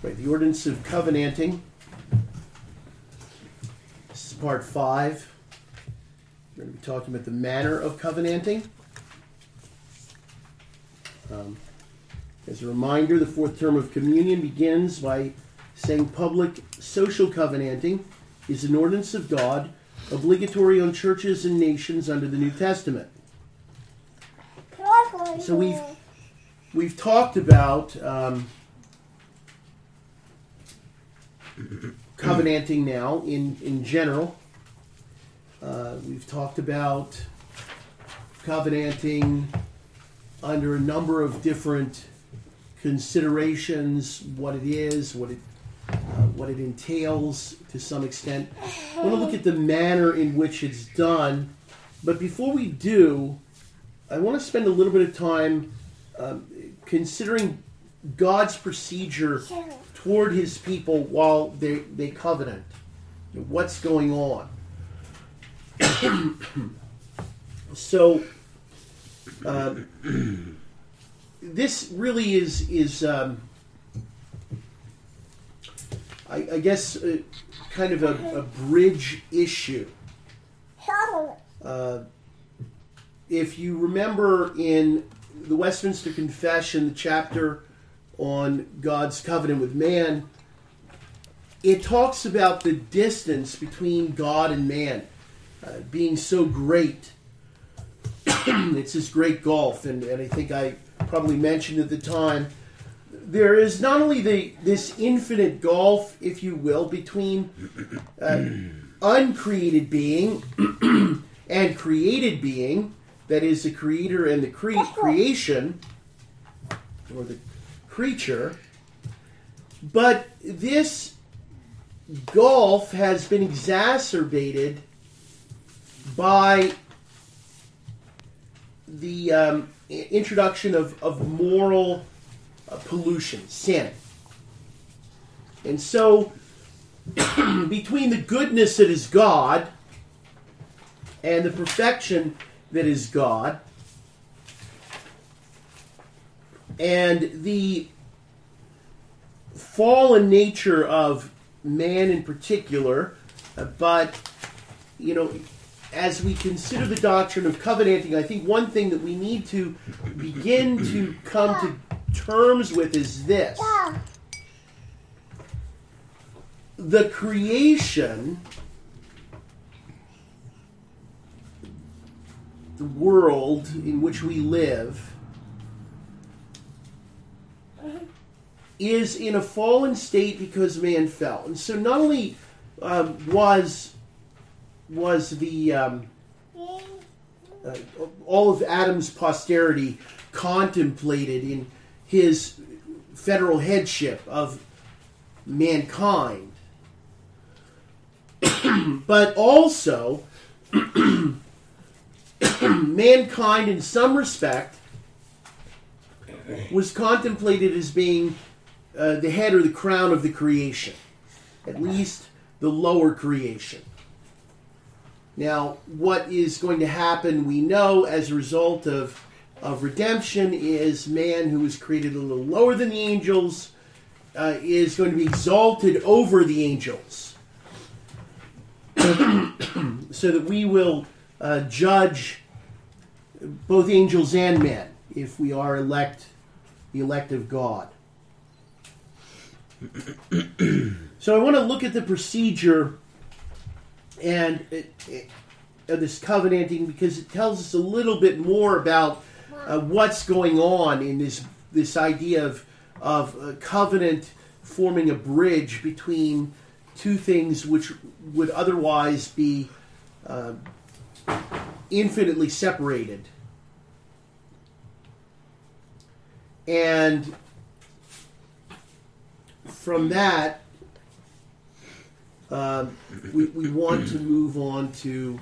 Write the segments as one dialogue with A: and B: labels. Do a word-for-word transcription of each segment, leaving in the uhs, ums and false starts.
A: Right, the ordinance of covenanting. This is part five. We're going to be talking about the manner of covenanting. Um, as a reminder, the fourth term of communion begins by saying public social covenanting is an ordinance of God obligatory on churches and nations under the New Testament. So we've we've talked about um, covenanting now in, in general. Uh, we've talked about covenanting under a number of different considerations, what it is, what it uh, what it entails to some extent. I want to look at the manner in which it's done, but before we do, I want to spend a little bit of time um, considering God's procedure toward His people while they they covenant. What's going on? So, uh, this really is is um, I, I guess uh, kind of a, a bridge issue. Uh, if you remember in the Westminster Confession, the chapter on God's covenant with man, it talks about the distance between God and man uh, being so great. It's this great gulf, and, and I think I probably mentioned at the time, there is not only the this infinite gulf, if you will, between uh, uncreated being and created being, that is the creator and the cre- creation, or the creature, but this gulf has been exacerbated by the um, introduction of, of moral uh, pollution, sin. And so, between the goodness that is God and the perfection that is God, and the fallen nature of man in particular, uh, but, you know, as we consider the doctrine of covenanting, I think one thing that we need to begin to come to terms with is this. The creation, the world in which we live, is in a fallen state because man fell. And so not only um, was was the um, uh, all of Adam's posterity contemplated in his federal headship of mankind, but also mankind in some respect was contemplated as being uh, the head or the crown of the creation, at least the lower creation. Now, what is going to happen, we know, as a result of, of redemption, is man, who was created a little lower than the angels, uh, is going to be exalted over the angels. So that we will uh, judge both angels and men, if we are elect, the elect of God. So I want to look at the procedure and it, it, uh, this covenanting, because it tells us a little bit more about uh, what's going on in this this idea of of uh, covenant forming a bridge between two things which would otherwise be uh, infinitely separated. And from that, uh, we, we want to move on to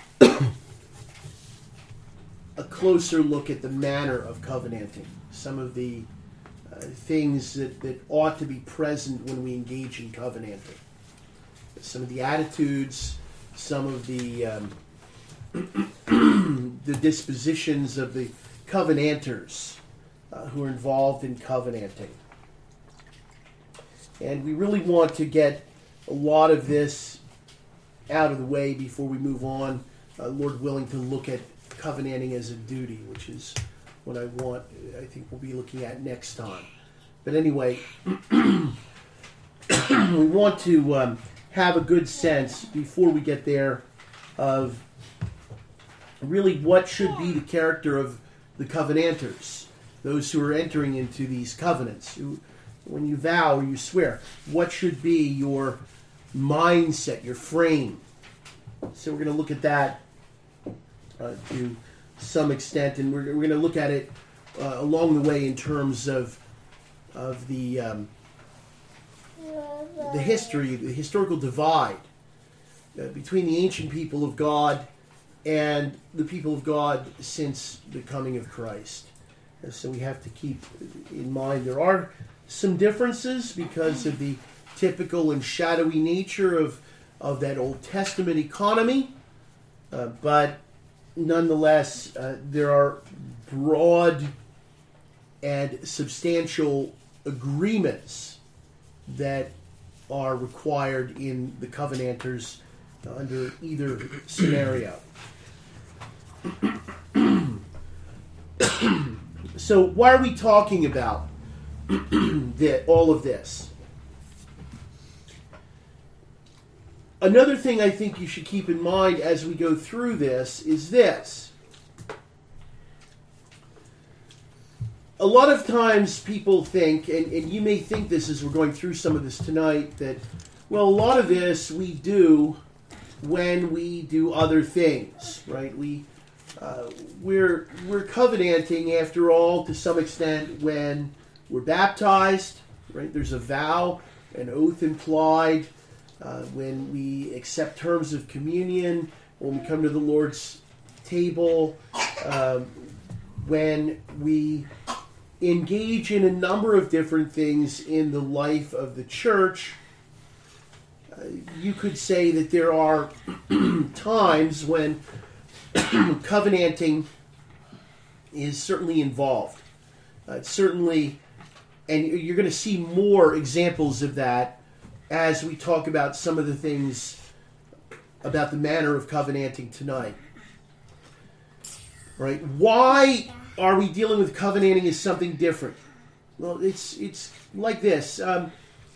A: a closer look at the manner of covenanting. Some of the uh, things that, that ought to be present when we engage in covenanting. Some of the attitudes, some of the um, the dispositions of the covenanters uh, who are involved in covenanting. And we really want to get a lot of this out of the way before we move on, uh, Lord willing, to look at covenanting as a duty, which is what I want, I think we'll be looking at next time. But anyway, we want to um, have a good sense before we get there of really what should be the character of the covenanters, those who are entering into these covenants. Who, when you vow or you swear, what should be your mindset, your frame? So we're going to look at that uh, to some extent, and we're, we're going to look at it uh, along the way in terms of of the um, the history, the historical divide uh, between the ancient people of God and the people of God since the coming of Christ. And so we have to keep in mind there are some differences because of the typical and shadowy nature of of that Old Testament economy, uh, but nonetheless, uh, there are broad and substantial agreements that are required in the covenanters under either scenario. So why are we talking about the, all of this? Another thing I think you should keep in mind as we go through this is this. A lot of times people think, and, and you may think this as we're going through some of this tonight, that, well, a lot of this we do when we do other things, right? We, uh, we're, we're covenanting, after all, to some extent, when we're baptized, right? There's a vow, an oath implied. Uh, when we accept terms of communion, when we come to the Lord's table, uh, when we engage in a number of different things in the life of the church, uh, you could say that there are times when covenanting is certainly involved. Uh, it's certainly, and you're going to see more examples of that as we talk about some of the things about the manner of covenanting tonight. Right? Why are we dealing with covenanting as something different? Well, it's it's like this. Um,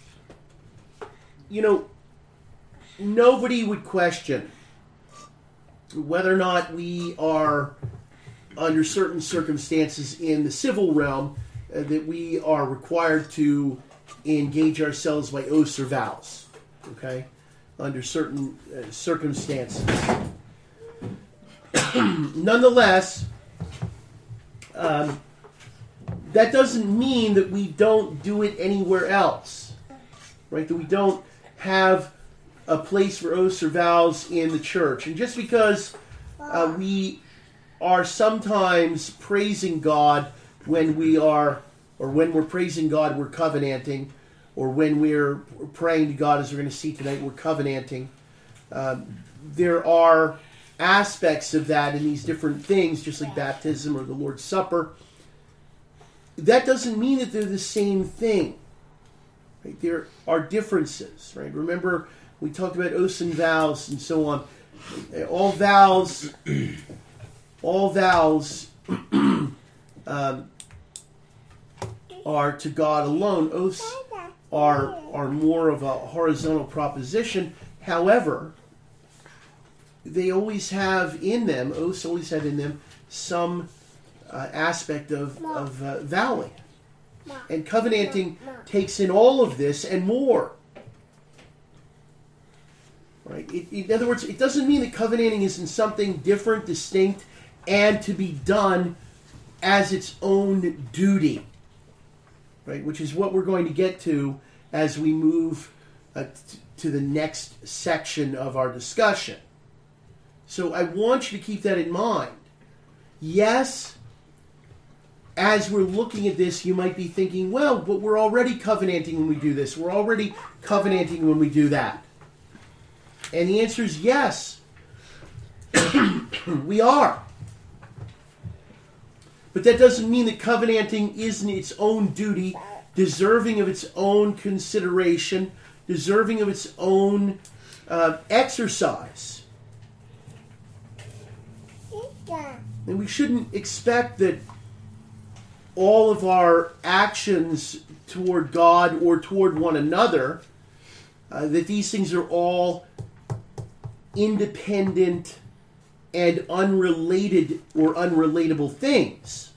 A: you know, nobody would question whether or not we are, under certain circumstances in the civil realm, uh, that we are required to engage ourselves by oaths or vows, okay, under certain uh, circumstances. Nonetheless, um, that doesn't mean that we don't do it anywhere else, right? That we don't have a place for oaths or vows in the church. And just because uh, we are sometimes praising God when we are, or when we're praising God, we're covenanting, or when we're praying to God, as we're going to see tonight, we're covenanting. Um, there are aspects of that in these different things, just like baptism or the Lord's Supper. That doesn't mean that they're the same thing. Right? There are differences. Right? Remember, we talked about oaths and vows and so on. All vows, all vows um, are to God alone. Oaths are are more of a horizontal proposition. However, they always have in them, oaths always have in them, some uh, aspect of, of uh, vowing. And covenanting takes in all of this and more. Right? It, in other words, it doesn't mean that covenanting isn't something different, distinct, and to be done as its own duty. Right? Which is what we're going to get to as we move uh, t- to the next section of our discussion. So I want you to keep that in mind. Yes, as we're looking at this, you might be thinking, well, but we're already covenanting when we do this. We're already covenanting when we do that. And the answer is yes. We are. But that doesn't mean that covenanting isn't its own duty deserving of its own consideration, deserving of its own uh, exercise. And we shouldn't expect that all of our actions toward God or toward one another, uh, that these things are all independent and unrelated or unrelatable things.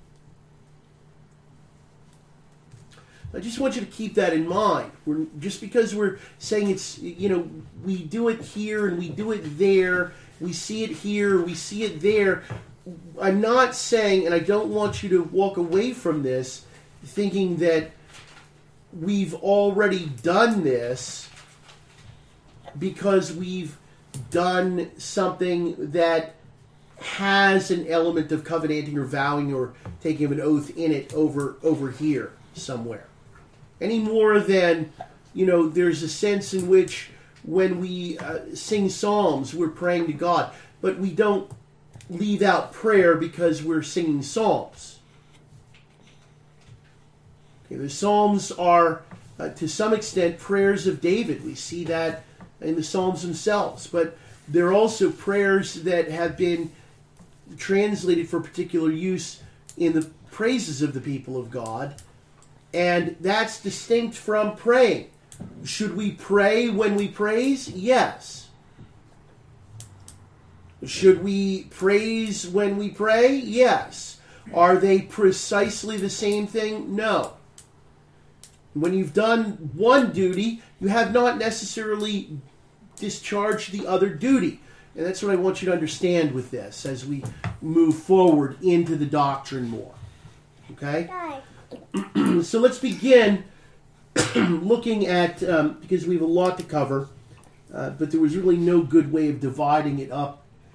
A: I just want you to keep that in mind. We're, just because we're saying it's, you know, we do it here and we do it there, we see it here, we see it there. I'm not saying, and I don't want you to walk away from this thinking that we've already done this because we've done something that has an element of covenanting or vowing or taking of an oath in it over over here somewhere. Any more than, you know, there's a sense in which when we uh, sing psalms, we're praying to God, but we don't leave out prayer because we're singing psalms. Okay, the psalms are, uh, to some extent, prayers of David. We see that in the psalms themselves, but they're also prayers that have been translated for particular use in the praises of the people of God, and that's distinct from praying. Should we pray when we praise? Yes. Should we praise when we pray? Yes. Are they precisely the same thing? No. When you've done one duty, you have not necessarily discharged the other duty. And that's what I want you to understand with this as we move forward into the doctrine more. Okay? So let's begin looking at, um, because we have a lot to cover, uh, but there was really no good way of dividing it up.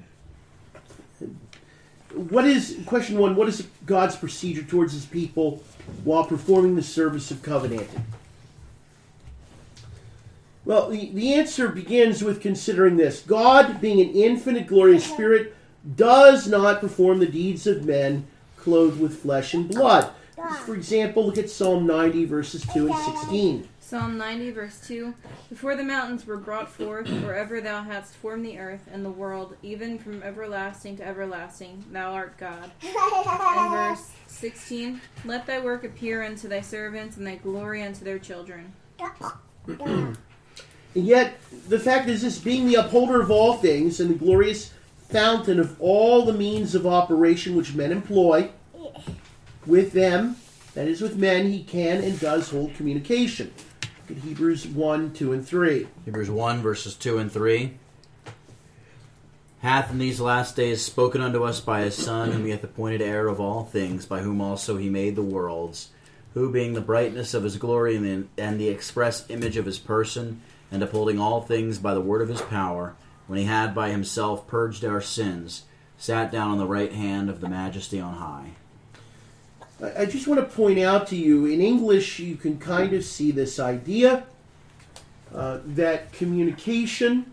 A: What is, question one, what is God's procedure towards his people while performing the service of covenanting? Well, the, the answer begins with considering this. God, being an infinite, glorious spirit, does not perform the deeds of men clothed with flesh and blood. For example, look at Psalm ninety, verses two and sixteen.
B: Psalm ninety, verse two. Before the mountains were brought forth, wherever thou hadst formed the earth and the world, even from everlasting to everlasting, thou art God. And verse sixteen. Let thy work appear unto thy servants, and thy glory unto their children.
A: And yet, the fact is this, being the upholder of all things, and the glorious fountain of all the means of operation which men employ, with them, that is with men, he can and does hold communication. Look at Hebrews one, two, and three.
C: Hebrews one, verses two and three. Hath in these last days spoken unto us by his Son, whom he hath appointed heir of all things, by whom also he made the worlds, who being the brightness of his glory and the, and the express image of his person, and upholding all things by the word of his power, when he had by himself purged our sins, sat down on the right hand of the majesty on high.
A: I just want to point out to you, in English you can kind of see this idea uh, that communication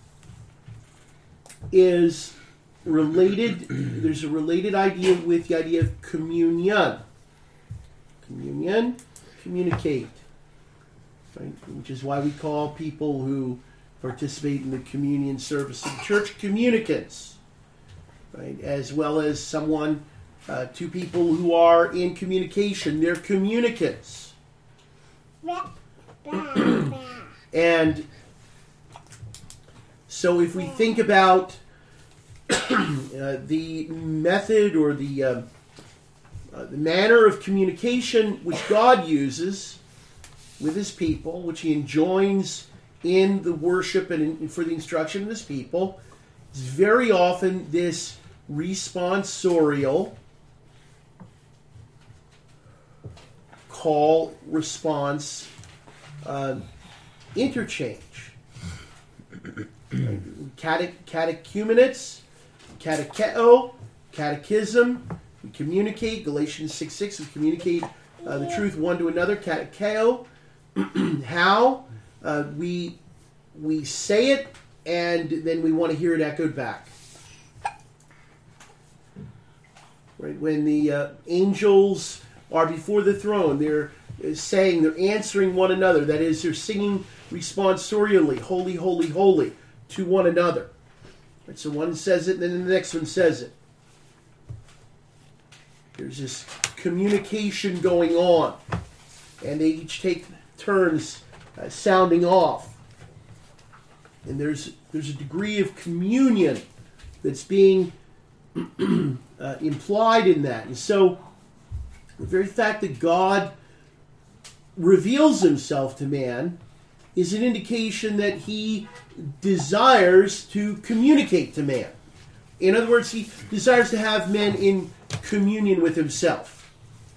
A: is related, there's a related idea with the idea of communion. Communion, communicate. Right? Which is why we call people who participate in the communion service of the church communicants. Right? As well as someone... Uh, to people who are in communication. They're communicants. And so if we think about uh, the method or the, uh, uh, the manner of communication which God uses with his people, which he enjoins in the worship and in, for the instruction of his people, is very often this responsorial call, response, uh, interchange. Cate- catechumenates, catecheo, catechism. We communicate, Galatians six six, we communicate uh, the truth one to another, catecheo. How? Uh, we, we say it, and then we want to hear it echoed back. Right? When the uh, angels are before the throne, they're saying, they're answering one another. That is, they're singing responsorially, holy, holy, holy, to one another. Right, so one says it, and then the next one says it. There's this communication going on, and they each take turns uh, sounding off. And there's there's a degree of communion that's being uh, implied in that. And so, the very fact that God reveals himself to man is an indication that he desires to communicate to man. In other words, he desires to have men in communion with himself.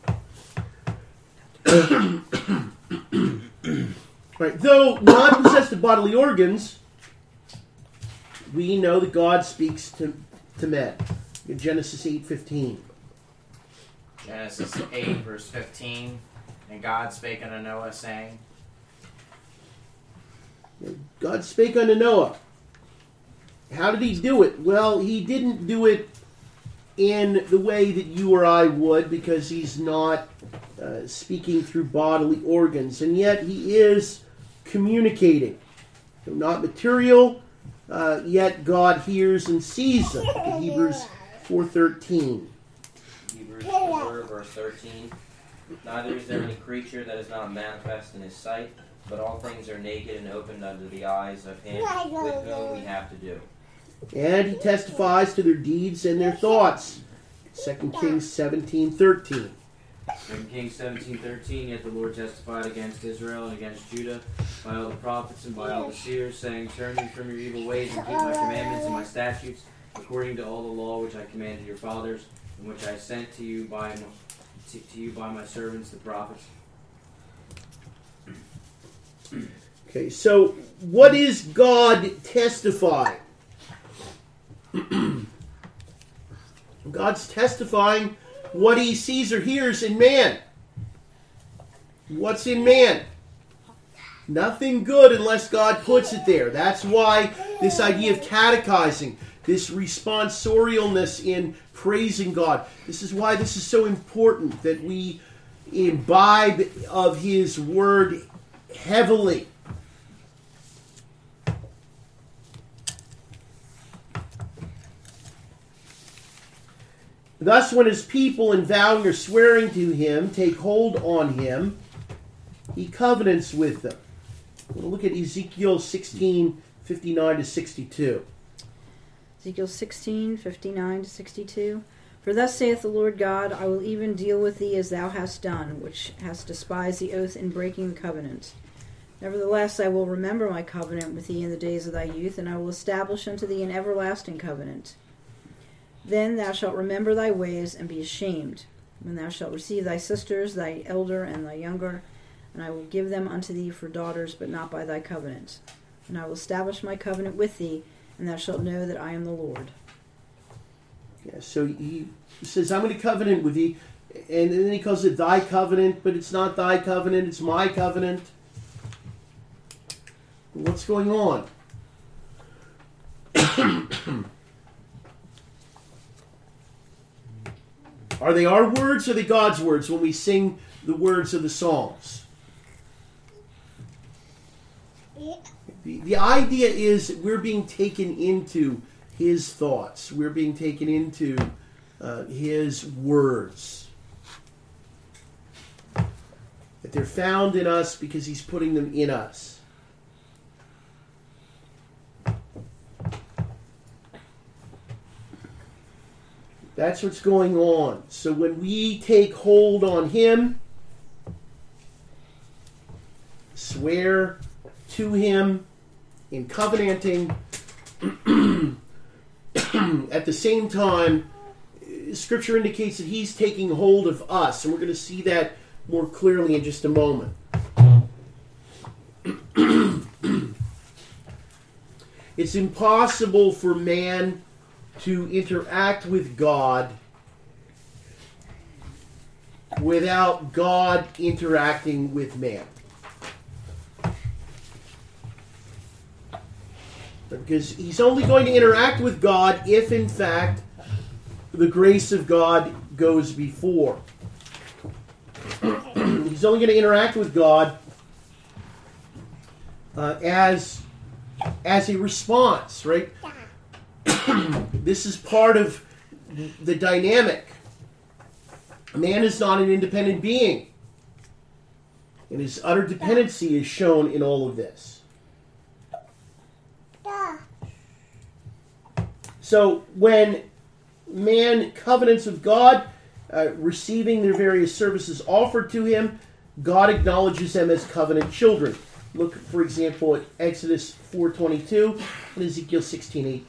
A: Right. Though not possessed of bodily organs, we know that God speaks to, to men. In Genesis eight fifteen.
D: Genesis eight, verse fifteen. And God spake unto Noah, saying,
A: God spake unto Noah. How did he do it? Well, he didn't do it in the way that you or I would, because he's not uh, speaking through bodily organs, and yet he is communicating. So not material, uh, yet God hears and sees them. In Hebrews four thirteen.
E: Hebrews four, verse thirteen. Neither is there any creature that is not manifest in his sight, but all things are naked and opened unto the eyes of him with whom we have to do.
A: And he testifies to their deeds and their thoughts. Second Kings seventeen thirteen.
E: Second Kings seventeen thirteen. Yet the Lord testified against Israel and against Judah by all the prophets and by all the seers, saying, Turn you from your evil ways and keep my commandments and my statutes, according to all the law which I commanded your fathers, and which I sent to you by to, to you by my servants the prophets.
A: Okay, so what is God testifying? God's testifying what he sees or hears in man. What's in man? Nothing good unless God puts it there. That's why this idea of catechizing, this responsorialness in praising God, this is why this is so important, that we imbibe of his word heavily. Thus, when his people, in vowing or swearing to him, take hold on him, he covenants with them. We'll look at Ezekiel sixteen, fifty-nine to sixty-two.
F: Ezekiel sixteen, fifty-nine to sixty-two. For thus saith the Lord God, I will even deal with thee as thou hast done, which hast despised the oath in breaking the covenant. Nevertheless, I will remember my covenant with thee in the days of thy youth, and I will establish unto thee an everlasting covenant. Then thou shalt remember thy ways, and be ashamed, when thou shalt receive thy sisters, thy elder and thy younger, and I will give them unto thee for daughters, but not by thy covenant. And I will establish my covenant with thee, and thou shalt know that I am the Lord.
A: Yeah, so he says, I'm going to covenant with thee, and then he calls it thy covenant, but it's not thy covenant, it's my covenant. What's going on? Are they our words or are they God's words when we sing the words of the Psalms? The, the idea is that we're being taken into his thoughts. We're being taken into uh, his words. That they're found in us because he's putting them in us. That's what's going on. So when we take hold on him, swear to him in covenanting, at the same time, Scripture indicates that he's taking hold of us, and we're going to see that more clearly in just a moment. It's impossible for man to interact with God without God interacting with man. Because he's only going to interact with God if, in fact, the grace of God goes before. He's He's only going to interact with God uh, as as a response, right? This is part of the dynamic. Man is not an independent being. And his utter dependency is shown in all of this. So when man covenants with God, uh, receiving their various services offered to him, God acknowledges them as covenant children. Look, for example, at Exodus four twenty-two and Ezekiel sixteen eight.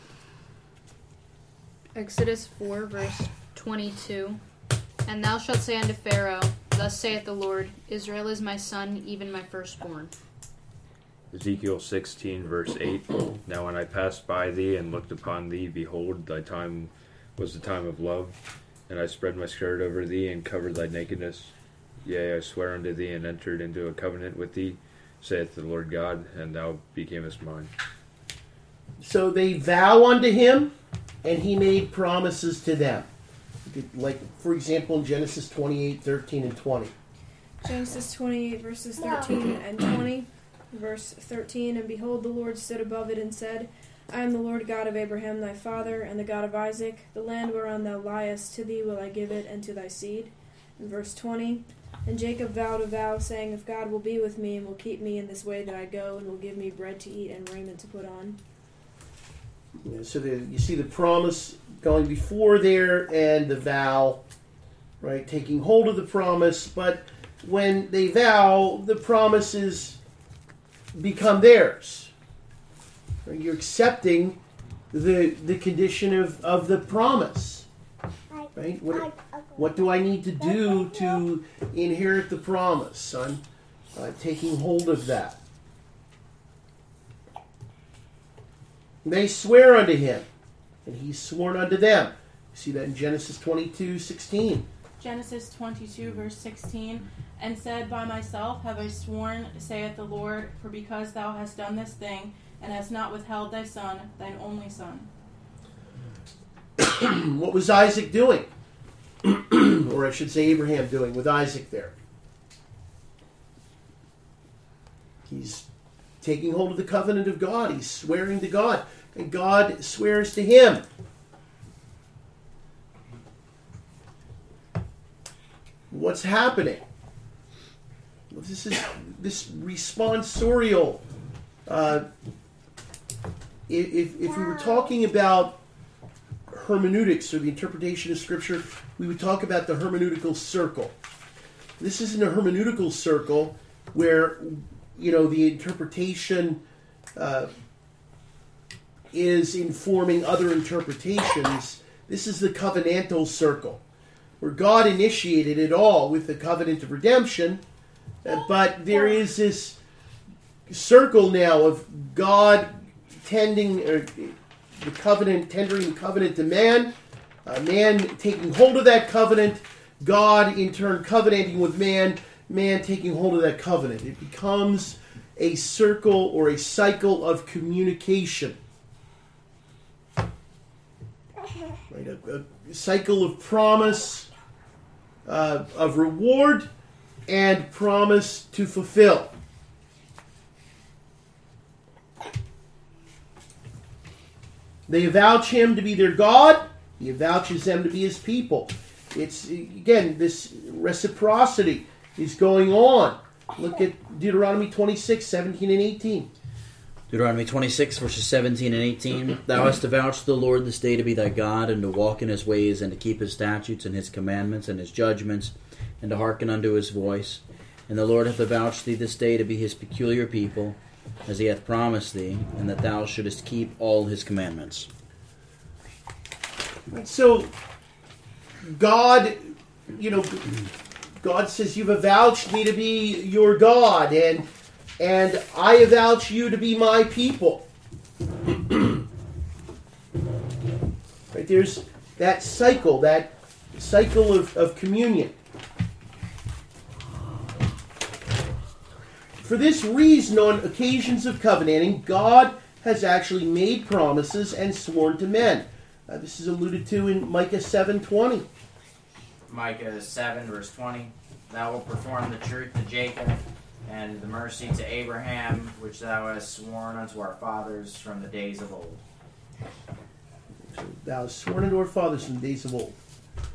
G: Exodus four, verse twenty-two. And thou shalt say unto Pharaoh, Thus saith the Lord, Israel is my son, even my firstborn.
H: Ezekiel sixteen, verse eight. Now when I passed by thee and looked upon thee, behold, thy time was the time of love. And I spread my skirt over thee and covered thy nakedness. Yea, I swear unto thee and entered into a covenant with thee, saith the Lord God, and thou becamest mine.
A: So they vow unto him, and he made promises to them. Like, for example, in Genesis twenty-eight, thirteen, and twenty.
I: Genesis twenty-eight, verses thirteen and twenty. Verse thirteen, And behold, the Lord stood above it and said, I am the Lord God of Abraham thy father, and the God of Isaac. The land whereon thou liest, to thee will I give it, and to thy seed. And verse twenty, And Jacob vowed a vow, saying, If God will be with me, and will keep me in this way that I go, and will give me bread to eat and raiment to put on.
A: Yeah, so the, you see the promise going before there, and the vow, right, taking hold of the promise. But when they vow, the promises become theirs. Right? You're accepting the the condition of, of the promise. Right? What, what do I need to do to inherit the promise? I'm uh, taking hold of that. They swear unto him, and he's sworn unto them. You see that in Genesis twenty-two sixteen.
B: Genesis twenty-two, verse sixteen, And said, By myself have I sworn, saith the Lord, for because thou hast done this thing, and hast not withheld thy son, thine only son.
A: What was Isaac doing? Or I should say Abraham doing with Isaac there? He's taking hold of the covenant of God. He's swearing to God. And God swears to him. What's happening? Well, this is this responsorial. Uh, if, if we were talking about hermeneutics or the interpretation of Scripture, we would talk about the hermeneutical circle. This isn't a hermeneutical circle where, you know, the interpretation uh, is informing other interpretations. This is the covenantal circle, where God initiated it all with the covenant of redemption, uh, but there is this circle now of God tending, or the covenant, tendering the covenant to man, uh, man taking hold of that covenant, God in turn covenanting with man, man taking hold of that covenant. It becomes a circle or a cycle of communication. Right? A, a cycle of promise, uh, of reward, and promise to fulfill. They avouch him to be their God. He avouches them to be his people. It's, again, this reciprocity is going on. Look at Deuteronomy twenty-six, seventeen and eighteen.
C: Deuteronomy twenty-six, verses seventeen and eighteen. Thou hast avouched the Lord this day to be thy God, and to walk in his ways, and to keep his statutes, and his commandments, and his judgments, and to hearken unto his voice. And the Lord hath avouched thee this day to be his peculiar people, as he hath promised thee, and that thou shouldest keep all his commandments.
A: So, God, you know, God says, you've avouched me to be your God, and and I avouch you to be my people. Right, there's that cycle, that cycle of, of communion. For this reason, on occasions of covenanting, God has actually made promises and sworn to men. Uh, this is alluded to in Micah seven twenty.
D: Micah seven, verse twenty. thou wilt perform the truth to Jacob, and the mercy to Abraham, which thou hast sworn unto our fathers from the days of old.
A: So thou hast sworn unto our fathers from the days of old.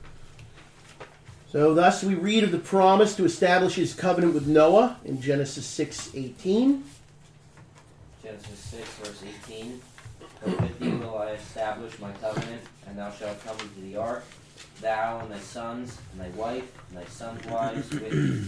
A: So thus we read of the promise to establish his covenant with Noah in Genesis six eighteen.
E: Genesis six, verse eighteen. But with thee will I establish my covenant, and thou shalt come into the ark, thou and thy sons, and thy wife, and thy sons' wives with thee.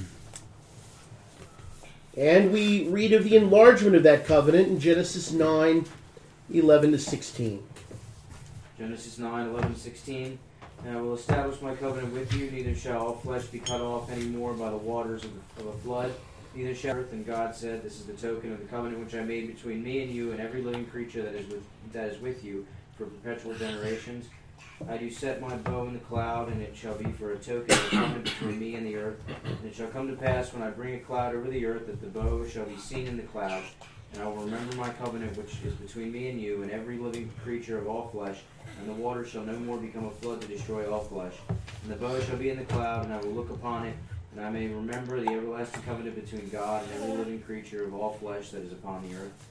A: And we read of the enlargement of that covenant in Genesis nine eleven to sixteen.
E: Genesis nine, eleven, sixteen. And I will establish my covenant with you, neither shall all flesh be cut off any more by the waters of, the, of a flood, neither shall earth. And God said, this is the token of the covenant which I made between me and you and every living creature that is with that is with you for perpetual generations. I do set my bow in the cloud, and it shall be for a token of the covenant between me and the earth. And it shall come to pass when I bring a cloud over the earth that the bow shall be seen in the cloud. And I will remember my covenant which is between me and you and every living creature of all flesh. And the water shall no more become a flood to destroy all flesh. And the bow shall be in the cloud, and I will look upon it, and I may remember the everlasting covenant between God and every living creature of all flesh that is upon the earth.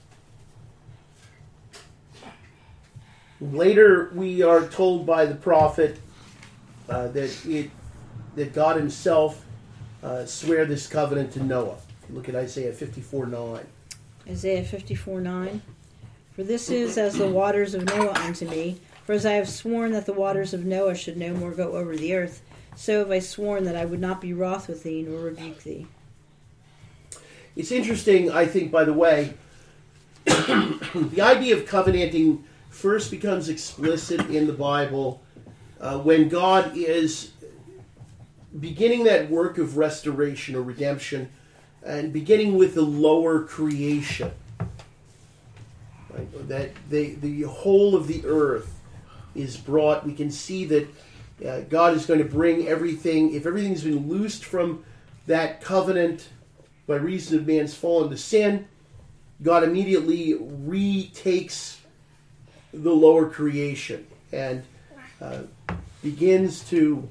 A: Later, we are told by the prophet uh, that it that God Himself uh, sware this covenant to Noah. Look at Isaiah fifty-four nine.
F: Isaiah fifty-four nine. For this is as the waters of Noah unto me. For as I have sworn that the waters of Noah should no more go over the earth, so have I sworn that I would not be wroth with thee, nor rebuke thee.
A: It's interesting, I think, by the way, the idea of covenanting first becomes explicit in the Bible uh, when God is beginning that work of restoration or redemption and beginning with the lower creation. Right? That the, the whole of the earth is brought. We can see that uh, God is going to bring everything, if everything's been loosed from that covenant by reason of man's fall into sin, God immediately retakes the lower creation and uh, begins to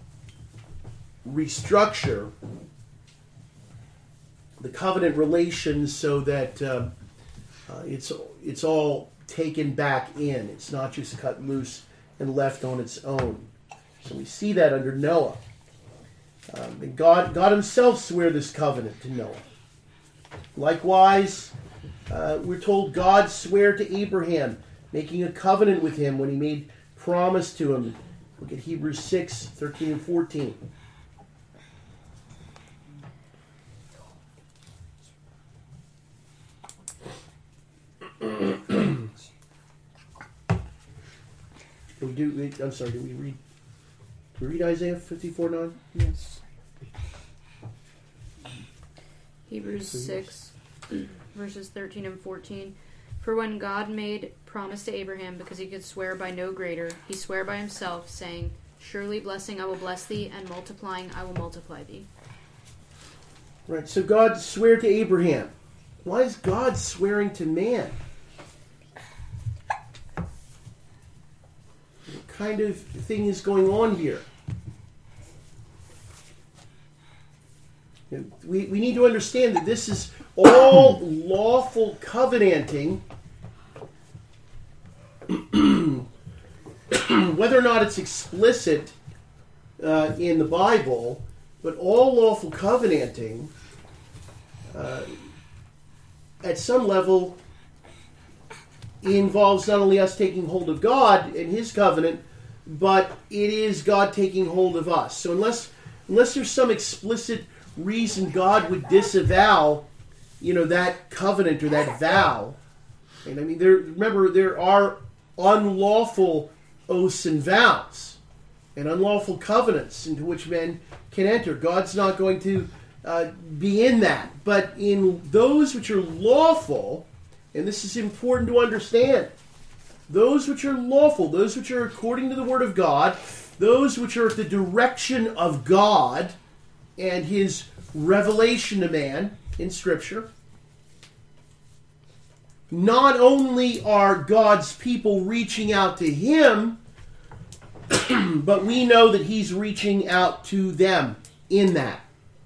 A: restructure the covenant relations so that uh, uh, it's it's all taken back in. It's not just cut loose and left on its own. So we see that under Noah. Um, and God, God Himself swore this covenant to Noah. Likewise, uh, we're told God swore to Abraham, making a covenant with him when He made promise to him. Look at Hebrews six thirteen and fourteen. we do. We, I'm sorry. Did we read? Did we read Isaiah fifty-four nine?
F: Yes.
G: Hebrews six, verses thirteen and fourteen. For when God made promise to Abraham, because He could swear by no greater, He sware by Himself, saying, surely blessing I will bless thee, and multiplying I will multiply thee.
A: Right. So God swore to Abraham. Why is God swearing to man? What kind of thing is going on here? We, we need to understand that this is all lawful covenanting, whether or not it's explicit uh, in the Bible, but all lawful covenanting uh, at some level involves not only us taking hold of God and His covenant, but it is God taking hold of us. So unless unless there's some explicit reason God would disavow, you know, that covenant or that vow, and I mean, there remember there are unlawful oaths and vows and unlawful covenants into which men can enter. God's not going to uh, be in that, but in those which are lawful, and this is important to understand, those which are lawful, those which are according to the Word of God, those which are at the direction of God and His revelation to man in Scripture, not only are God's people reaching out to Him, but we know that He's reaching out to them in that.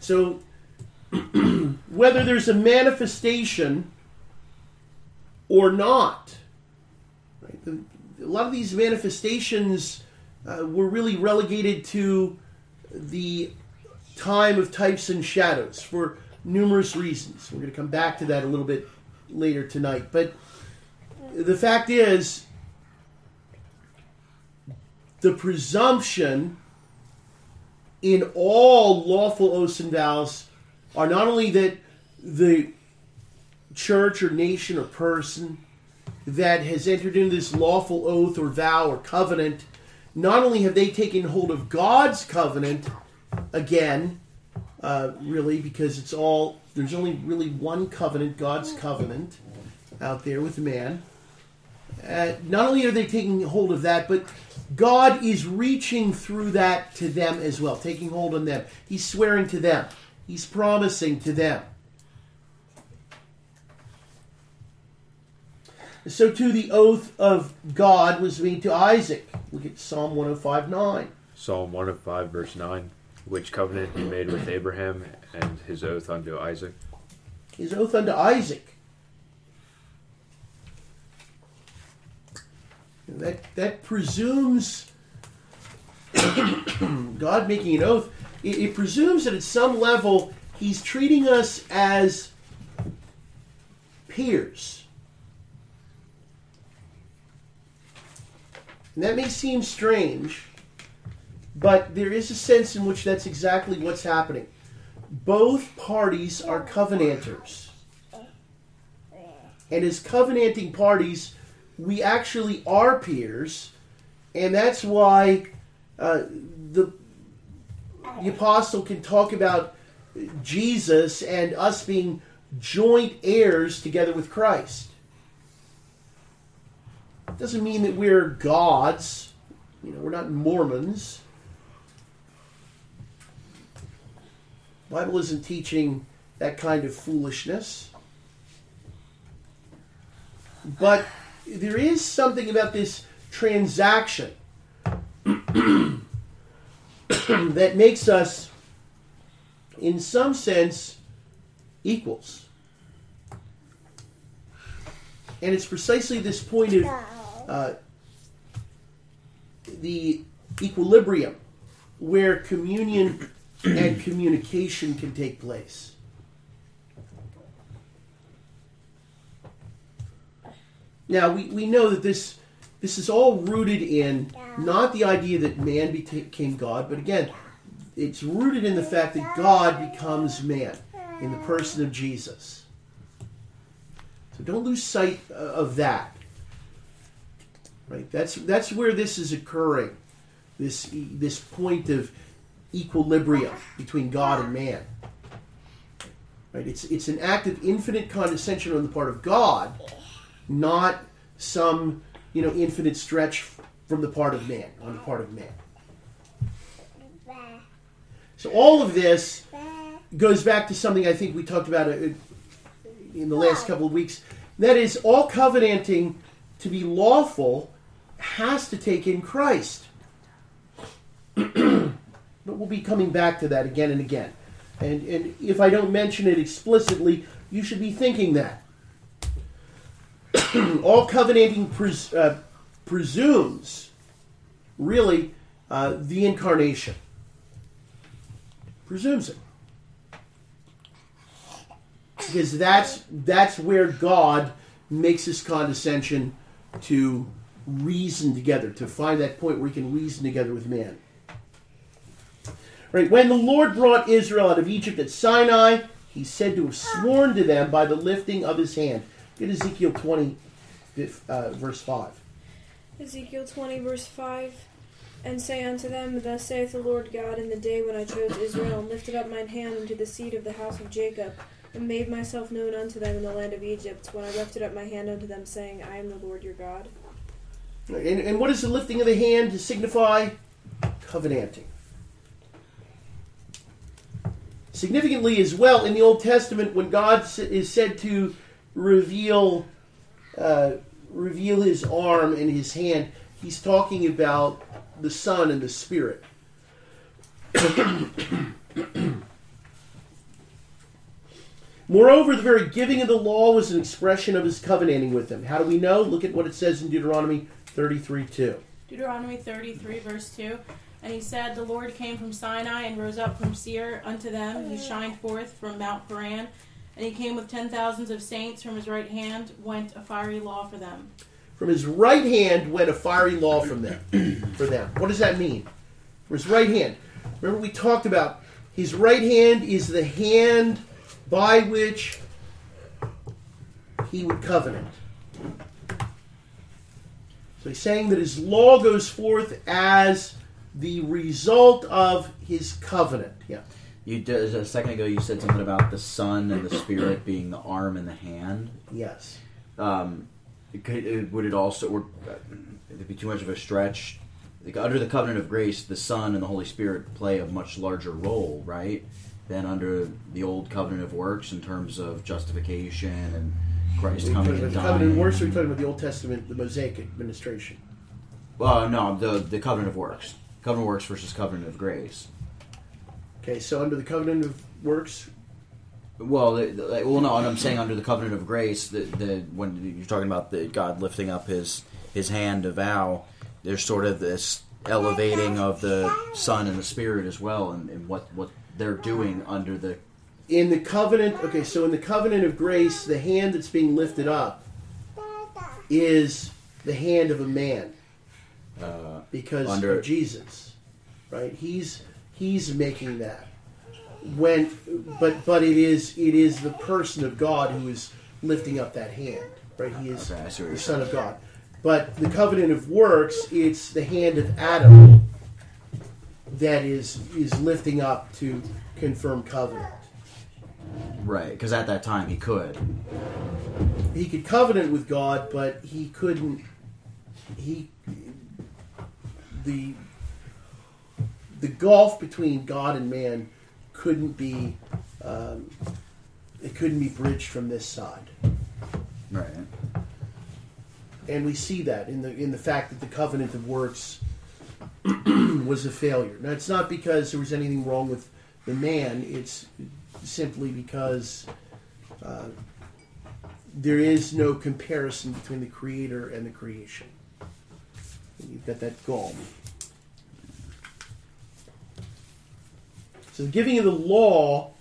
A: So, whether there's a manifestation or not, right? The, a lot of these manifestations uh, were really relegated to the time of types and shadows for numerous reasons. We're going to come back to that a little bit later tonight. But the fact is, the presumption in all lawful oaths and vows are not only that the church or nation or person that has entered into this lawful oath or vow or covenant, not only have they taken hold of God's covenant again, uh, really, because it's all, there's only really one covenant, God's covenant, out there with man. Uh, not only are they taking hold of that, but God is reaching through that to them as well, taking hold on them. He's swearing to them. He's promising to them. So too the oath of God was made to Isaac. Look at Psalm one oh five nine.
H: Psalm one oh five, verse nine. Which covenant he made with Abraham and his oath unto Isaac.
A: His oath unto Isaac. That, that presumes God making an oath. It, it presumes that at some level he's treating us as peers. And that may seem strange, but there is a sense in which that's exactly what's happening. Both parties are covenanters. And as covenanting parties, we actually are peers, and that's why uh, the, the apostle can talk about Jesus and us being joint heirs together with Christ. It doesn't mean that we're gods. You know, we're not Mormons. The Bible isn't teaching that kind of foolishness. But there is something about this transaction that makes us, in some sense, equals. And it's precisely this point of uh, the equilibrium where communion and communication can take place. Now, we, we know that this this is all rooted in not the idea that man became God, but again, it's rooted in the fact that God becomes man in the person of Jesus. So don't lose sight of that. Right? That's that's where this is occurring. This this point of equilibrium between God and man. Right? It's it's an act of infinite condescension on the part of God, not some, you know, infinite stretch from the part of man, on the part of man. So all of this goes back to something I think we talked about in the last couple of weeks. That is, all covenanting to be lawful has to take in Christ. But we'll be coming back to that again and again. And, and if I don't mention it explicitly, you should be thinking that. All covenanting pres- uh, presumes, really, uh, the incarnation. Presumes it. Because that's that's where God makes his condescension to reason together, to find that point where he can reason together with man. Right, when the Lord brought Israel out of Egypt at Sinai, he said to have sworn to them by the lifting of his hand. Get Ezekiel twenty, uh, verse five.
I: Ezekiel twenty, verse five. And say unto them, Thus saith the Lord God, in the day when I chose Israel, and lifted up mine hand unto the seed of the house of Jacob, and made myself known unto them in the land of Egypt, when I lifted up my hand unto them, saying, I am the Lord your God.
A: And, and what is the lifting of the hand to signify? Covenanting. Significantly as well, in the Old Testament, when God is said to reveal uh, reveal his arm and his hand, he's talking about the Son and the Spirit. Moreover, the very giving of the law was an expression of his covenanting with them. How do we know? Look at what it says in Deuteronomy thirty-three two.
J: Deuteronomy thirty-three, verse two. And he said, The Lord came from Sinai and rose up from Seir unto them. He shined forth from Mount Paran. And he came with ten thousands of saints. From his right hand went a fiery law for them.
A: From his right hand went a fiery law from them, for them. What does that mean? From his right hand. Remember we talked about his right hand is the hand by which he would covenant. So he's saying that his law goes forth as the result of his covenant. Yeah.
C: You did, a second ago you said something about the Son and the Spirit being the arm and the hand.
A: Yes.
C: Um, it could, it, would it also, or, uh, it'd be too much of a stretch. Like, under the covenant of grace, the Son and the Holy Spirit play a much larger role, right, than under the old covenant of works in terms of justification and Christ
A: Are we
C: coming
A: talking
C: and
A: about the
C: dying.
A: covenant of works, or are we talking about the Old Testament, the Mosaic administration?
C: Uh, no, the the covenant of works. Covenant of works versus covenant of grace.
A: Okay, so under the covenant of works,
C: Well, the, the, well, no, and I'm saying under the covenant of grace, the, the when you're talking about the God lifting up his his hand to vow, there's sort of this elevating of the Son and the Spirit as well, and, and what what they're doing under the.
A: in the covenant, okay, so in the covenant of grace, the hand that's being lifted up is the hand of a man
C: Uh,
A: because
C: under,
A: of Jesus, right? He's he's making that. When, but but it is it is the person of God who is lifting up that hand, right? He is
C: Okay, I see what
A: the
C: you're
A: Son of God. But the covenant of works, it's the hand of Adam that is is lifting up to confirm covenant.
C: right, because at that time he could.
A: He could covenant with God, but he couldn't. He the the gulf between God and man couldn't be um, it couldn't be bridged from this side,
C: Right.
A: and we see that in the in the fact that the covenant of works was a failure. Now, it's not because there was anything wrong with the man; it's simply because uh, there is no comparison between the Creator and the creation. You've got that gulf. So the giving of the law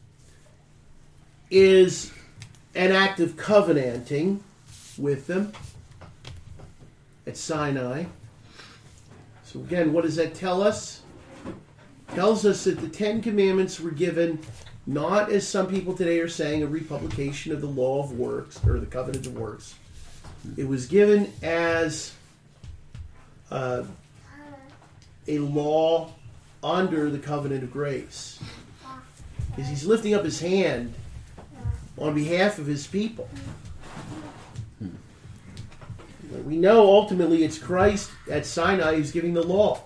A: is an act of covenanting with them at Sinai. So again, what does that tell us? It tells us that the Ten Commandments were given not, as some people today are saying, a republication of the law of works, or the covenant of works. It was given as uh, a law under the covenant of grace. Because he's lifting up his hand on behalf of his people. We know ultimately it's Christ at Sinai who's giving the law.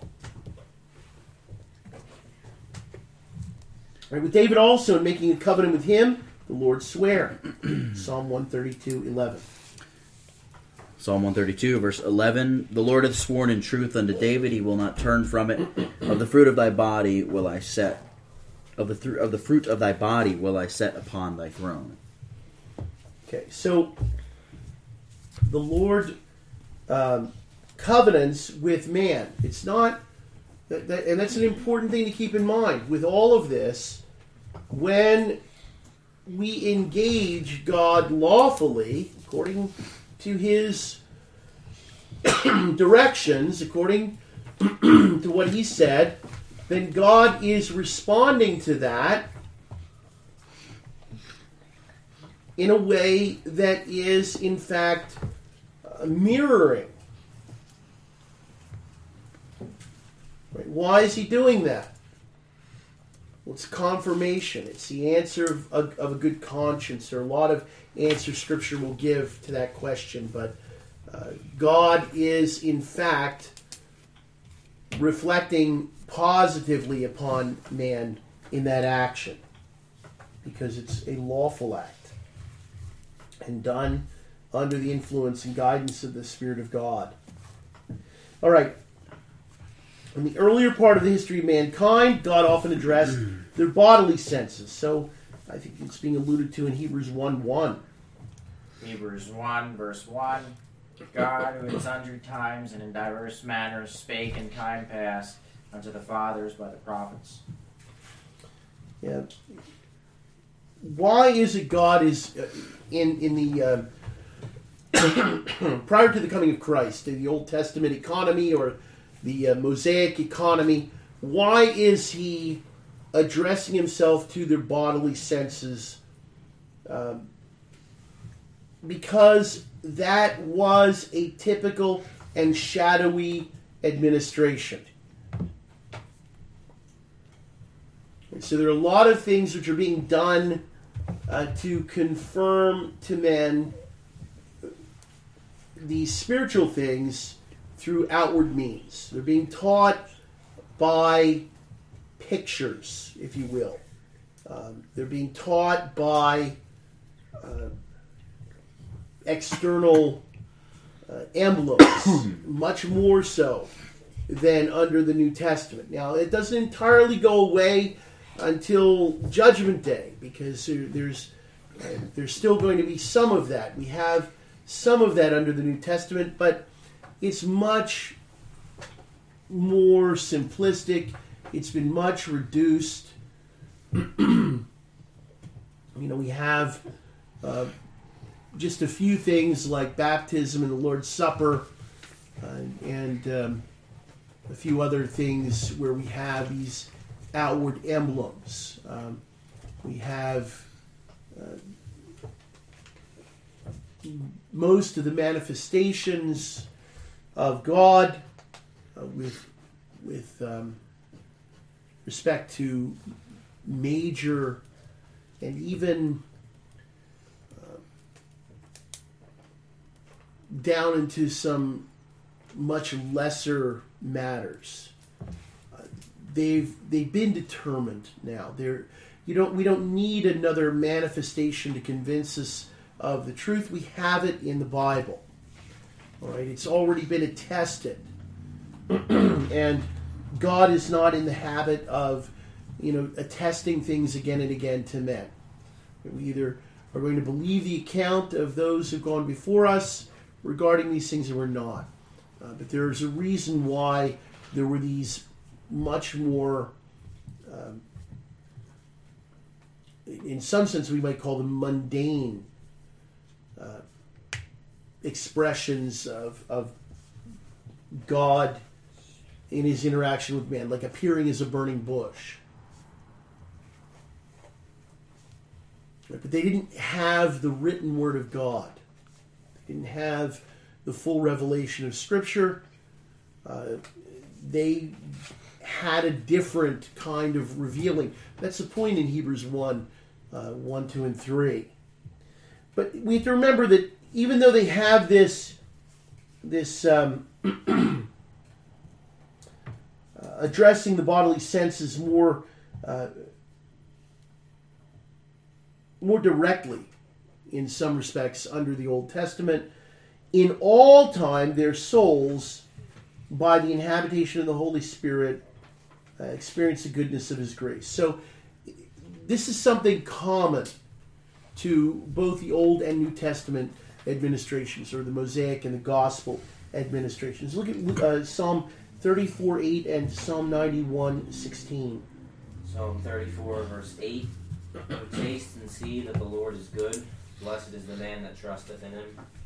A: Right, with David also in making a covenant with him, the Lord sware. Psalm one thirty-two eleven.
C: Psalm one thirty-two, verse eleven. The Lord hath sworn in truth unto David, he will not turn from it. Of the fruit of thy body will I set, of the th- of the fruit of thy body will I set upon thy throne.
A: Okay, so the Lord um, covenants with man. It's not, that, that, and that's an important thing to keep in mind. With all of this, when we engage God lawfully, according to his directions, according to what he said, then God is responding to that in a way that is, in fact, uh, mirroring. Right? Why is he doing that? Well, it's confirmation. It's the answer of a, of a good conscience. There are a lot of answers Scripture will give to that question, but uh, God is, in fact, reflecting positively upon man in that action, because it's a lawful act and done under the influence and guidance of the Spirit of God. All right. In the earlier part of the history of mankind, God often addressed their bodily senses. So I think it's being alluded to in Hebrews one one.
D: Hebrews one, verse one. God, who in sundry times and in diverse manners spake in time past unto the fathers by the prophets.
A: Yeah. Why is it God is uh, in in the uh, prior to the coming of Christ, in the Old Testament economy or the uh, Mosaic economy? Why is he addressing himself to their bodily senses? Um, because that was a typical and shadowy administration. And so there are a lot of things which are being done uh, to confirm to men these spiritual things through outward means. They're being taught by pictures, if you will. Um, they're being taught by uh, external uh, emblems, much more so than under the New Testament. Now, it doesn't entirely go away until Judgment Day, because there, there's uh, there's still going to be some of that. We have some of that under the New Testament, but it's much more simplistic. It's been much reduced. You know, we have uh, just a few things like baptism and the Lord's Supper, uh, and um, a few other things where we have these outward emblems. Um, we have uh, most of the manifestations of God uh, with with um, respect to major and even uh, down into some much lesser matters. Uh, they've they've been determined now. They're you don't we don't need another manifestation to convince us of the truth. We have it in the Bible. All right, it's already been attested, and God is not in the habit of, you know, attesting things again and again to men. We either are going to believe the account of those who've gone before us regarding these things, or we're not. Uh, but there's a reason why there were these much more, um, in some sense, we might call them mundane uh, expressions of of God in his interaction with man, like appearing as a burning bush. But they didn't have the written word of God. They didn't have the full revelation of Scripture. Uh, they had a different kind of revealing. That's the point in Hebrews one, uh, one, two, and three. But we have to remember that even though they have this, this um, uh, addressing the bodily senses more, uh, more directly in some respects under the Old Testament, in all time their souls, by the inhabitation of the Holy Spirit, uh, experience the goodness of His grace. So this is something common to both the Old and New Testament administrations, or the Mosaic and the Gospel administrations. Look at uh, Psalm thirty-four eight and Psalm ninety-one sixteen.
D: Psalm thirty-four, verse eight. Oh, taste and see that the Lord is good. Blessed is the man that trusteth in him.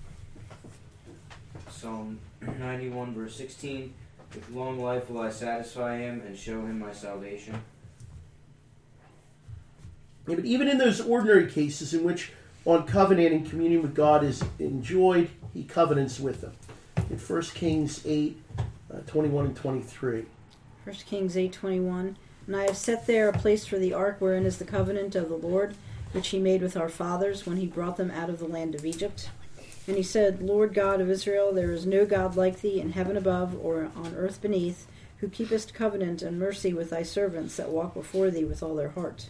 E: Psalm ninety-one, verse sixteen. With long life will I satisfy him and show him my salvation.
A: Yeah, but even in those ordinary cases in which on covenanting communion with God is enjoyed, He covenants with them. In First Kings eight, uh, twenty-one and twenty-three.
F: First Kings eight twenty-one. And I have set there a place for the ark wherein is the covenant of the Lord, which He made with our fathers when He brought them out of the land of Egypt. And He said, Lord God of Israel, there is no God like Thee in heaven above or on earth beneath, who keepest covenant and mercy with Thy servants that walk before Thee with all their heart.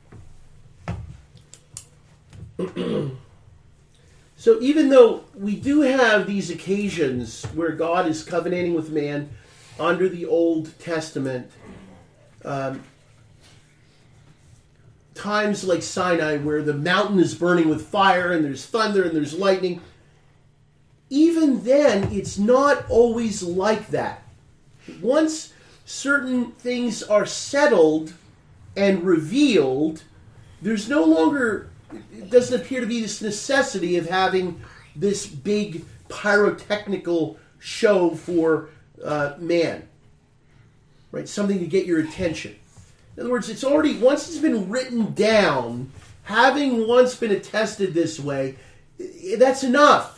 A: So even though we do have these occasions where God is covenanting with man under the Old Testament, um, times like Sinai where the mountain is burning with fire and there's thunder and there's lightning, even then, it's not always like that. Once certain things are settled and revealed, there's no longer, it doesn't appear to be this necessity of having this big pyrotechnical show for uh, man. Right? Something to get your attention. In other words, it's already, once it's been written down, having once been attested this way, that's enough.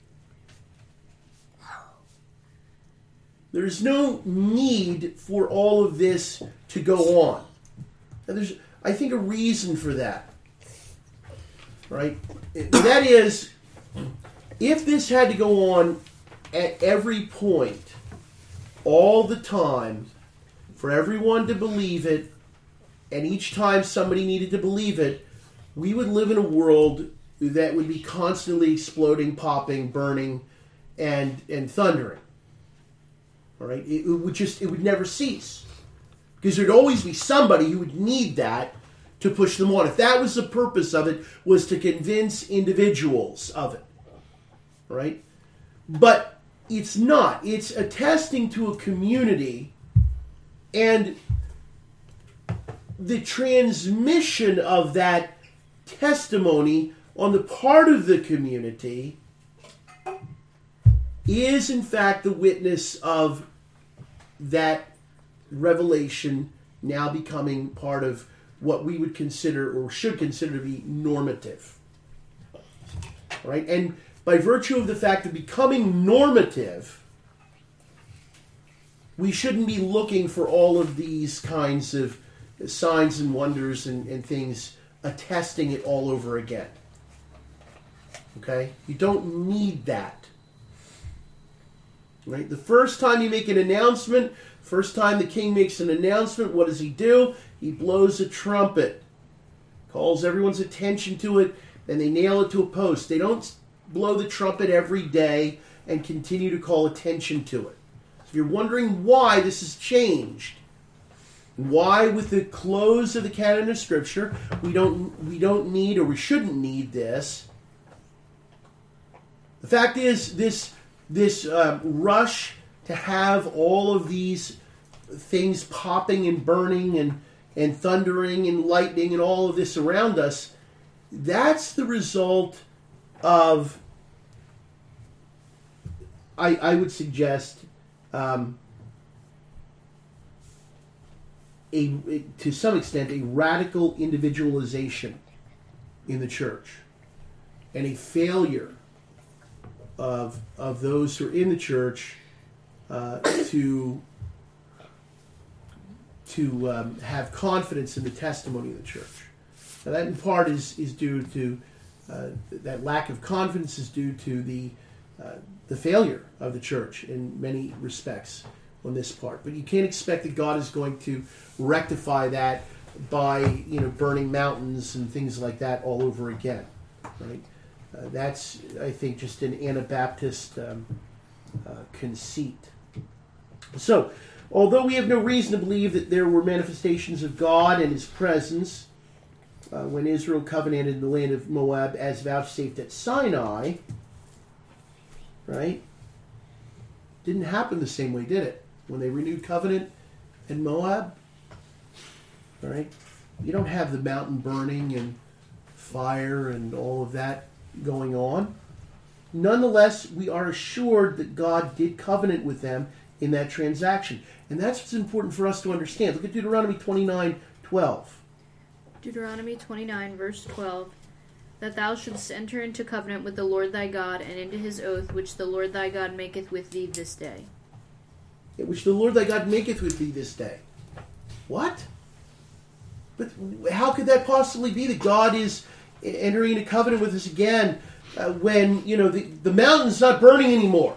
A: There's no need for all of this to go on. And there's, I think, a reason for that. Right? That is, if this had to go on at every point, all the time, for everyone to believe it, and each time somebody needed to believe it, we would live in a world that would be constantly exploding, popping, burning, and and thundering. All right, it, it would just it would never cease, because there'd always be somebody who would need that to push them on. If that was the purpose of it, was to convince individuals of it, right? But it's not. It's attesting to a community, and the transmission of that testimony on the part of the community is in fact the witness of that revelation now becoming part of what we would consider or should consider to be normative. Right? And by virtue of the fact of becoming normative, we shouldn't be looking for all of these kinds of signs and wonders and, and things attesting it all over again. Okay? You don't need that. Right? The first time you make an announcement, first time the king makes an announcement, what does he do? He blows a trumpet, calls everyone's attention to it, and they nail it to a post. They don't blow the trumpet every day and continue to call attention to it. So if you're wondering why this has changed, why with the close of the canon of Scripture we don't we don't need or we shouldn't need this, the fact is this this uh, rush to have all of these things popping and burning and, and thundering and lightning and all of this around us, that's the result of, I, I would suggest, um, a, to some extent, a radical individualization in the church and a failure of of those who are in the church uh, to to um, have confidence in the testimony of the church. Now that in part is is due to uh, that lack of confidence is due to the uh, the failure of the church in many respects on this part. But you can't expect that God is going to rectify that by you know burning mountains and things like that all over again, right? Uh, that's, I think, just an Anabaptist um, uh, conceit. So, although we have no reason to believe that there were manifestations of God and His presence uh, when Israel covenanted in the land of Moab as vouchsafed at Sinai, right? Didn't happen the same way, did it? When they renewed covenant in Moab, all right? You don't have the mountain burning and fire and all of that going on. Nonetheless, we are assured that God did covenant with them in that transaction. And that's what's important for us to understand. Look at Deuteronomy twenty-nine twelve.
G: Deuteronomy twenty-nine, verse twelve. That thou shouldst enter into covenant with the Lord thy God, and into his oath which the Lord thy God maketh with thee this day.
A: Which the Lord thy God maketh with thee this day. What? But how could that possibly be that God is entering into covenant with us again uh, when, you know, the, the mountain's not burning anymore?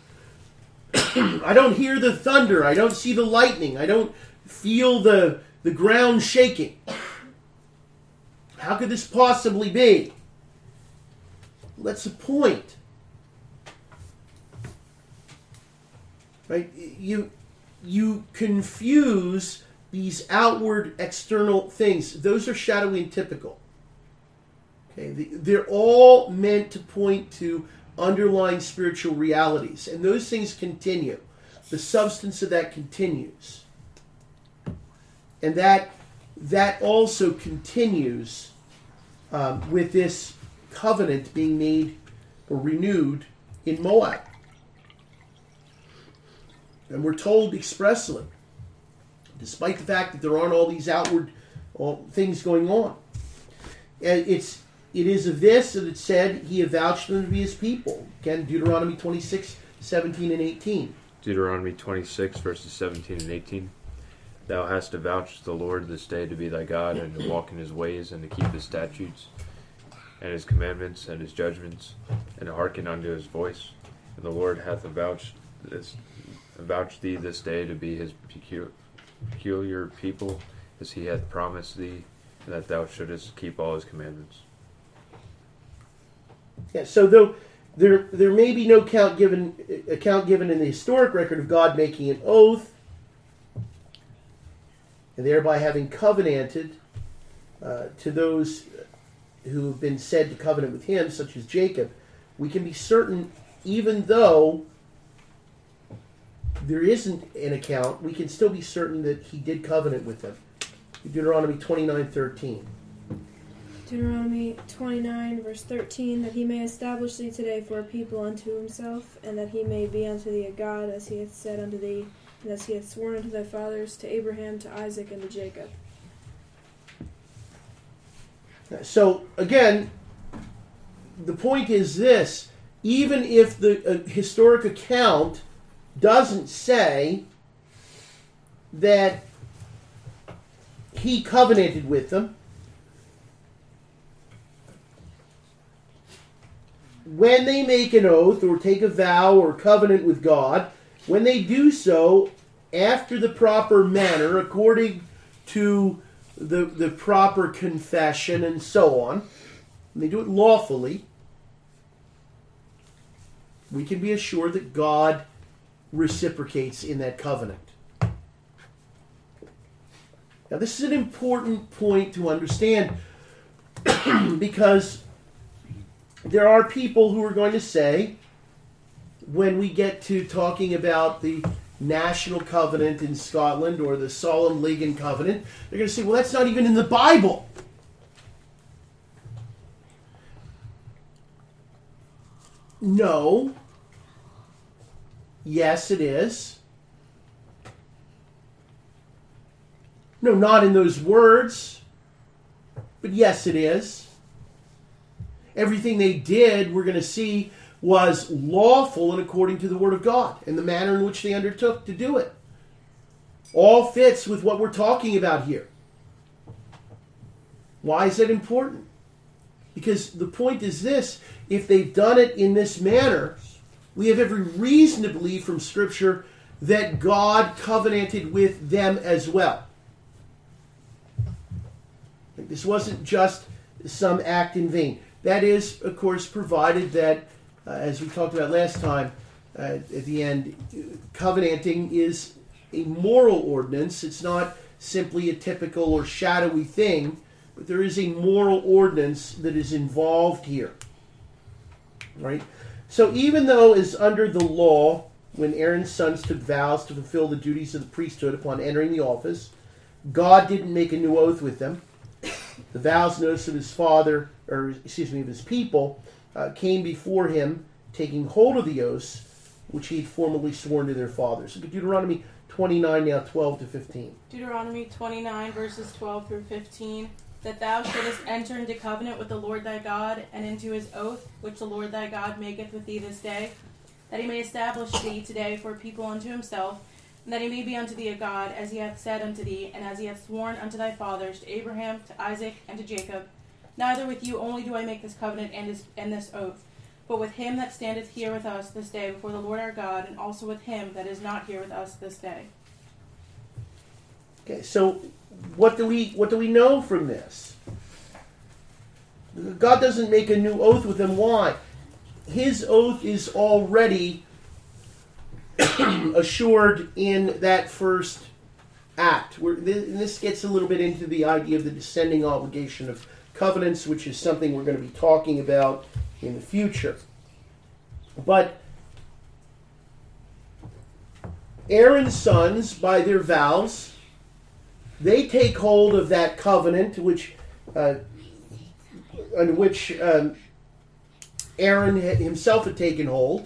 A: I don't hear the thunder. I don't see the lightning. I don't feel the, the ground shaking. How could this possibly be? Well, that's the point. Right? You, you confuse these outward external things, those are shadowy and typical. Okay, they're all meant to point to underlying spiritual realities, and those things continue. The substance of that continues, and that that also continues um, with this covenant being made or renewed in Moab. And we're told expressly, despite the fact that there aren't all these outward all, things going on, and it's it is of this that it said he avouched them to be his people. Again, Deuteronomy twenty-six, seventeen and eighteen.
H: Deuteronomy twenty-six, verses seventeen and eighteen. Thou hast avouched the Lord this day to be thy God, and to walk in his ways, and to keep his statutes, and his commandments, and his judgments, and to hearken unto his voice. And the Lord hath avouched this, avouched thee this day to be his pecu- peculiar people, as he hath promised thee, and that thou shouldest keep all his commandments.
A: Yeah, so though there there may be no account given account given in the historic record of God making an oath, and thereby having covenanted uh, to those who have been said to covenant with him, such as Jacob, we can be certain, even though there isn't an account, we can still be certain that he did covenant with them. Deuteronomy twenty-nine thirteen.
I: Deuteronomy twenty-nine, verse thirteen, that he may establish thee today for a people unto himself, and that he may be unto thee a God, as he hath said unto thee, and as he hath sworn unto thy fathers, to Abraham, to Isaac, and to Jacob.
A: So, again, the point is this. Even if the uh, historic account doesn't say that he covenanted with them, when they make an oath or take a vow or covenant with God, when they do so after the proper manner, according to the, the proper confession and so on, and they do it lawfully, we can be assured that God reciprocates in that covenant. Now, this is an important point to understand because there are people who are going to say, when we get to talking about the National Covenant in Scotland or the Solemn Ligan Covenant, they're going to say, well, that's not even in the Bible. No. Yes, it is. No, not in those words. But yes, it is. Everything they did, we're going to see, was lawful and according to the Word of God and the manner in which they undertook to do it. All fits with what we're talking about here. Why is that important? Because the point is this: if they've done it in this manner, we have every reason to believe from Scripture that God covenanted with them as well. This wasn't just some act in vain. That is, of course, provided that, uh, as we talked about last time, uh, at the end, covenanting is a moral ordinance. It's not simply a typical or shadowy thing, but there is a moral ordinance that is involved here. Right? So even though, as under the law, when Aaron's sons took vows to fulfill the duties of the priesthood upon entering the office, God didn't make a new oath with them. The vows, notice, of his father, or excuse me, of his people, uh, came before him, taking hold of the oaths which he had formerly sworn to their fathers. Look at Deuteronomy twenty-nine, now twelve to fifteen.
J: Deuteronomy twenty-nine, verses twelve through fifteen. That thou shouldest enter into covenant with the Lord thy God, and into his oath, which the Lord thy God maketh with thee this day, that he may establish thee today for a people unto himself, and that he may be unto thee a God, as he hath said unto thee, and as he hath sworn unto thy fathers, to Abraham, to Isaac, and to Jacob. Neither with you only do I make this covenant and this, and this oath, but with him that standeth here with us this day before the Lord our God, and also with him that is not here with us this day.
A: Okay, so what do we what do we know from this? God doesn't make a new oath with them. Why? His oath is already assured in that first act. We're, and this gets a little bit into the idea of the descending obligation of covenants, which is something we're going to be talking about in the future. But Aaron's sons, by their vows, they take hold of that covenant which uh, on which um, Aaron himself had taken hold.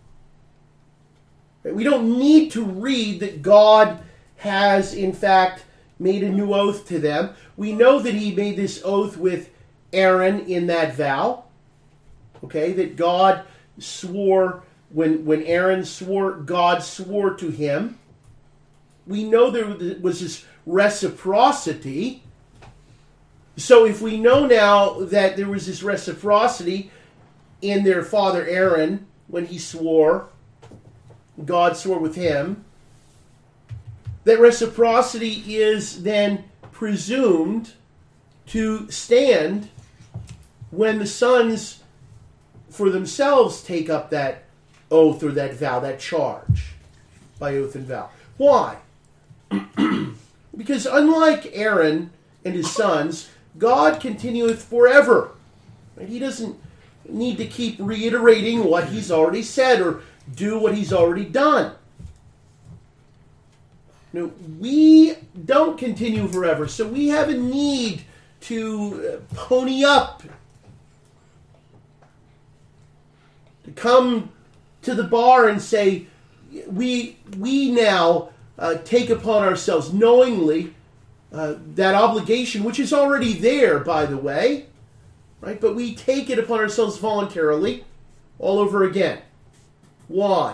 A: We don't need to read that God has, in fact, made a new oath to them. We know that he made this oath with Aaron in that vow. Okay, that God swore, when, when Aaron swore, God swore to him. We know there was this reciprocity. So if we know now that there was this reciprocity in their father Aaron when he swore, God swore with him, that reciprocity is then presumed to stand when the sons for themselves take up that oath or that vow, that charge by oath and vow. Why? Because unlike Aaron and his sons, God continueth forever. Right? He doesn't need to keep reiterating what he's already said or do what he's already done. No, we don't continue forever, so we have a need to pony up, to come to the bar and say, we we now uh, take upon ourselves knowingly uh, that obligation, which is already there, by the way, right? But we take it upon ourselves voluntarily all over again. Why?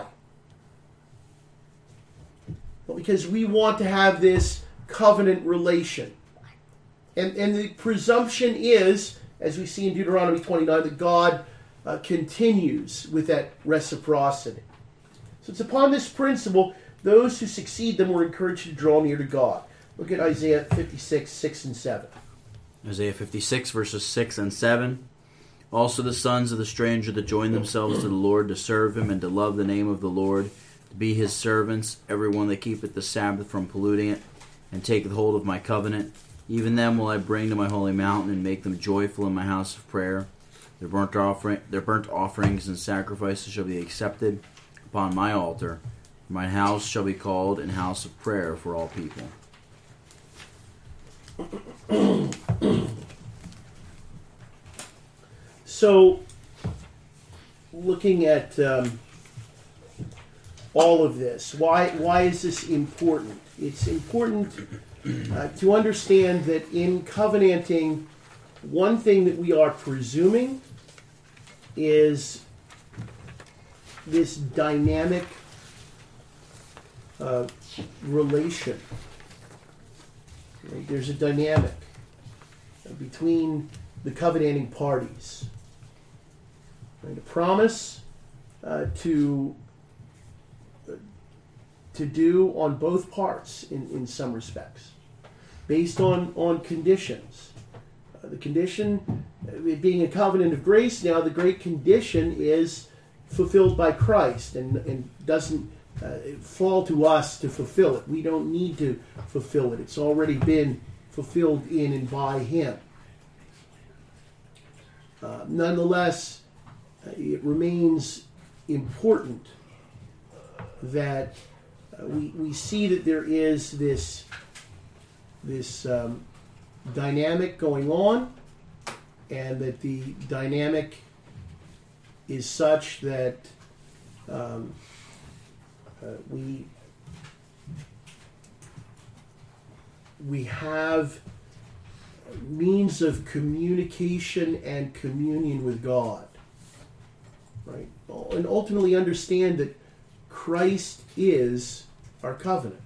A: Well, because we want to have this covenant relation. And, and the presumption is, as we see in Deuteronomy twenty-nine, that God uh, continues with that reciprocity. So it's upon this principle, those who succeed them were encouraged to draw near to God. Look at Isaiah fifty-six, six and seven.
C: Isaiah fifty-six, verses six and seven. Also the sons of the stranger that join themselves to the Lord, to serve him and to love the name of the Lord, to be his servants, everyone that keepeth the Sabbath from polluting it, and taketh hold of my covenant, even them will I bring to my holy mountain, and make them joyful in my house of prayer. Their burnt offering, their burnt offerings and sacrifices shall be accepted upon my altar. My house shall be called an house of prayer for all people.
A: So, looking at um, all of this, why why is this important? It's important uh, to understand that in covenanting, one thing that we are presuming is this dynamic uh, relation. Right? There's a dynamic between the covenanting parties. Right? A promise uh, to uh, to do on both parts in, in some respects, based on, on conditions. Uh, the condition, uh, it being a covenant of grace now, the great condition is fulfilled by Christ and, and doesn't uh, fall to us to fulfill it. We don't need to fulfill it. It's already been fulfilled in and by Him. Uh, nonetheless, uh, it remains important that uh, we, we see that there is this, this um, dynamic going on, and that the dynamic is such that um, uh, we we have means of communication and communion with God, right? And ultimately understand that Christ is our covenant.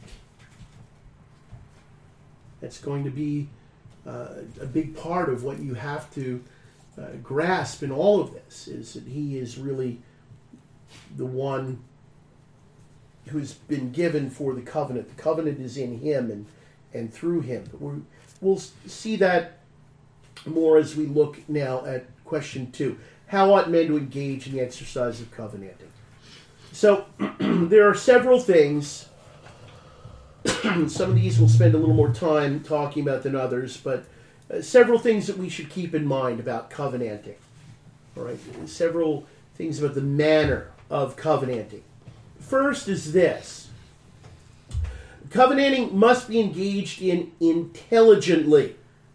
A: That's going to be uh, a big part of what you have to uh, grasp in all of this, is that He is really the one who's been given for the covenant. The covenant is in Him and, and through Him. But we're, we'll see that more as we look now at question two. How ought men to engage in the exercise of covenanting? So there are several things Some of these we'll spend a little more time talking about than others, but uh, several things that we should keep in mind about covenanting. All right, several things about the manner of covenanting. First is this. Covenanting must be engaged in intelligently.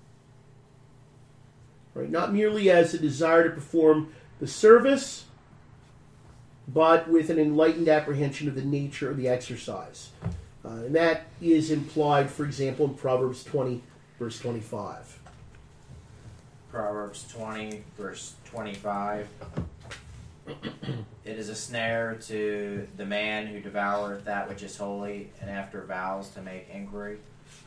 A: Right? Not merely as a desire to perform the service, but with an enlightened apprehension of the nature of the exercise. Uh, and that is implied, for example, in Proverbs twenty, verse twenty-five.
D: Proverbs twenty, verse twenty-five. It is a snare to the man who devoureth that which is holy, and after vows to make inquiry.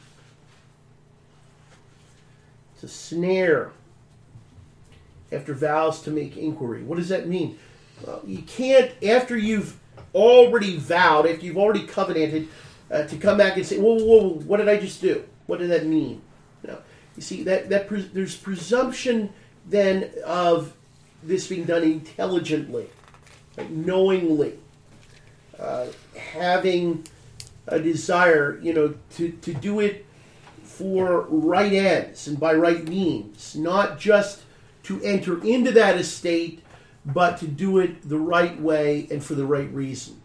A: It's a snare after vows to make inquiry. What does that mean? Well, you can't, after you've already vowed, after you've already covenanted, uh, to come back and say, whoa, whoa, whoa, what did I just do? What did that mean? No. You see, that, that pres- there's presumption then of this being done intelligently, like knowingly, uh, having a desire, you know, to, to do it for right ends and by right means, not just to enter into that estate, but to do it the right way and for the right reason.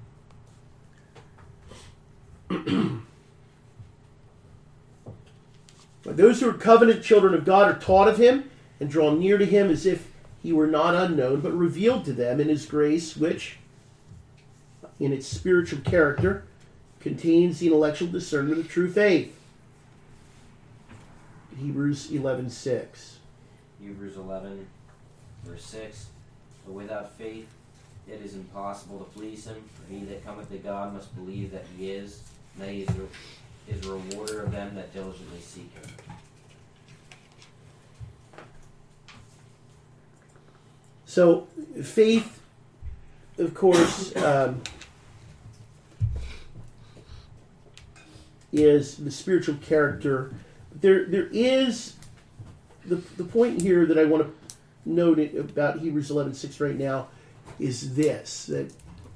A: Those who are covenant children of God are taught of him and draw near to him as if he were not unknown, but revealed to them in his grace, which, in its spiritual character, contains the intellectual discernment of true faith. Hebrews eleven six.
E: Hebrews eleven, verse six. But without faith it is impossible to please him. For he that cometh to God must believe that he is, and that he is a, is a rewarder of them that diligently seek him.
A: So, faith, of course, um, is the spiritual character. There, there is the the point here that I want to note about Hebrews eleven six right now is this, that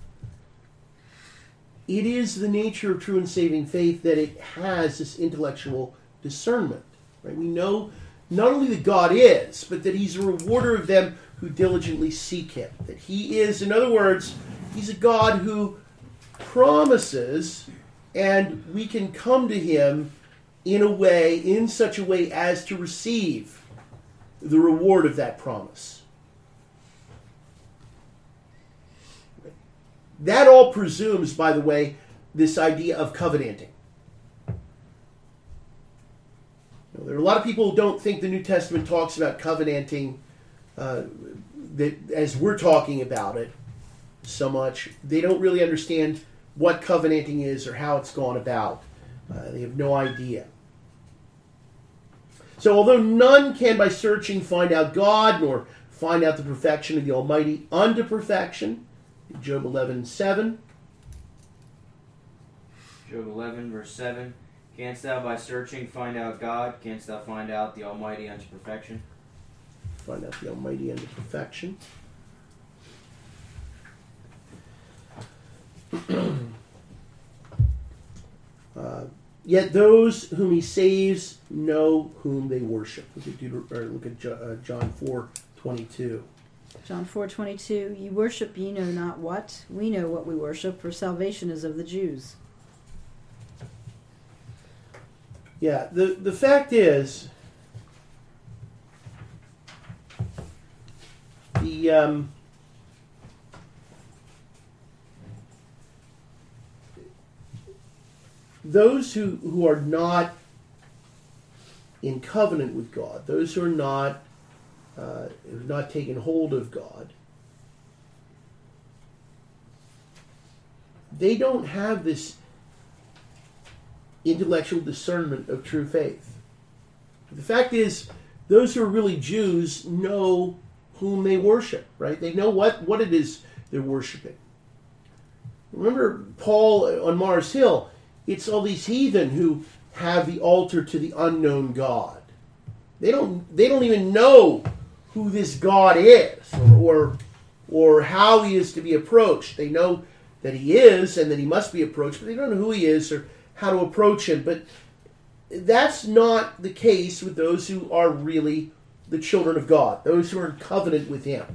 A: it is the nature of true and saving faith that it has this intellectual discernment. Right? We know not only that God is, but that he's a rewarder of them who diligently seek him. That he is, in other words, he's a God who promises, and we can come to him in a way, in such a way as to receive the reward of that promise. That all presumes, by the way, this idea of covenanting. Now, there are a lot of people who don't think the New Testament talks about covenanting uh, that as we're talking about it so much. They don't really understand what covenanting is or how it's gone about. Uh, they have no idea. So although none can by searching find out God, nor find out the perfection of the Almighty unto perfection, Job eleven seven.
E: Job eleven, verse seven. Canst thou by searching find out God? Canst thou find out the Almighty unto perfection?
A: Find out the Almighty unto perfection. uh, Yet those whom he saves know whom they worship. Look at, Deuter- or look at uh, John four twenty-two.
F: John four twenty-two. Ye worship ye know not what. We know what we worship, for salvation is of the Jews.
A: Yeah, the, the fact is, the um, those who, who are not in covenant with God, those who are not uh, who have not taken hold of God, they don't have this intellectual discernment of true faith. The fact is, those who are really Jews know whom they worship, right? They know what, what it is they're worshiping. Remember Paul on Mars Hill, it's all these heathen who have the altar to the unknown God. They don't they don't even know who this God is or, or or how he is to be approached. They know that he is and that he must be approached, but they don't know who he is or how to approach him. But that's not the case with those who are really the children of God, those who are in covenant with him.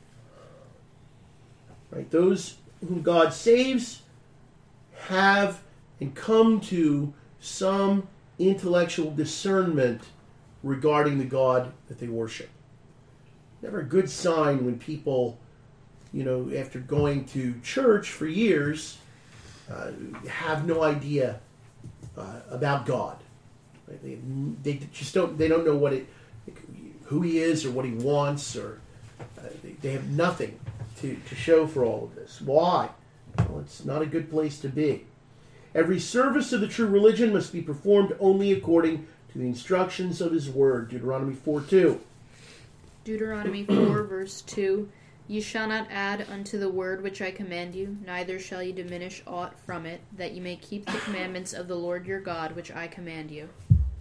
A: Right? Those whom God saves have and come to some intellectual discernment regarding the God that they worship. Never a good sign when people, you know, after going to church for years, uh, have no idea uh, about God. Right? They, they just don't. They don't know what it, who He is, or what He wants, or uh, they, they have nothing to, to show for all of this. Why? Well, it's not a good place to be. Every service of the true religion must be performed only according to the instructions of His Word. Deuteronomy four two.
G: Deuteronomy four, verse two. You shall not add unto the word which I command you, neither shall you diminish aught from it, that you may keep the commandments of the Lord your God, which I command you.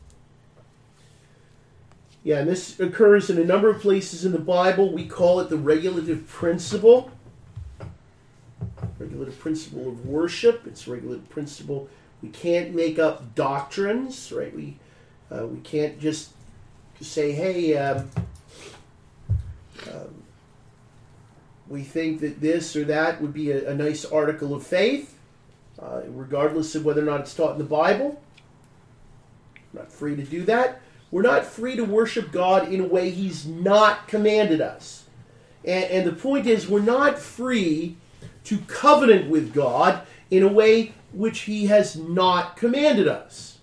A: Yeah, and this occurs in a number of places in the Bible. We call it the regulative principle. Regulative principle of worship. It's a regulative principle. We can't make up doctrines, right? We uh, we can't just say, hey, um, um, we think that this or that would be a, a nice article of faith, uh, regardless of whether or not it's taught in the Bible. We're not free to do that. We're not free to worship God in a way He's not commanded us. And, and the point is, we're not free to covenant with God in a way which He has not commanded us.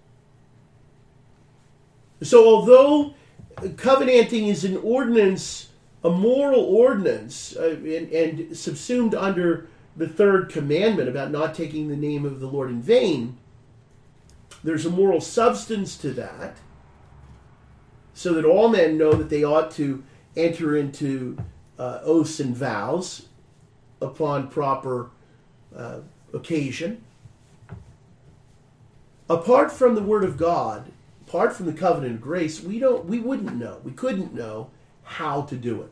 A: So although covenanting is an ordinance, a moral ordinance, uh, and, and subsumed under the third commandment about not taking the name of the Lord in vain, there's a moral substance to that, so that all men know that they ought to enter into uh, oaths and vows upon proper uh, occasion. Apart from the Word of God, apart from the covenant of grace, we don't, we wouldn't know, we couldn't know how to do it.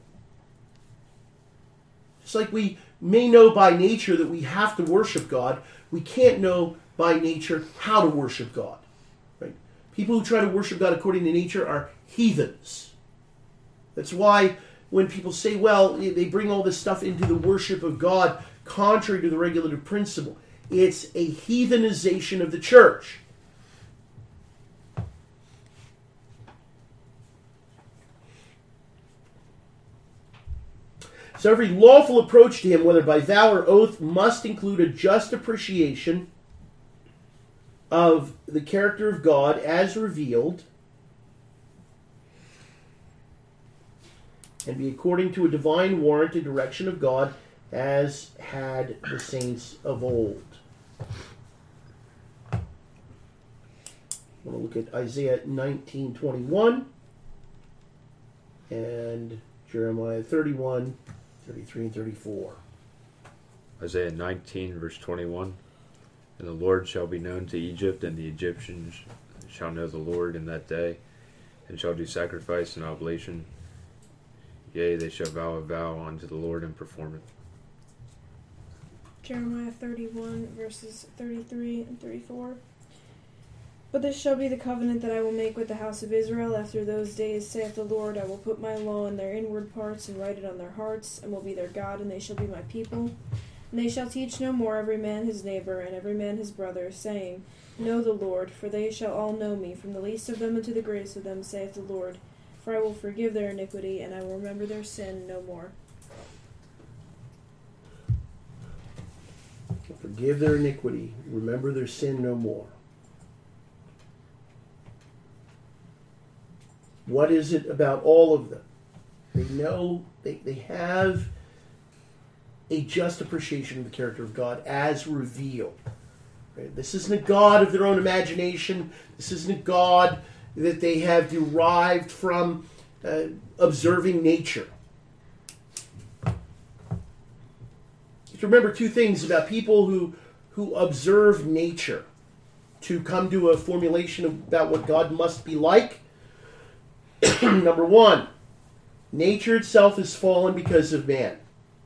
A: Just like we may know by nature that we have to worship God, we can't know by nature how to worship God. Right? People who try to worship God according to nature are heathens. That's why when people say, well, they bring all this stuff into the worship of God contrary to the regulative principle, it's a heathenization of the church. So every lawful approach to Him, whether by vow or oath, must include a just appreciation of the character of God as revealed, and be according to a divine warrant and direction of God, as had the saints of old. I want to look at Isaiah nineteen twenty-one and Jeremiah thirty-one, thirty-three, and thirty-four.
H: Isaiah nineteen, verse twenty-one. And the Lord shall be known to Egypt, and the Egyptians shall know the Lord in that day, and shall do sacrifice and oblation. Yea, they shall vow a vow unto the Lord and perform it.
I: Jeremiah thirty-one, verses thirty-three and thirty-four. But this shall be the covenant that I will make with the house of Israel after those days, saith the Lord. I will put my law in their inward parts, and write it on their hearts, and will be their God, and they shall be my people. And they shall teach no more every man his neighbor, and every man his brother, saying, Know the Lord, for they shall all know me, from the least of them unto the greatest of them, saith the Lord. For I will forgive their iniquity, and I will remember their sin no more.
A: Forgive their iniquity, remember their sin no more. What is it about all of them? They know, they, they have a just appreciation of the character of God as revealed. Right? This isn't a God of their own imagination. This isn't a God that they have derived from uh, observing nature. You have to remember two things about people who, who observe nature to come to a formulation about what God must be like. Number one, nature itself is fallen because of man.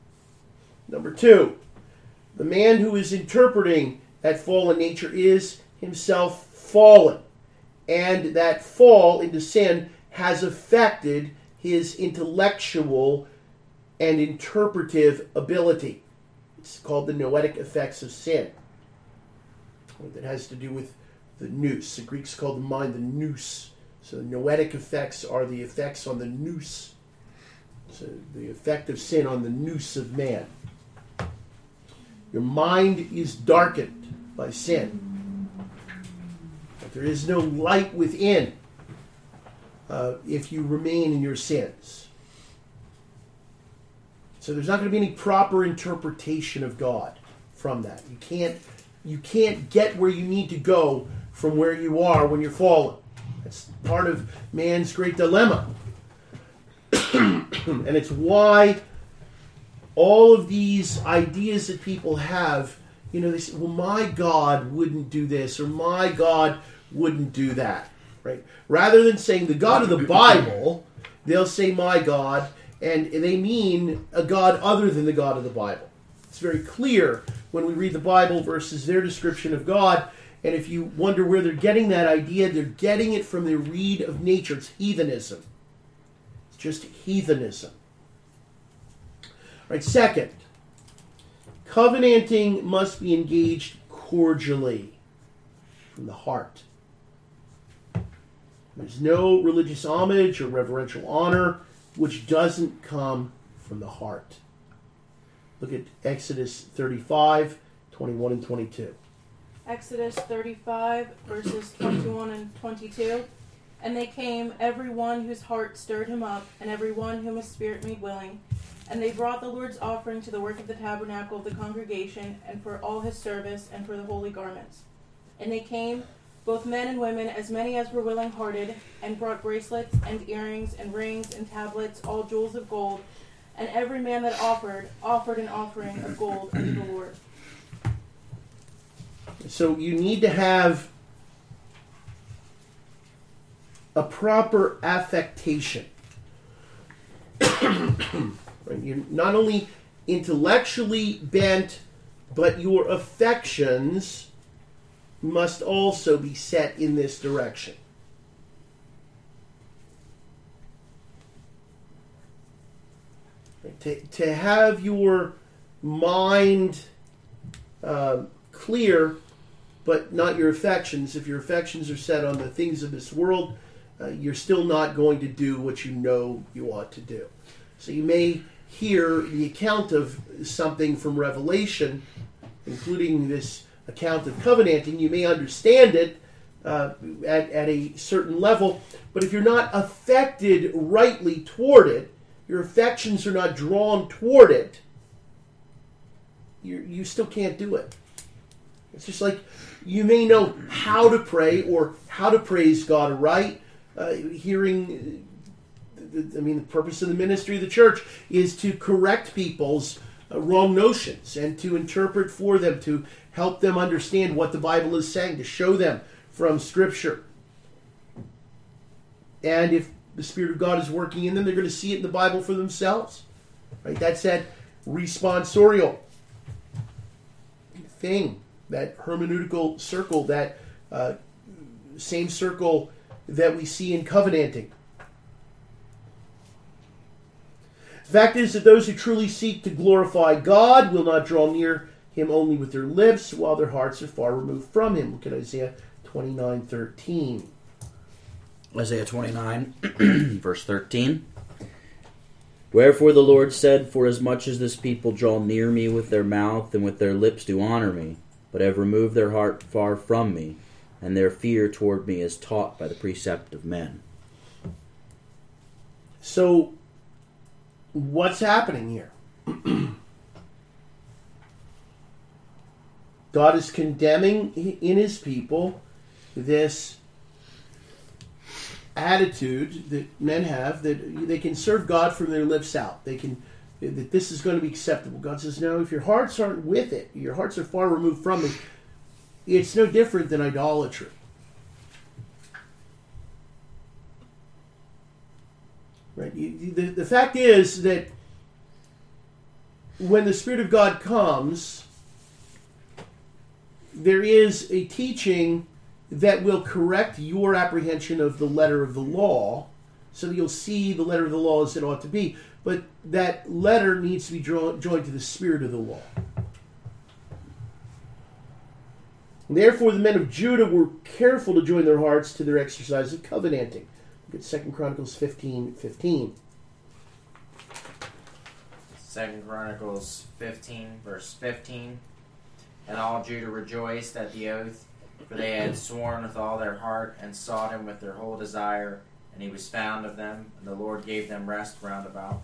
A: Number two, the man who is interpreting that fallen nature is himself fallen. And that fall into sin has affected his intellectual and interpretive ability. It's called the noetic effects of sin. That has to do with the nous. The Greeks call the mind the nous. So the noetic effects are the effects on the nous. So the effect of sin on the nous of man. Your mind is darkened by sin. But there is no light within uh, if you remain in your sins. So there's not going to be any proper interpretation of God from that. You can't, you can't get where you need to go from where you are when you're fallen. That's part of man's great dilemma. And it's why all of these ideas that people have, you know, they say, well, my God wouldn't do this, or my God wouldn't do that, right? Rather than saying the God of the Bible, they'll say my God, and they mean a God other than the God of the Bible. It's very clear when we read the Bible versus their description of God, and if you wonder where they're getting that idea, they're getting it from their read of nature. It's heathenism. It's just heathenism. Right, second, covenanting must be engaged cordially from the heart. There's no religious homage or reverential honor which doesn't come from the heart. Look at Exodus thirty-five, twenty-one and twenty-two.
J: Exodus thirty-five, verses twenty-one and twenty-two. And they came, every one whose heart stirred him up, and every one whom his spirit made willing. And they brought the Lord's offering to the work of the tabernacle of the congregation, and for all his service, and for the holy garments. And they came, both men and women, as many as were willing-hearted, and brought bracelets, and earrings, and rings, and tablets, all jewels of gold. And every man that offered, offered an offering of gold unto the Lord.
A: So you need to have a proper affectation. Right? You're not only intellectually bent, but your affections must also be set in this direction. Right? To, to have your mind uh, clear, but not your affections. If your affections are set on the things of this world, uh, you're still not going to do what you know you ought to do. So you may hear the account of something from Revelation, including this account of covenanting. You may understand it uh, at, at a certain level, but if you're not affected rightly toward it, your affections are not drawn toward it, you you still can't do it. It's just like you may know how to pray or how to praise God aright. Uh, hearing, I mean, the purpose of the ministry of the church is to correct people's uh, wrong notions and to interpret for them, to help them understand what the Bible is saying, to show them from Scripture. And if the Spirit of God is working in them, they're going to see it in the Bible for themselves. Right? That's that responsorial thing, that hermeneutical circle, that uh, same circle that we see in covenanting. The fact is that those who truly seek to glorify God will not draw near Him only with their lips, while their hearts are far removed from Him. Look at Isaiah twenty-nine thirteen.
C: Isaiah twenty-nine, verse thirteen. Wherefore the Lord said, forasmuch as this people draw near me with their mouth, and with their lips do honor me, but have removed their heart far from me, and their fear toward me is taught by the precept of men.
A: So, what's happening here? God is condemning in His people this attitude that men have, that they can serve God from their lips out. They can, that this is going to be acceptable. God says, no, if your hearts aren't with it, your hearts are far removed from it, it's no different than idolatry. Right? The, the fact is that when the Spirit of God comes, there is a teaching that will correct your apprehension of the letter of the law, so that you'll see the letter of the law as it ought to be. But that letter needs to be drawn, joined to the spirit of the law. Therefore, the men of Judah were careful to join their hearts to their exercise of covenanting. Look at Second Chronicles fifteen fifteen.
D: Second Chronicles fifteen, verse fifteen. And all Judah rejoiced at the oath, for they had sworn with all their heart, and sought him with their whole desire, and he was found of them, and the Lord gave them rest round about.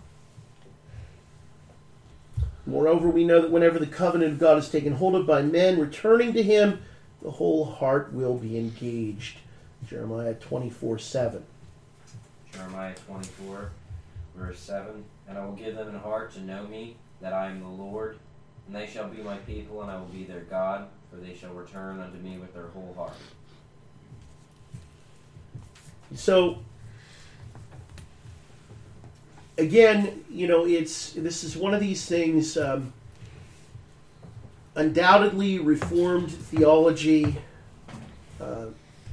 A: Moreover, we know that whenever the covenant of God is taken hold of by men returning to him, the whole heart will be engaged. Jeremiah twenty-four seven.
E: Jeremiah twenty-four, verse seven. And I will give them a heart to know me, that I am the Lord, and they shall be my people, and I will be their God, for they shall return unto me with their whole heart.
A: So, again, you know, it's this is one of these things. Um, undoubtedly, Reformed theology, uh,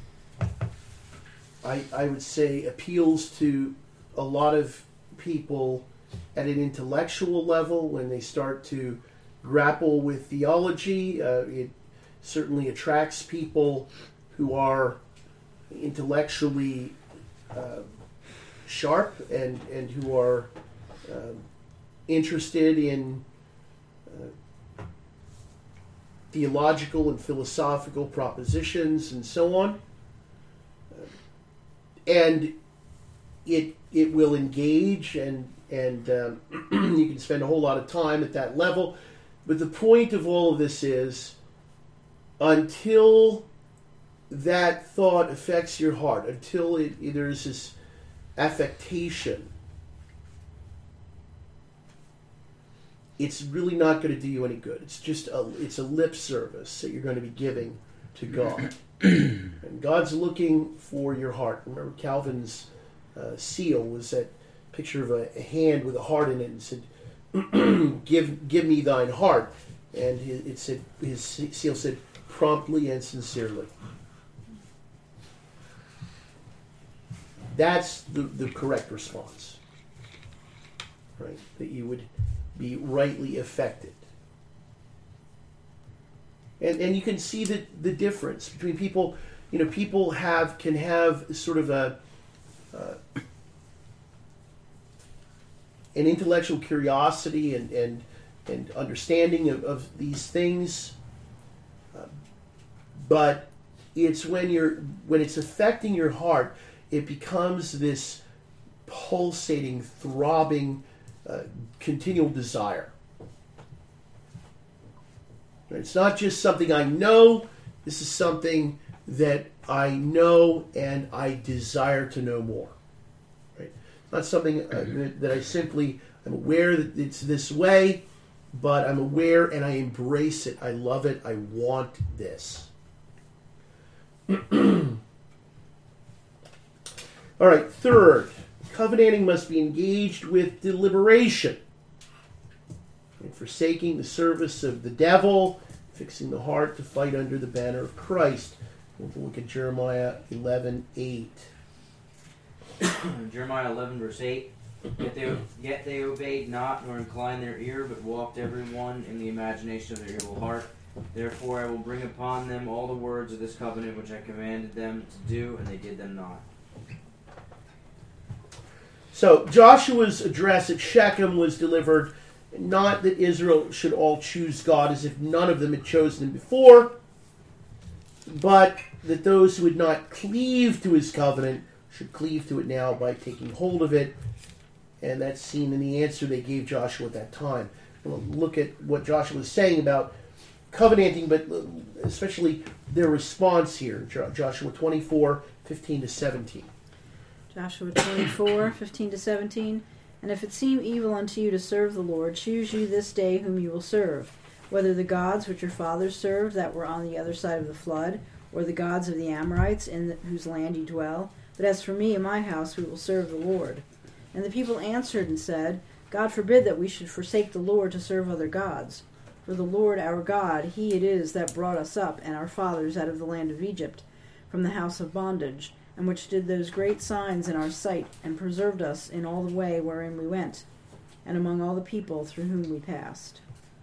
A: I I would say, appeals to a lot of people at an intellectual level when they start to grapple with theology. Uh, it certainly attracts people who are intellectually uh, sharp and, and who are uh, interested in uh, theological and philosophical propositions and so on. Uh, and it it will engage and and um, you can spend a whole lot of time at that level. But the point of all of this is, until that thought affects your heart, until it, it, there's this affectation, it's really not going to do you any good. It's just a, it's a lip service that you're going to be giving to God. And God's looking for your heart. Remember, Calvin's uh, seal was that picture of a, a hand with a heart in it, and said, give give me thine heart. And it said, his seal said, promptly and sincerely. That's the, the correct response, right? That you would be rightly affected. And and you can see the, the difference between people. You know, people have can have sort of a uh, an intellectual curiosity and and, and understanding of, of these things, uh, but it's when you're when it's affecting your heart, it becomes this pulsating, throbbing, uh, continual desire. It's not just something I know. This is something that I know and I desire to know more. Right? Not something uh, that, that I simply I'm aware that it's this way, but I'm aware and I embrace it. I love it. I want this. All right, third, covenanting must be engaged with deliberation. And forsaking the service of the devil, fixing the heart to fight under the banner of Christ. We'll look at Jeremiah eleven eight.
E: Jeremiah eleven, verse eight. Yet they, yet they obeyed not, nor inclined their ear, but walked every one in the imagination of their evil heart. Therefore I will bring upon them all the words of this covenant which I commanded them to do, and they did them not.
A: So Joshua's address at Shechem was delivered, not that Israel should all choose God as if none of them had chosen him before, but that those who had not cleaved to his covenant should cleave to it now by taking hold of it. And that's seen in the answer they gave Joshua at that time. We'll look at what Joshua was saying about covenanting, but especially their response here. Joshua twenty-four, fifteen to seventeen.
F: Joshua twenty-four, fifteen to seventeen. And if it seem evil unto you to serve the Lord, choose you this day whom you will serve, whether the gods which your fathers served that were on the other side of the flood, or the gods of the Amorites in the, whose land you dwell. But as for me and my house, we will serve the Lord. And the people answered and said, God forbid that we should forsake the Lord to serve other gods. For the Lord our God, he it is that brought us up and our fathers out of the land of Egypt, from the house of bondage, and which did those great signs in our sight, and preserved us in all the way wherein we went, and among all the people through whom we passed.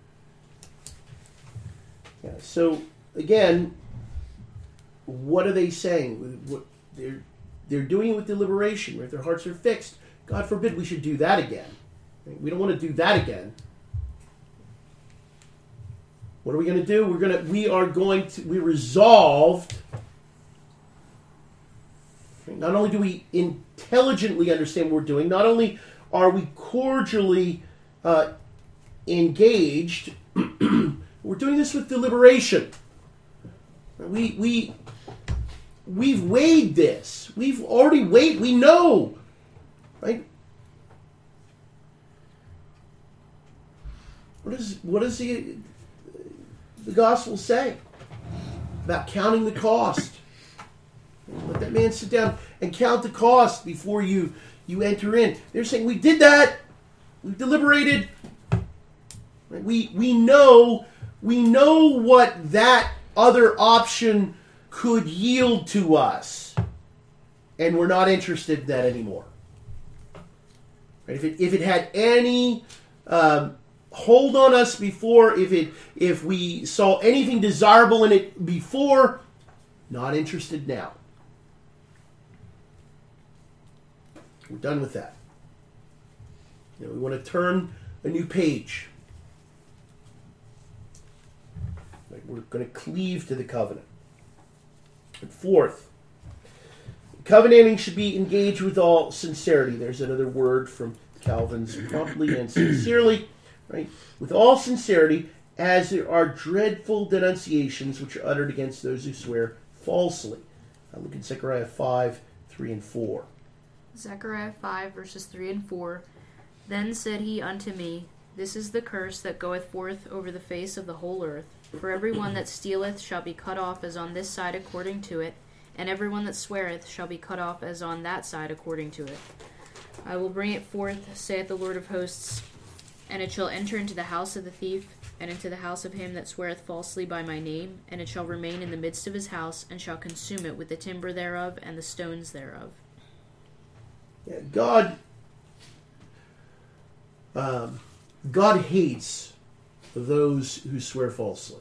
A: Yeah, so, again, what are they saying? What, they're, they're doing it with deliberation, right? Their hearts are fixed. God forbid we should do that again. We don't want to do that again. What are we going to do? We're going to. We are going to. We resolved. Not only do we intelligently understand what we're doing, not only are we cordially uh, engaged, we're doing this with deliberation. We we we've weighed this. We've already weighed. We know, right? What does what does the the gospel say about counting the cost? Let that man sit down and count the cost before you you enter in. They're saying we did that. We deliberated. We we know we know what that other option could yield to us, and we're not interested in that anymore. Right? If it if it had any um, hold on us before, if it if we saw anything desirable in it before, not interested now. We're done with that. You know, we want to turn a new page. Right? We're going to cleave to the covenant. And fourth, covenanting should be engaged with all sincerity. There's another word from Calvin's promptly and sincerely. Right? With all sincerity, as there are dreadful denunciations which are uttered against those who swear falsely. Now look at Zechariah five, three and four.
G: Zechariah five, verses three and four. Then said he unto me, This is the curse that goeth forth over the face of the whole earth. For every one that stealeth shall be cut off as on this side according to it, and every one that sweareth shall be cut off as on that side according to it. I will bring it forth, saith the Lord of hosts, and it shall enter into the house of the thief, and into the house of him that sweareth falsely by my name, and it shall remain in the midst of his house, and shall consume it with the timber thereof and the stones thereof.
A: Yeah, God, um, God hates those who swear falsely.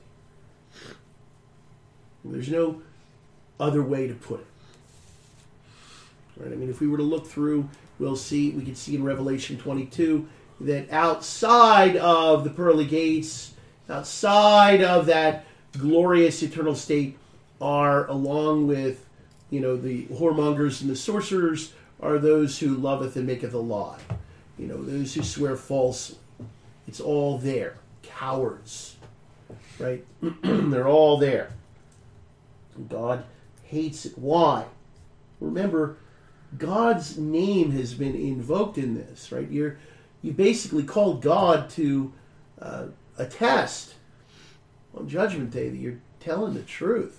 A: There's no other way to put it. Right? I mean, if we were to look through, we'll see. We can see in Revelation twenty-two that outside of the pearly gates, outside of that glorious eternal state, are along with, you know, the whoremongers and the sorcerers, are those who loveth and maketh a lie. You know, those who swear falsely. It's all there. Cowards. Right? They're all there. And God hates it. Why? Remember, God's name has been invoked in this, right? You're you basically called God to uh, attest on Judgment Day that you're telling the truth.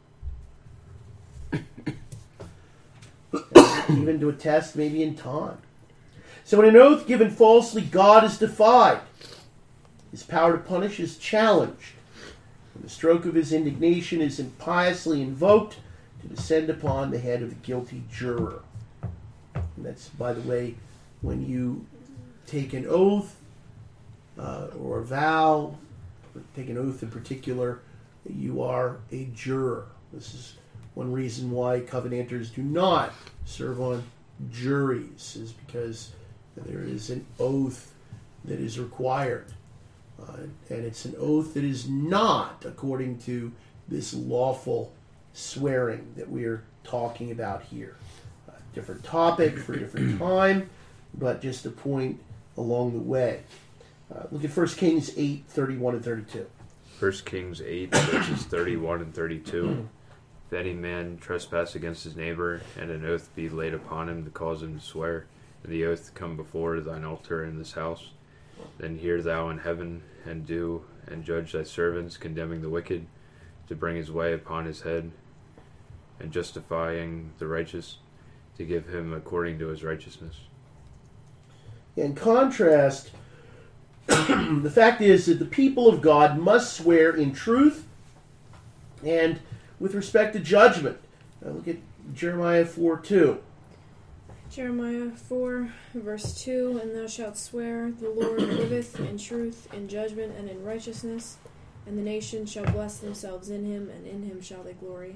A: Even to attest maybe in time. So in an oath given falsely, God is defied. His power to punish is challenged. And the stroke of his indignation is impiously invoked to descend upon the head of the guilty juror. And that's, by the way, when you take an oath uh, or a vow, or take an oath in particular, you are a juror. This is one reason why covenanters do not serve on juries, is because there is an oath that is required. Uh, and it's an oath that is not according to this lawful swearing that we're talking about here. Uh, different topic for different time, but just a point along the way. Uh, look at First Kings eight, thirty-one and thirty-two.
H: First Kings eight, verses thirty-one and thirty-two. If any man trespass against his neighbor, and an oath be laid upon him to cause him to swear, and the oath come before thine altar in this house, then hear thou in heaven, and do, and judge thy servants, condemning the wicked, to bring his way upon his head, and justifying the righteous, to give him according to his righteousness.
A: In contrast, the fact is that the people of God must swear in truth and with respect to judgment. Uh, look at Jeremiah four two.
I: Jeremiah four, verse two, and thou shalt swear, the Lord liveth in truth, in judgment, and in righteousness, and the nations shall bless themselves in him, and in him shall they glory.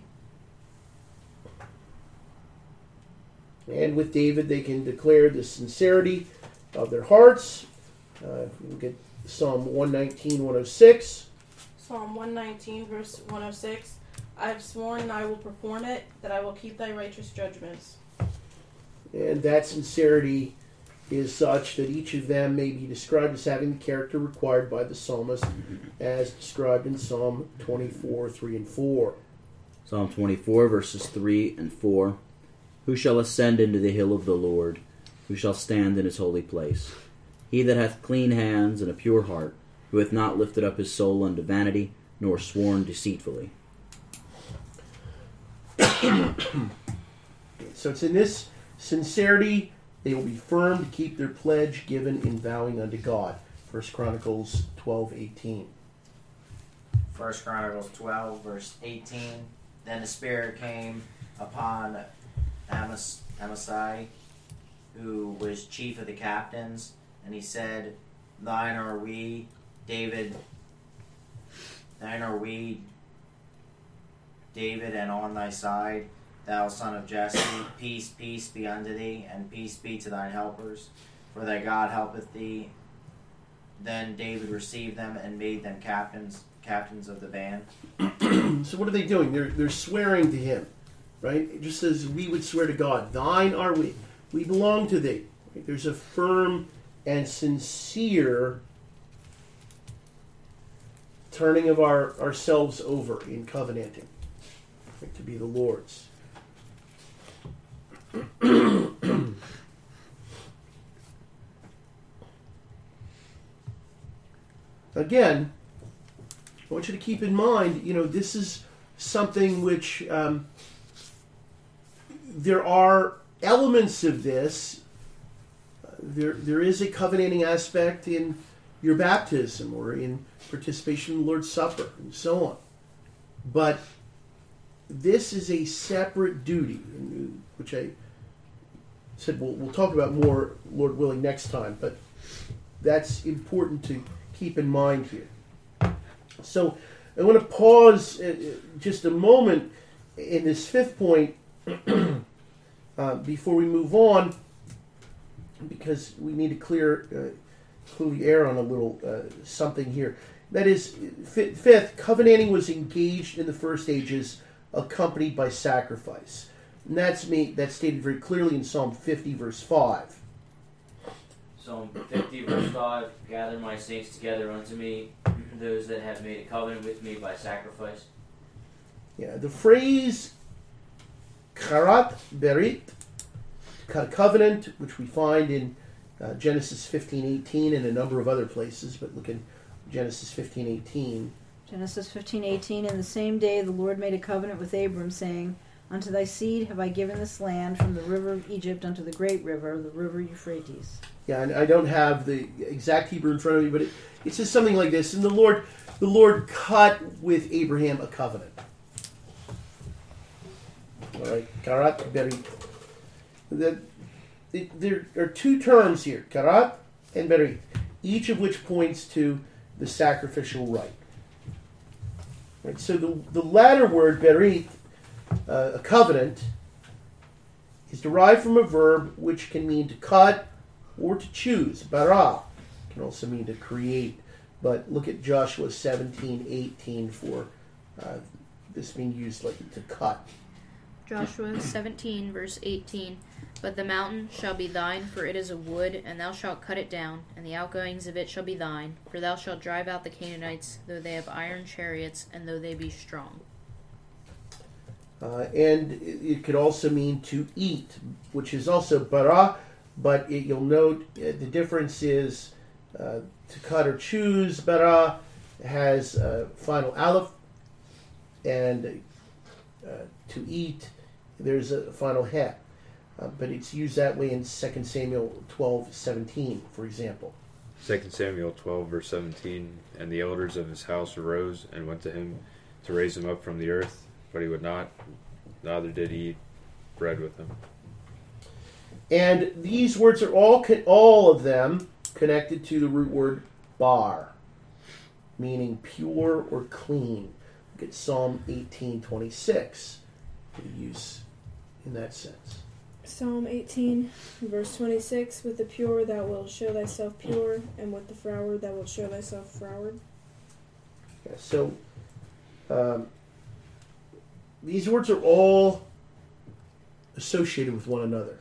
A: And with David, they can declare the sincerity of their hearts. Uh, look at Psalm one nineteen, one oh six.
J: Psalm one nineteen, verse one oh six. I have sworn and I will perform it, that I will keep thy righteous judgments.
A: And that sincerity is such that each of them may be described as having the character required by the psalmist, as described in Psalm twenty-four, three and four.
C: Psalm twenty-four, verses three and four. Who shall ascend into the hill of the Lord? Who shall stand in his holy place? He that hath clean hands and a pure heart, who hath not lifted up his soul unto vanity, nor sworn deceitfully.
A: So it's in this sincerity they will be firm to keep their pledge given in vowing unto God. First Chronicles twelve eighteen.
D: First Chronicles twelve, verse eighteen. Then the Spirit came upon Amas- Amasai, who was chief of the captains, and he said, Thine are we, David, thine are we, David, and on thy side, thou son of Jesse, peace, peace be unto thee, and peace be to thine helpers, for thy God helpeth thee. Then David received them and made them captains, captains of the band.
A: So what are they doing? They're they're swearing to him, right? It just says we would swear to God. Thine are we. We belong to thee. Right? There's a firm and sincere turning of our ourselves over in covenanting, right, to be the Lord's. Again, I want you to keep in mind, you know, this is something which um, there are elements of this. Uh, there, there is a covenanting aspect in your baptism or in participation in the Lord's Supper and so on. But this is a separate duty, which I said we'll, we'll talk about more, Lord willing, next time. But that's important to keep in mind here. So I want to pause uh, just a moment in this fifth point uh, before we move on, because we need to clear uh, clear the air on a little uh, something here. That is, fifth, covenanting was engaged in the first ages, accompanied by sacrifice. And that's me. That's stated very clearly in Psalm fifty, verse five.
E: Psalm fifty, verse five, Gather my saints together unto me, those that have made a covenant with me by sacrifice.
A: Yeah, the phrase karat berit, covenant, which we find in uh, Genesis fifteen eighteen and a number of other places, but look in Genesis fifteen eighteen.
F: Genesis fifteen eighteen. In the same day the Lord made a covenant with Abram, saying, Unto thy seed have I given this land, from the river of Egypt unto the great river, the river Euphrates.
A: Yeah, and I don't have the exact Hebrew in front of me, but it, it says something like this. And the Lord, the Lord cut with Abraham a covenant. All right, karat berit. The, it, there are two terms here, karat and berit, each of which points to the sacrificial rite. Right, so the, the latter word, berit, uh, a covenant, is derived from a verb which can mean to cut or to choose. Bara can also mean to create. But look at Joshua seventeen eighteen for uh, this being used like to cut.
G: Joshua seventeen, verse eighteen. But the mountain shall be thine, for it is a wood, and thou shalt cut it down, and the outgoings of it shall be thine. For thou shalt drive out the Canaanites, though they have iron chariots, and though they be strong.
A: Uh, and it, it could also mean to eat, which is also bara, but it, you'll note uh, the difference is uh, to cut or choose. Bara has a final aleph, and uh, to eat, there's a final he. Uh, but it's used that way in Second Samuel twelve seventeen, for example.
H: Second Samuel twelve, verse seventeen. And the elders of his house arose and went to him to raise him up from the earth, but he would not, neither did he eat bread with them.
A: And these words are all, all of them connected to the root word bar, meaning pure or clean. Look at Psalm eighteen twenty-six for the use in that sense.
I: Psalm eighteen, verse twenty-six, with the pure thou wilt show thyself pure, and with the froward thou wilt show thyself froward.
A: Yeah, so, um, these words are all associated with one another.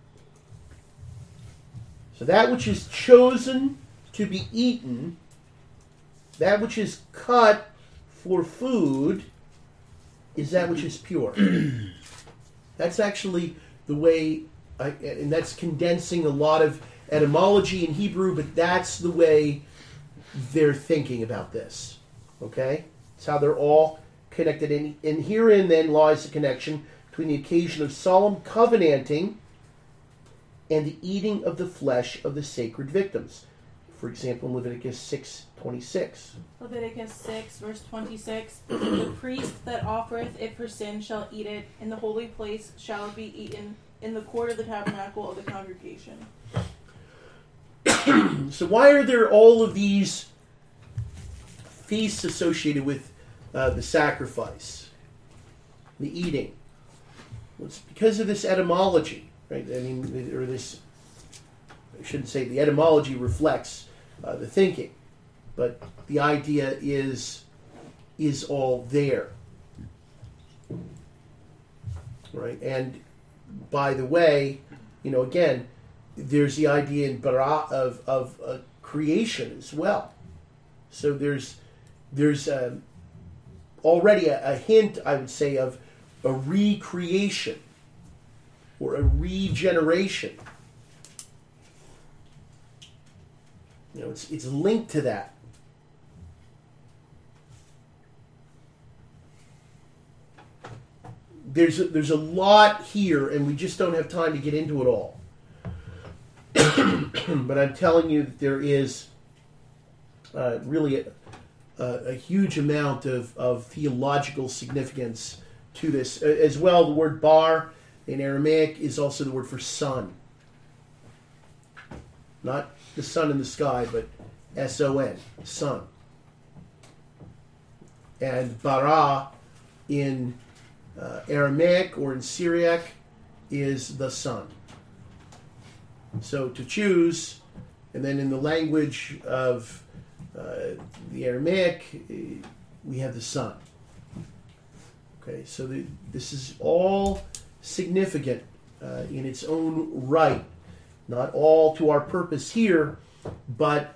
A: So that which is chosen to be eaten, that which is cut for food, is that which is pure. That's actually the way, I, and that's condensing a lot of etymology in Hebrew, but that's the way they're thinking about this. Okay? It's how they're all connected. And, and herein then lies the connection between the occasion of solemn covenanting and the eating of the flesh of the sacred victims. For example, in Leviticus six twenty-six.
J: Leviticus six, verse twenty-six. The priest that offereth it for sin shall eat it. In the holy place shall it be eaten, in the court of the tabernacle of the congregation.
A: So why are there all of these feasts associated with uh, the sacrifice, the eating? Well, it's because of this etymology, right? I mean, or this, I shouldn't say the etymology reflects uh, the thinking, but the idea is is all there, right? And by the way, you know, again, there's the idea in bara of of uh, creation as well. So there's there's um, already a, a hint, I would say, of a recreation or a regeneration. You know, it's it's linked to that. There's a, there's a lot here, and we just don't have time to get into it all. But I'm telling you that there is uh, really a, a, a huge amount of, of theological significance to this. As well, the word bar in Aramaic is also the word for sun. Not the sun in the sky, but S O N, sun. And bara in uh, Aramaic or in Syriac is the sun. So to choose, and then in the language of uh, the Aramaic, we have the sun. Okay, so the, this is all significant uh, in its own right. Not all to our purpose here, but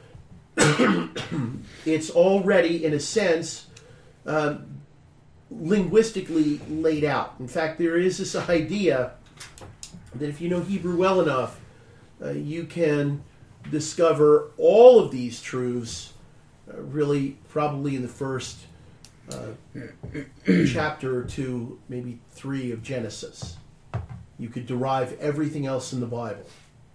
A: it's already, in a sense, uh, linguistically laid out. In fact, there is this idea that if you know Hebrew well enough, uh, you can discover all of these truths uh, really probably in the first uh, chapter or two, maybe three of Genesis. You could derive everything else in the Bible.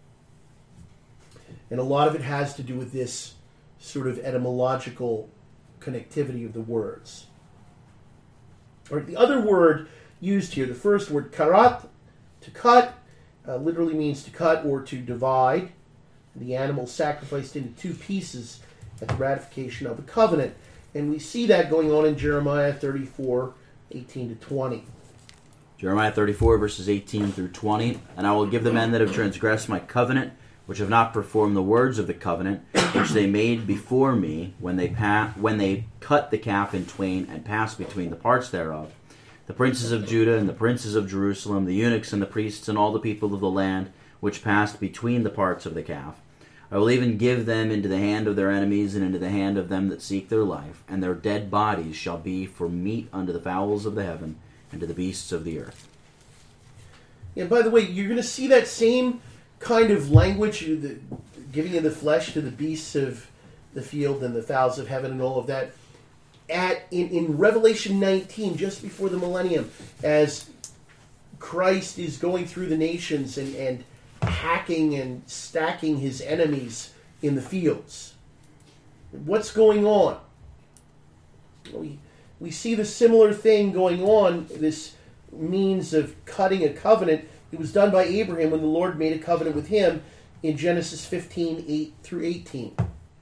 A: And a lot of it has to do with this sort of etymological connectivity of the words. Or the other word used here, the first word, karat, to cut, uh, literally means to cut or to divide. The animal sacrificed into two pieces at the ratification of a covenant. And we see that going on in Jeremiah thirty-four, eighteen to twenty.
C: Jeremiah thirty-four, verses eighteen through twenty. And I will give the men that have transgressed my covenant, which have not performed the words of the covenant, which they made before me, when they pa- when they cut the calf in twain and passed between the parts thereof, the princes of Judah and the princes of Jerusalem, the eunuchs and the priests and all the people of the land, which passed between the parts of the calf. I will even give them into the hand of their enemies and into the hand of them that seek their life, and their dead bodies shall be for meat unto the fowls of the heaven and to the beasts of the earth.
A: And by the way, you're going to see that same kind of language, the giving of the flesh to the beasts of the field and the fowls of heaven and all of that, at in, in Revelation nineteen, just before the millennium, as Christ is going through the nations and, and hacking and stacking his enemies in the fields. What's going on? We, we see the similar thing going on, this means of cutting a covenant. It was done by Abraham when the Lord made a covenant with him in Genesis fifteen, eight through eighteen.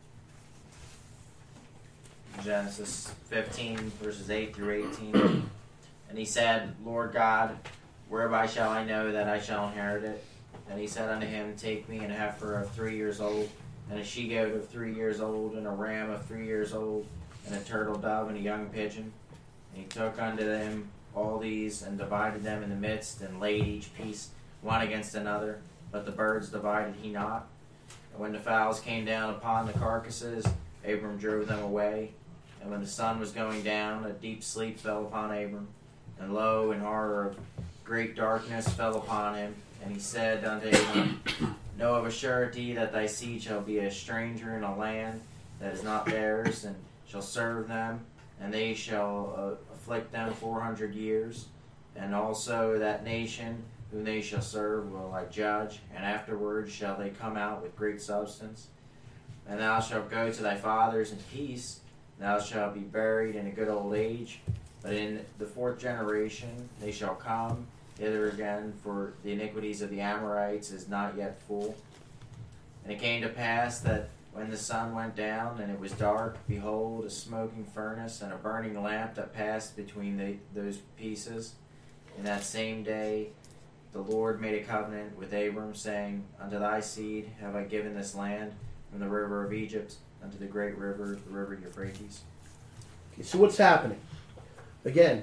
D: Genesis fifteen, verses eight through eighteen. And he said, Lord God, whereby shall I know that I shall inherit it? And he said unto him, Take me an heifer of three years old, and a she-goat of three years old, and a ram of three years old, and a turtle dove, and a young pigeon. And he took unto them all these, and divided them in the midst, and laid each piece one against another. But the birds divided he not. And when the fowls came down upon the carcasses, Abram drove them away. And when the sun was going down, a deep sleep fell upon Abram. And lo, an horror of great darkness fell upon him. And he said unto Abram, Know of a surety that thy seed shall be a stranger in a land that is not theirs, and shall serve them, and they shall uh, afflict them four hundred years. And also that nation whom they shall serve will I judge, and afterwards shall they come out with great substance. And thou shalt go to thy fathers in peace, and thou shalt be buried in a good old age. But in the fourth generation they shall come hither again, for the iniquities of the Amorites is not yet full. And it came to pass that when the sun went down and it was dark, behold, a smoking furnace and a burning lamp that passed between the, those pieces. In that same day the Lord made a covenant with Abram, saying, Unto thy seed have I given this land, from the river of Egypt unto the great river, the river Euphrates.
A: Okay, so what's happening? Again,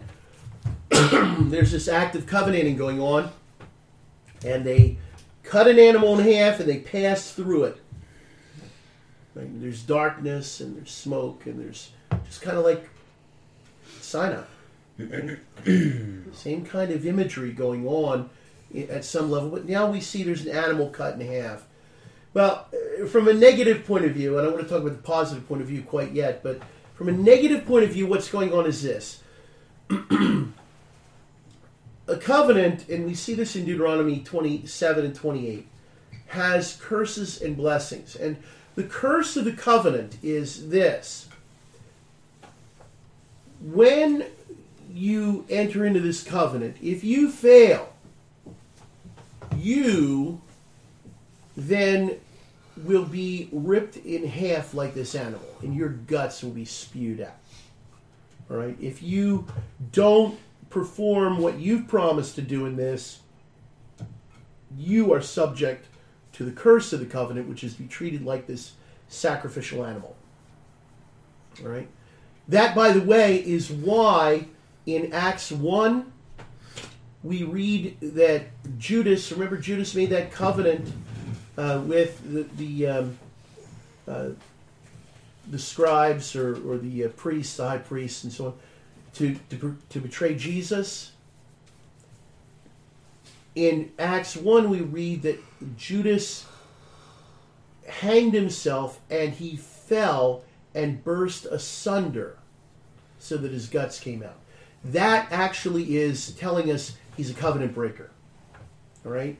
A: there's this act of covenanting going on, and they cut an animal in half and they pass through it. Right? There's darkness and there's smoke and there's just kind of like Sinai. Right? Same kind of imagery going on at some level, but now we see there's an animal cut in half. Well, from a negative point of view, and I don't want to talk about the positive point of view quite yet, but from a negative point of view, what's going on is this. A covenant, and we see this in Deuteronomy twenty-seven and twenty-eight, has curses and blessings. And the curse of the covenant is this. When you enter into this covenant, if you fail, you then will be ripped in half like this animal, and your guts will be spewed out. All right? If you don't perform what you've promised to do in this, you are subject to the curse of the covenant, which is to be treated like this sacrificial animal. All right? That, by the way, is why in Acts one we read that Judas, remember Judas made that covenant uh, with the the, um, uh, the scribes or, or the uh, priests, the high priests, and so on, to, to to betray Jesus. In Acts one we read that Judas hanged himself and he fell and burst asunder so that his guts came out. That actually is telling us he's a covenant breaker. All right?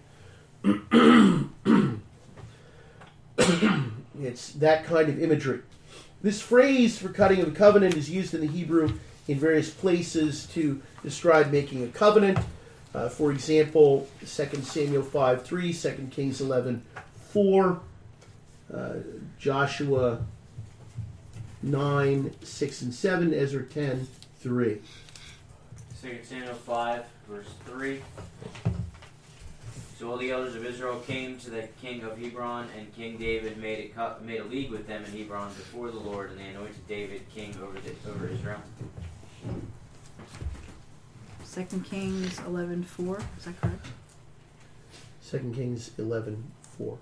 A: It's that kind of imagery. This phrase for cutting of a covenant is used in the Hebrew in various places to describe making a covenant. Uh, for example, Second Samuel five three, Second Kings eleven four, uh, Joshua nine six and seven, Ezra ten three.
E: Second Samuel five, verse three. So all the elders of Israel came to the king of Hebron, and King David made a co- made a league with them in Hebron before the Lord, and they anointed David king over the, over Israel.
F: Second Kings eleven four. Is that correct?
A: Second Kings eleven four.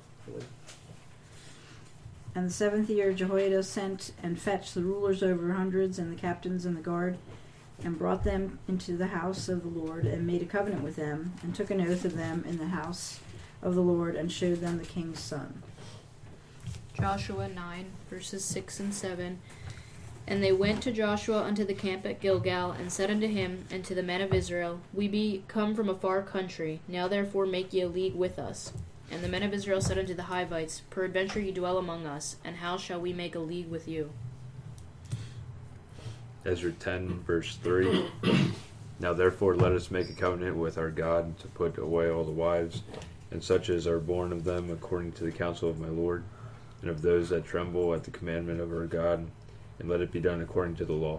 F: And the seventh year Jehoiada sent and fetched the rulers over hundreds and the captains and the guard, and brought them into the house of the Lord, and made a covenant with them, and took an oath of them in the house of the Lord, and showed them the king's son.
G: Joshua nine, verses six and seven. And they went to Joshua unto the camp at Gilgal, and said unto him and to the men of Israel, We be come from a far country, now therefore make ye a league with us. And the men of Israel said unto the Hivites, Peradventure ye dwell among us, and how shall we make a league with you?
H: Ezra ten, verse three. Now therefore let us make a covenant with our God to put away all the wives, and such as are born of them according to the counsel of my Lord, and of those that tremble at the commandment of our God, and let it be done according to the law.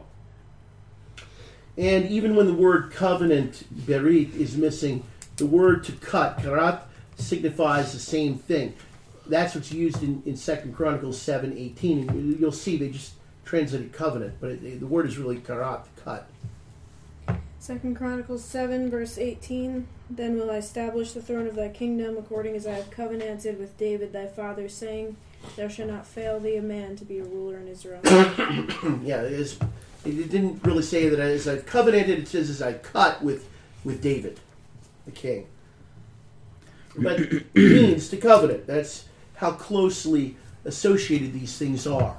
A: And even when the word covenant, berit, is missing, the word to cut, karat, signifies the same thing. That's what's used in, in Second Chronicles seven eighteen. And you'll see they just translated covenant, but it, the word is really karat, cut.
I: Second Chronicles seven, verse eighteen. Then will I establish the throne of thy kingdom, according as I have covenanted with David thy father, saying, There shall not fail thee a man to be a ruler in Israel.
A: Yeah, it, is, it didn't really say that as I've covenanted, it says as I cut with, with David, the king. But it means to covenant. That's how closely associated these things are.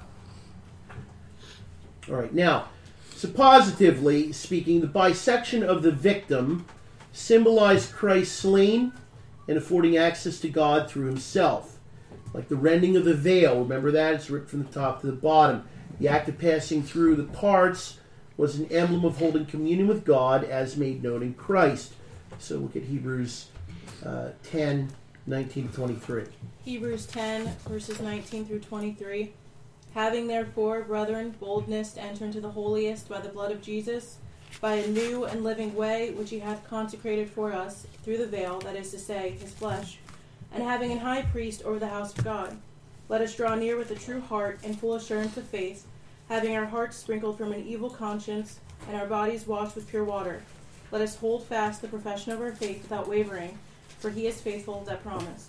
A: All right, now, so positively speaking, the bisection of the victim symbolized Christ slain and affording access to God through himself. Like the rending of the veil, remember that? It's ripped from the top to the bottom. The act of passing through the parts was an emblem of holding communion with God as made known in Christ. So look at Hebrews uh, ten, nineteen to twenty-three.
J: Hebrews ten, verses nineteen through twenty-three. Having therefore, brethren, boldness to enter into the holiest by the blood of Jesus, by a new and living way which he hath consecrated for us through the veil, that is to say, his flesh, and having an high priest over the house of God, let us draw near with a true heart and full assurance of faith, having our hearts sprinkled from an evil conscience and our bodies washed with pure water. Let us hold fast the profession of our faith without wavering, for he is faithful that promised.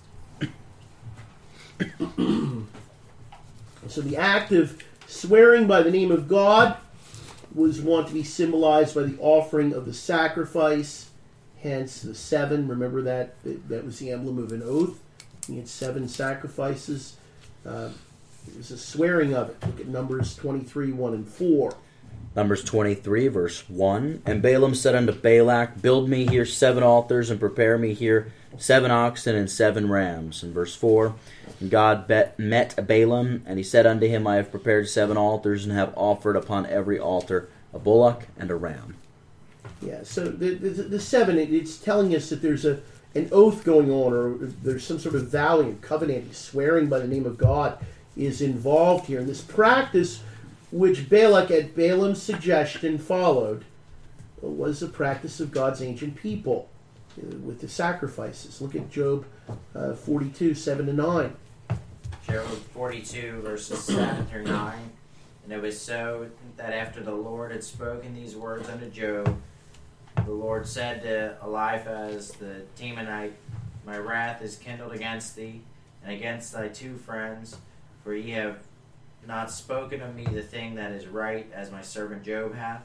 A: So the act of swearing by the name of God was wont to be symbolized by the offering of the sacrifice, hence the seven. Remember that? That was the emblem of an oath. He had seven sacrifices. Uh, it was a swearing of it. Look at Numbers twenty-three, one and four.
C: Numbers twenty-three, verse one. And Balaam said unto Balak, Build me here seven altars, and prepare me here seven oxen and seven rams. And verse four. And God bet, met Balaam, and he said unto him, I have prepared seven altars, and have offered upon every altar a bullock and a ram.
A: Yeah, so the, the, the seven, it, it's telling us that there's a an oath going on, or there's some sort of vowing, covenanting, swearing by the name of God is involved here. And this practice, which Balak at Balaam's suggestion followed, was the practice of God's ancient people uh, with the sacrifices. Look at Job uh, forty-two, seven to nine.
D: Job forty-two, verses seven through nine. And it was so that after the Lord had spoken these words unto Job, the Lord said to Eliphaz the Temanite, My wrath is kindled against thee, and against thy two friends, for ye have not spoken of me the thing that is right, as my servant Job hath.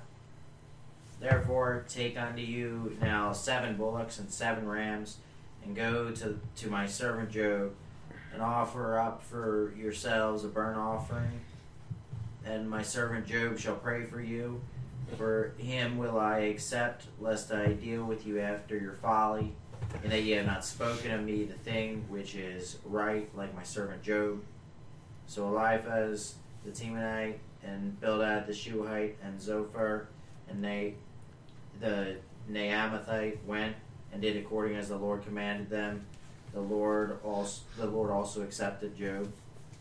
D: Therefore take unto you now seven bullocks and seven rams, and go to, to my servant Job, and offer up for yourselves a burnt offering. And my servant Job shall pray for you. For him will I accept, lest I deal with you after your folly, and that ye have not spoken of me the thing which is right, like my servant Job. So Eliphaz the Temanite, and Bildad the Shuhite, and Zophar, and Na- the Naamathite went and did according as the Lord commanded them. The Lord also, the Lord also accepted Job.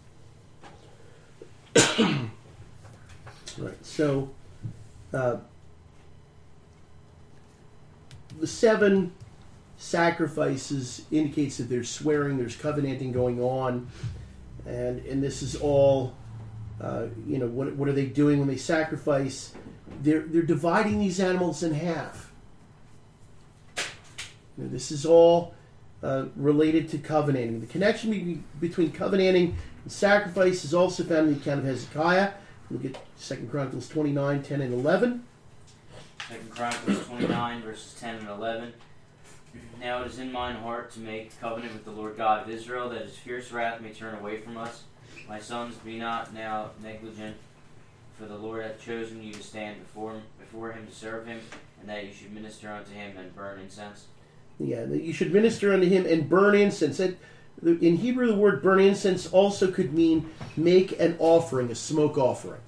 A: Right. So uh, the seven sacrifices indicates that there's swearing, there's covenanting going on, and and this is all. Uh, you know, what what are they doing when they sacrifice? They're they're dividing these animals in half. You know, this is all uh, related to covenanting. The connection be- between covenanting and sacrifice is also found in the account of Hezekiah. Look at Second Chronicles twenty-nine, ten and eleven.
E: Second Chronicles twenty-nine, verses ten and eleven. Now it is in mine heart to make covenant with the Lord God of Israel, that his fierce wrath may turn away from us. My sons, be not now negligent, for the Lord hath chosen you to stand before before him to serve him, and that you should minister unto him and burn incense.
A: Yeah, that you should minister unto him and burn incense. That In Hebrew, the word burn incense also could mean make an offering, a smoke offering.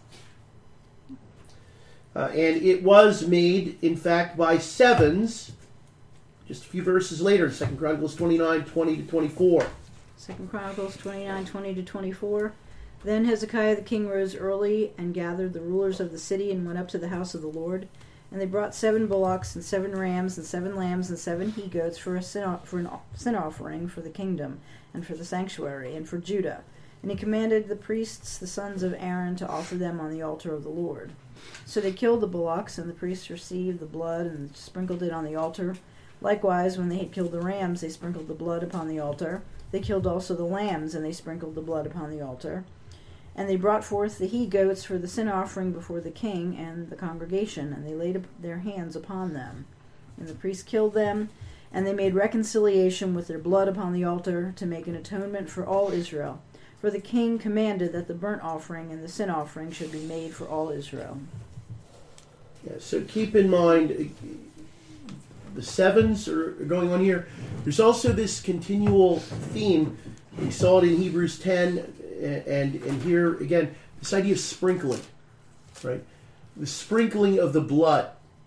A: Uh, and it was made, in fact, by sevens, just a few verses later, Second Chronicles twenty-nine, twenty to twenty-four.
F: Second Chronicles twenty-nine, twenty to twenty-four. Then Hezekiah the king rose early and gathered the rulers of the city and went up to the house of the Lord. And they brought seven bullocks and seven rams and seven lambs and seven he-goats for a sin, for an sin offering for the kingdom and for the sanctuary and for Judah. And he commanded the priests, the sons of Aaron, to offer them on the altar of the Lord. So they killed the bullocks, and the priests received the blood and sprinkled it on the altar. Likewise, when they had killed the rams, they sprinkled the blood upon the altar. They killed also the lambs, and they sprinkled the blood upon the altar. And they brought forth the he-goats for the sin offering before the king and the congregation, and they laid their hands upon them. And the priests killed them, and they made reconciliation with their blood upon the altar to make an atonement for all Israel. For the king commanded that the burnt offering and the sin offering should be made for all Israel.
A: Yeah, so keep in mind, the sevens are going on here. There's also this continual theme. We saw it in Hebrews ten, and, and here again, this idea of sprinkling, right? The sprinkling of the blood,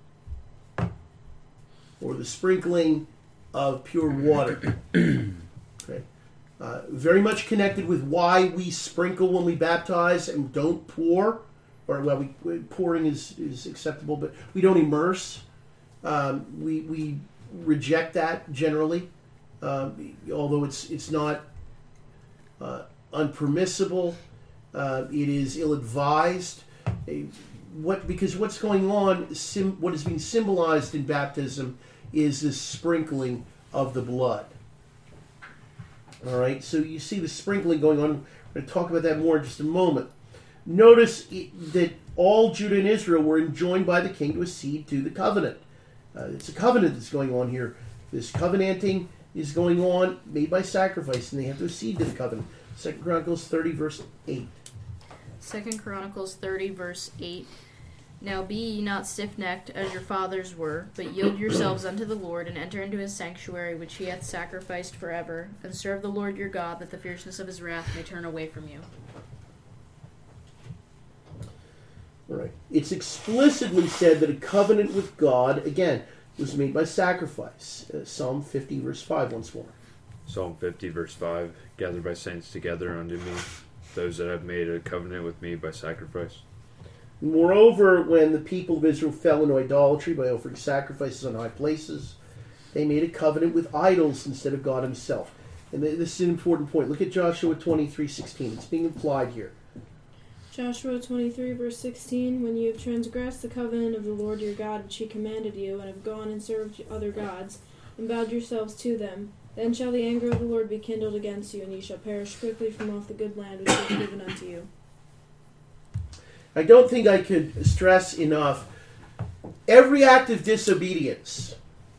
A: or the sprinkling of pure water. Okay. Uh, very much connected with why we sprinkle when we baptize and don't pour, or well, we, pouring is, is acceptable, but we don't immerse. Um, we we reject that generally, um, although it's it's not uh, unpermissible. Uh, it is ill-advised. A, what because what's going on? Sim, what is being symbolized in baptism is this sprinkling of the blood. All right, so you see the sprinkling going on. We're going to talk about that more in just a moment. Notice that all Judah and Israel were enjoined by the king to accede to the covenant. Uh, it's a covenant that's going on here. This covenanting is going on, made by sacrifice, and they have to accede to the covenant. Second Chronicles thirty, verse eight.
G: Second Chronicles thirty, verse eight. Now be ye not stiff-necked, as your fathers were, but yield yourselves unto the Lord, and enter into his sanctuary, which he hath sacrificed forever, and serve the Lord your God, that the fierceness of his wrath may turn away from you.
A: All right. It's explicitly said that a covenant with God, again, was made by sacrifice. Uh, Psalm fifty, verse five, once more.
H: Psalm fifty, verse five. Gather my saints together unto me, those that have made a covenant with me by sacrifice.
A: Moreover, when the people of Israel fell into idolatry by offering sacrifices on high places, they made a covenant with idols instead of God himself. And this is an important point. Look at Joshua twenty-three sixteen. It's being implied here.
I: Joshua twenty-three, verse sixteen, when you have transgressed the covenant of the Lord your God which he commanded you, and have gone and served other gods, and bowed yourselves to them, then shall the anger of the Lord be kindled against you, and ye shall perish quickly from off the good land which he hath given unto you.
A: I don't think I could stress enough, every act of disobedience,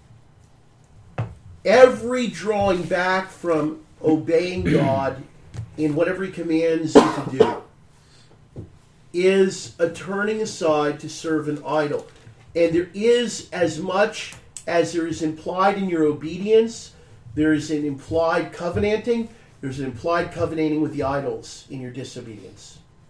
A: every drawing back from obeying God in whatever he commands you to do, is a turning aside to serve an idol. And there is, as much as there is implied in your obedience, there is an implied covenanting, there's an implied covenanting with the idols in your disobedience.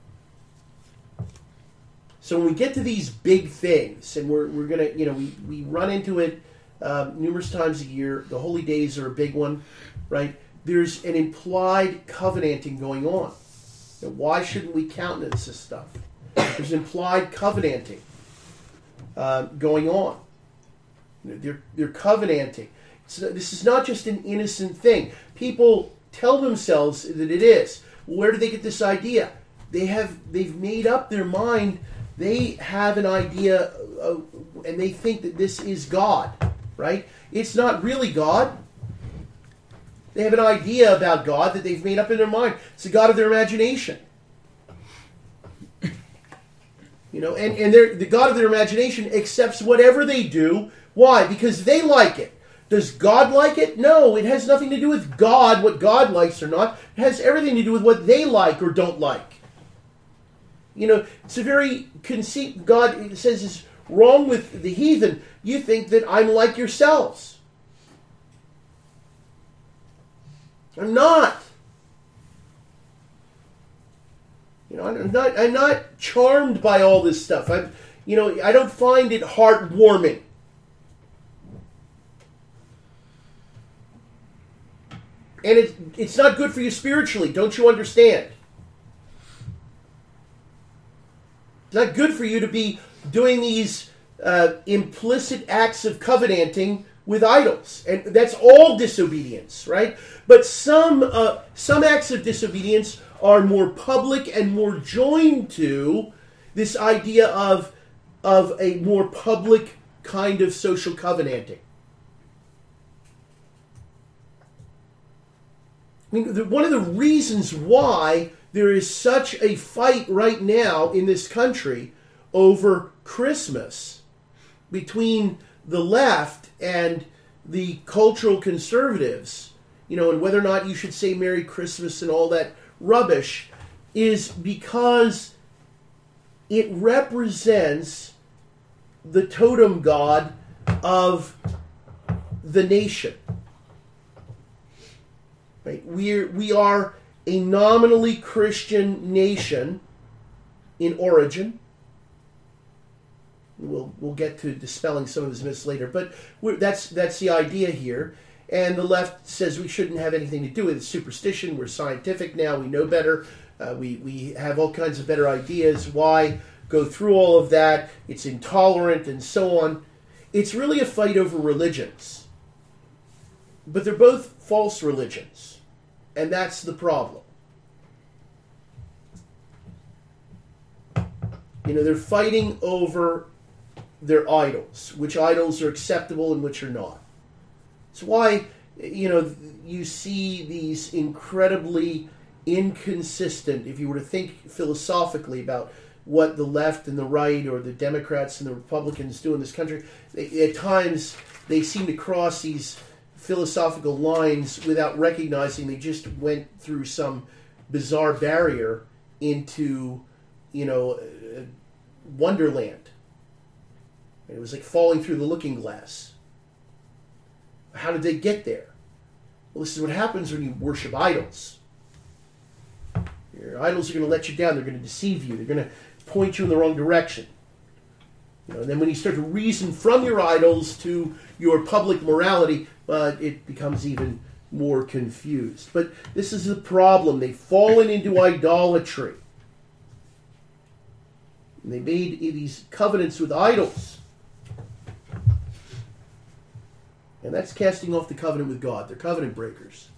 A: So when we get to these big things, and we're we're gonna, you know, we, we run into it uh, numerous times a year. The holy days are a big one, right? There's an implied covenanting going on. Now, why shouldn't we countenance this stuff? There's implied covenanting uh, going on. They're they're covenanting. So this is not just an innocent thing. People tell themselves that it is. Where do they get this idea? They have they've made up their mind. They have an idea, of, and they think that this is God, right? It's not really God. They have an idea about God that they've made up in their mind. It's the God of their imagination. You know, and, and the God of their imagination accepts whatever they do. Why? Because they like it. Does God like it? No, it has nothing to do with God, what God likes or not. It has everything to do with what they like or don't like. You know, it's a very conceit. God says is wrong with the heathen. You think that I'm like yourselves. I'm not. You know, I'm not. I'm not charmed by all this stuff. I'm, you know, I don't find it heartwarming. And it, it's not good for you spiritually. Don't you understand? It's not good for you to be doing these uh, implicit acts of covenanting with idols. And that's all disobedience, right? But some uh, some acts of disobedience are more public and more joined to this idea of, of a more public kind of social covenanting. I mean, the, one of the reasons why there is such a fight right now in this country over Christmas between the left and the cultural conservatives, you know, and whether or not you should say Merry Christmas and all that rubbish, is because it represents the totem god of the nation. Right? We're, we are a nominally Christian nation in origin. We'll we'll get to dispelling some of his myths later, but we're, that's that's the idea here. And the left says we shouldn't have anything to do with it. It's superstition. We're scientific now. We know better. Uh, we we have all kinds of better ideas. Why go through all of that? It's intolerant and so on. It's really a fight over religions, but they're both false religions, and that's the problem. You know, they're fighting over their idols, which idols are acceptable and which are not. It's why, you know, you see these incredibly inconsistent, if you were to think philosophically about what the left and the right or the Democrats and the Republicans do in this country, they, at times they seem to cross these philosophical lines without recognizing they just went through some bizarre barrier into, you know, Wonderland. It was like falling through the looking glass. How did they get there? Well, this is what happens when you worship idols. Your idols are going to let you down. They're going to deceive you. They're going to point you in the wrong direction. You know, and then when you start to reason from your idols to your public morality, uh, it becomes even more confused. But this is the problem. They've fallen into idolatry. And they made these covenants with idols. And that's casting off the covenant with God. They're covenant breakers.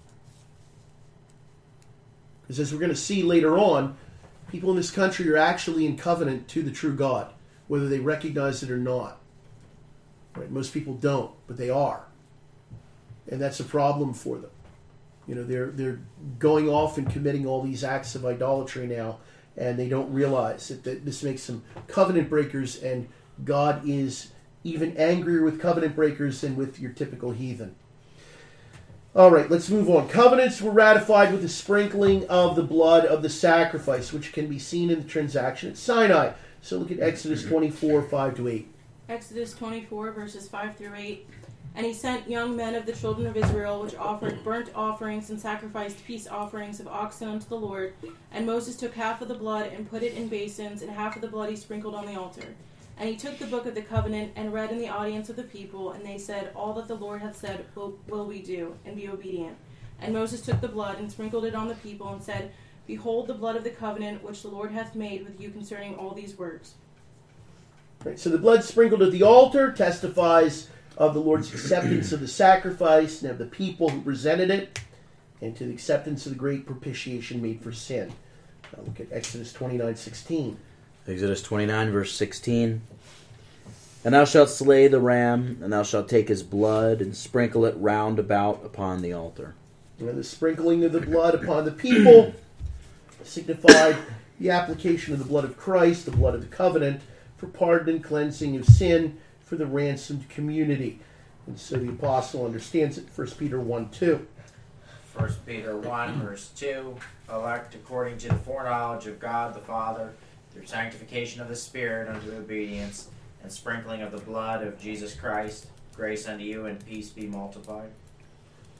A: Because as we're going to see later on, people in this country are actually in covenant to the true God, whether they recognize it or not. Right? Most people don't, but they are. And that's a problem for them. You know, they're they're going off and committing all these acts of idolatry now, and they don't realize that, that this makes them covenant breakers, and God is even angrier with covenant breakers than with your typical heathen. All right, let's move on. Covenants were ratified with the sprinkling of the blood of the sacrifice, which can be seen in the transaction at Sinai. So look at Exodus twenty-four, five to eight.
J: Exodus twenty-four, verses five through eight. And he sent young men of the children of Israel, which offered burnt offerings and sacrificed peace offerings of oxen unto the Lord. And Moses took half of the blood and put it in basins, and half of the blood he sprinkled on the altar. And he took the book of the covenant and read in the audience of the people, and they said, All that the Lord hath said will, will we do, and be obedient. And Moses took the blood and sprinkled it on the people, and said, Behold the blood of the covenant which the Lord hath made with you concerning all these words.
A: Right, so the blood sprinkled at the altar testifies of the Lord's acceptance of the sacrifice and of the people who presented it, and to the acceptance of the great propitiation made for sin. Now look at Exodus twenty-nine, sixteen.
C: Exodus twenty-nine, verse sixteen. And thou shalt slay the ram, and thou shalt take his blood, and sprinkle it round about upon the altar.
A: And the sprinkling of the blood upon the people signified the application of the blood of Christ, the blood of the covenant, for pardon and cleansing of sin for the ransomed community. And so the apostle understands it, First Peter one, two.
D: First Peter one, verse two. Elect according to the foreknowledge of God the Father, through sanctification of the Spirit unto obedience, and sprinkling of the blood of Jesus Christ, grace unto you and peace be multiplied.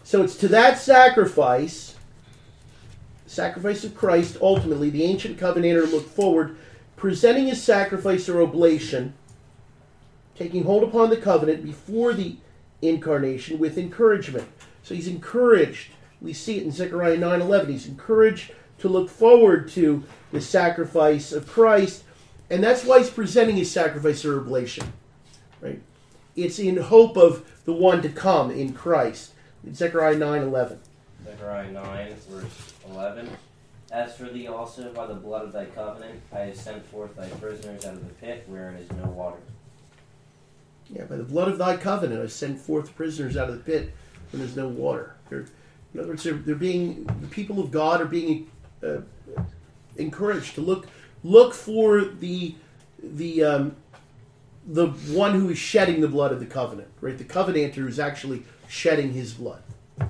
A: So it's to that sacrifice, sacrifice of Christ, ultimately, the ancient covenanter looked forward, presenting his sacrifice or oblation, taking hold upon the covenant before the incarnation with encouragement. So he's encouraged. We see it in Zechariah nine eleven. He's encouraged to look forward to the sacrifice of Christ, and that's why he's presenting his sacrifice or oblation. Right? It's in hope of the one to come in Christ. Zechariah nine eleven.
K: Zechariah nine, verse eleven. As for thee also, by the blood of thy covenant, I have sent forth thy prisoners out of the pit, wherein is no water.
A: Yeah, by the blood of thy covenant, I sent forth prisoners out of the pit, when there's no water. They're, in other words, they're, they're being the people of God are being uh, encouraged to look look for the the um, the one who is shedding the blood of the covenant. Right, the covenanter who is actually shedding his blood.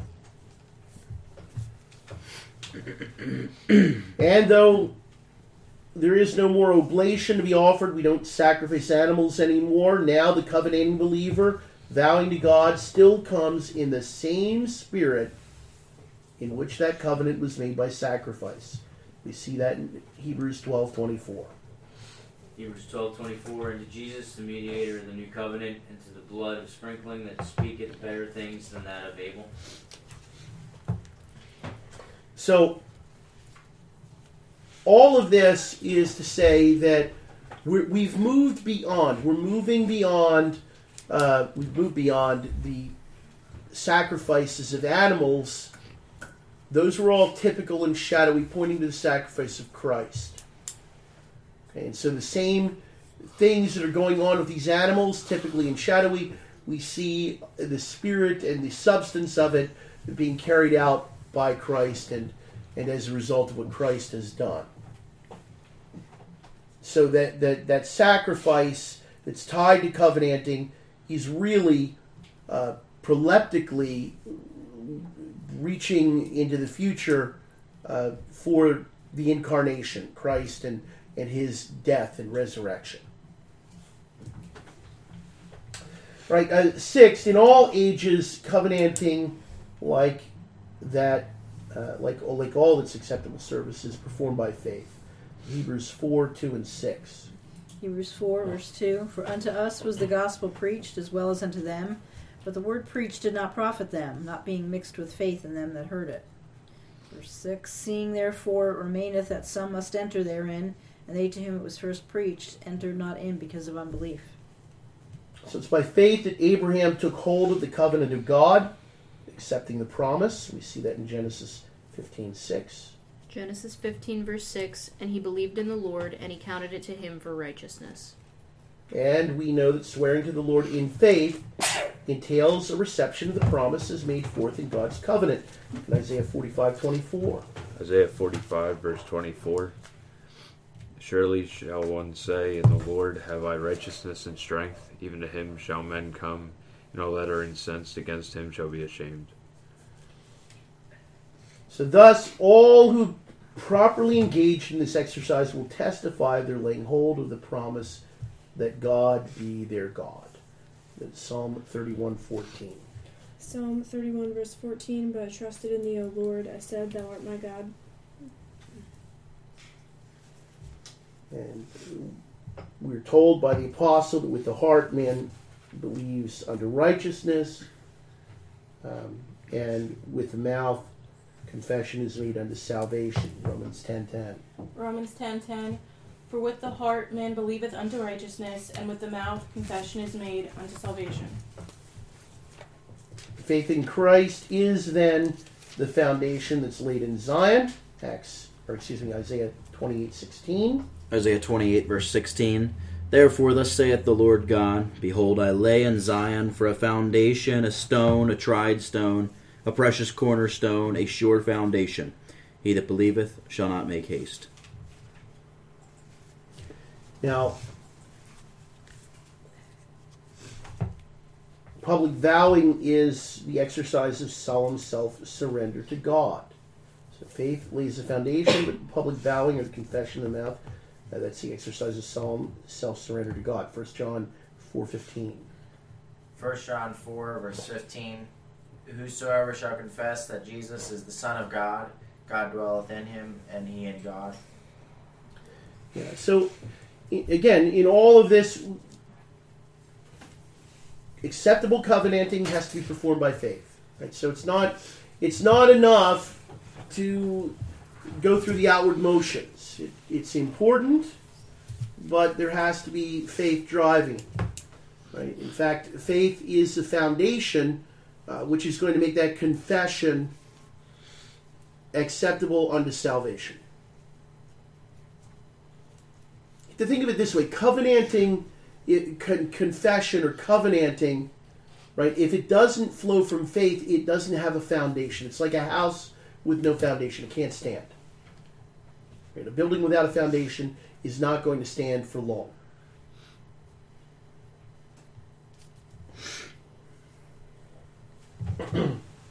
A: And though there is no more oblation to be offered, we don't sacrifice animals anymore. Now the covenanting believer, vowing to God, still comes in the same spirit in which that covenant was made by sacrifice. We see that in Hebrews twelve twenty-four.
E: Hebrews twelve twenty-four, and to Jesus, the mediator of the new covenant, and to the blood of sprinkling that speaketh better things than that of Abel.
A: So, all of this is to say that we're, we've moved beyond, we're moving beyond, uh, we've moved beyond the sacrifices of animals. Those were all typical and shadowy, pointing to the sacrifice of Christ. Okay, and so the same things that are going on with these animals, typically and shadowy, we see the spirit and the substance of it being carried out by Christ and, and as a result of what Christ has done. So that, that, that sacrifice that's tied to covenanting is really uh, proleptically reaching into the future uh, for the incarnation, Christ and, and his death and resurrection. Right, uh, sixth, in all ages, covenanting like that, uh, like like all its acceptable services, performed by faith. Hebrews four, two, and six.
F: Hebrews four, verse two. For unto us was the gospel preached, as well as unto them. But the word preached did not profit them, not being mixed with faith in them that heard it. Verse six. Seeing therefore it remaineth that some must enter therein, and they to whom it was first preached entered not in because of unbelief.
A: So it's by faith that Abraham took hold of the covenant of God, accepting the promise. We see that in Genesis fifteen six.
G: Genesis fifteen, verse six, and he believed in the Lord, and he counted it to him for righteousness.
A: And we know that swearing to the Lord in faith entails a reception of the promises made forth in God's covenant. In Isaiah forty-five twenty-four.
H: Isaiah forty-five, verse twenty-four. Surely shall one say, in the Lord have I righteousness and strength, even to him shall men come, and all that are incensed against him shall be ashamed.
A: So thus, all who properly engaged in this exercise will testify they're laying hold of the promise that God be their God. That's Psalm thirty-one fourteen.
I: Psalm thirty-one, verse fourteen, but I trusted in thee, O Lord. I said, thou art my God.
A: And we're told by the apostle that with the heart man believes unto righteousness, um, and with the mouth confession is made unto salvation. Romans ten ten.
J: Romans ten ten. For with the heart man believeth unto righteousness, and with the mouth confession is made unto salvation.
A: Faith in Christ is then the foundation that's laid in Zion. Acts, or excuse me, Isaiah twenty-eight sixteen.
C: Isaiah twenty-eight, verse sixteen. Therefore thus saith the Lord God, Behold, I lay in Zion for a foundation, a stone, a tried stone, a precious cornerstone, a sure foundation. He that believeth shall not make haste.
A: Now, public vowing is the exercise of solemn self-surrender to God. So faith lays the foundation, but public vowing or the confession of the mouth, uh, that's the exercise of solemn self-surrender to God. First John four fifteen.
D: First John four, verse fifteen. whosoever shall confess that Jesus is the Son of God, God dwelleth in him, and he in God.
A: Yeah, so, i- again, in all of this, acceptable covenanting has to be performed by faith. Right? So it's not it's not enough to go through the outward motions. It, it's important, but there has to be faith driving. Right? In fact, faith is the foundation uh, which is going to make that confession acceptable unto salvation. To think of it this way, covenanting, it, con- confession or covenanting, right? If it doesn't flow from faith, it doesn't have a foundation. It's like a house with no foundation; it can't stand. Right? A building without a foundation is not going to stand for long. Okay,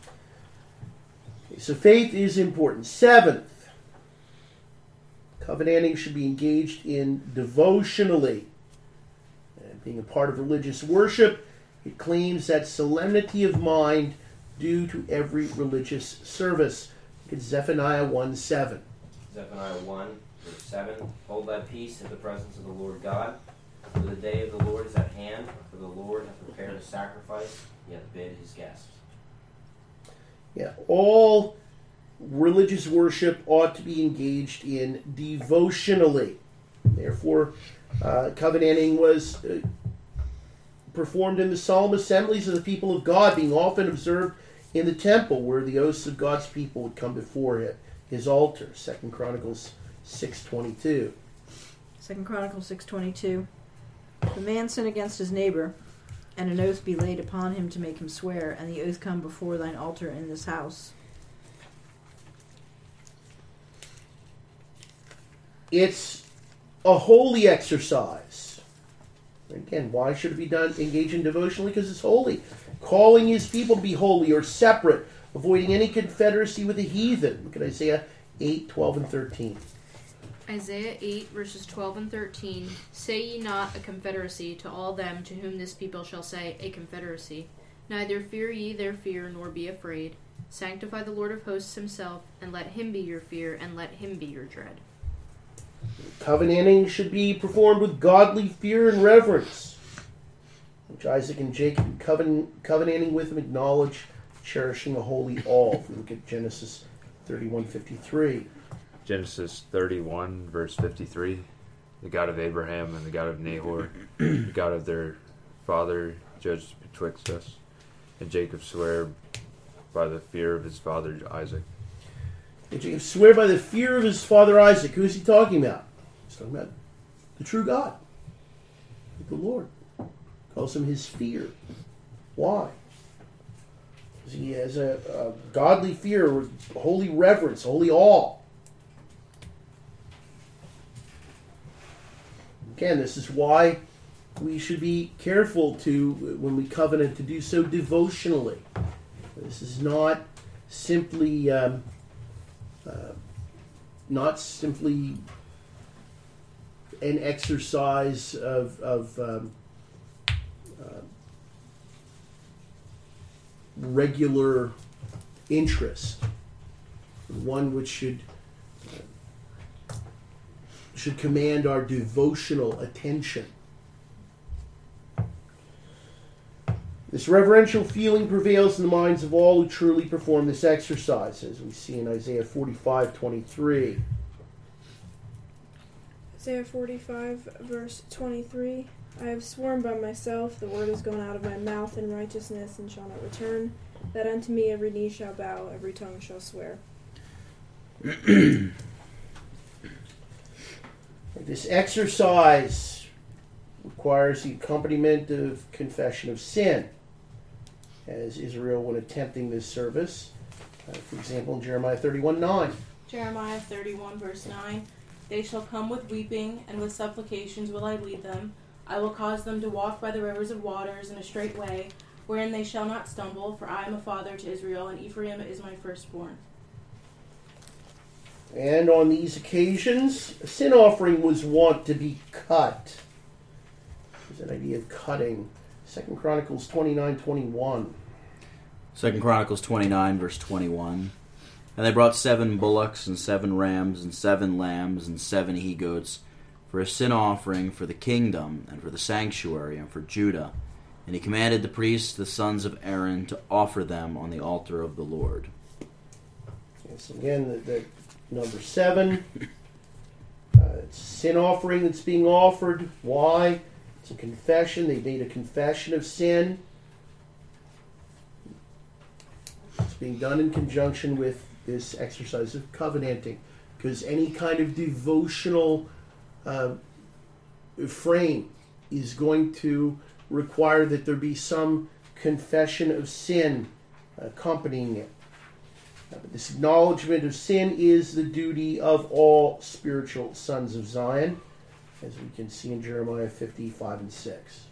A: so faith is important. Seventh, covenanting should be engaged in devotionally. And being a part of religious worship, it claims that solemnity of mind due to every religious service. It's Zephaniah one seven.
K: Zephaniah one, verse seven. Hold thy peace in the presence of the Lord God, for the day of the Lord is at hand, for the Lord hath prepared a sacrifice, he hath bid his guests.
A: Yeah, all religious worship ought to be engaged in devotionally. Therefore, uh, covenanting was uh, performed in the solemn assemblies of the people of God, being often observed in the temple, where the oaths of God's people would come before it, his altar. Second Chronicles six twenty-two.
F: Second Chronicles six twenty-two. If a man sin against his neighbor, and an oath be laid upon him to make him swear, and the oath come before thine altar in this house.
A: It's a holy exercise. Again, why should it be done, engaged in devotionally? Because it's holy. Calling his people to be holy or separate, avoiding any confederacy with the heathen. Look at Isaiah eight, twelve, and thirteen.
G: Isaiah eight, verses twelve and thirteen. Say ye not a confederacy to all them to whom this people shall say, a confederacy. Neither fear ye their fear, nor be afraid. Sanctify the Lord of hosts himself, and let him be your fear, and let him be your dread.
A: Covenanting should be performed with godly fear and reverence, which Isaac and Jacob, coven- covenanting with him, acknowledge, cherishing a holy awe. If we look at Genesis thirty-one fifty-three.
H: Genesis thirty-one, verse fifty-three. The God of Abraham and the God of Nahor, the God of their father, judged betwixt us. And Jacob sware by the fear of his father Isaac.
A: And Jacob swear by the fear of his father Isaac. Who is he talking about? He's talking about the true God, the Lord. Calls him his fear. Why? Because he has a, a godly fear, holy reverence, holy awe. Again, this is why we should be careful to, when we covenant, to do so devotionally. This is not simply, um, uh, not simply an exercise of, of um, uh, regular interest, one which should should command our devotional attention. This reverential feeling prevails in the minds of all who truly perform this exercise, as we see in Isaiah forty-five twenty-three.
I: Isaiah forty-five, verse twenty-three. I have sworn by myself, the word is gone out of my mouth in righteousness and shall not return, that unto me every knee shall bow, every tongue shall swear.
A: This exercise requires the accompaniment of confession of sin, as Israel, when attempting this service, uh, for example, in Jeremiah thirty-one nine.
J: Jeremiah thirty-one, verse nine. They shall come with weeping, and with supplications will I lead them. I will cause them to walk by the rivers of waters in a straight way, wherein they shall not stumble, for I am a father to Israel, and Ephraim is my firstborn.
A: And on these occasions, a sin offering was wont to be cut. There's an idea of cutting. Second Chronicles twenty-nine twenty-one.
C: Second Chronicles twenty-nine, verse twenty-one. And they brought seven bullocks and seven rams and seven lambs and seven he-goats for a sin offering for the kingdom and for the sanctuary and for Judah. And he commanded the priests, the sons of Aaron, to offer them on the altar of the Lord.
A: Yes, again, the, the number seven. Uh, it's a sin offering that's being offered. Why? It's a confession. They made a confession of sin. It's being done in conjunction with this exercise of covenanting, because any kind of devotional uh, frame is going to require that there be some confession of sin accompanying it. Uh, but this acknowledgement of sin is the duty of all spiritual sons of Zion, as we can see in Jeremiah fifty, five and six.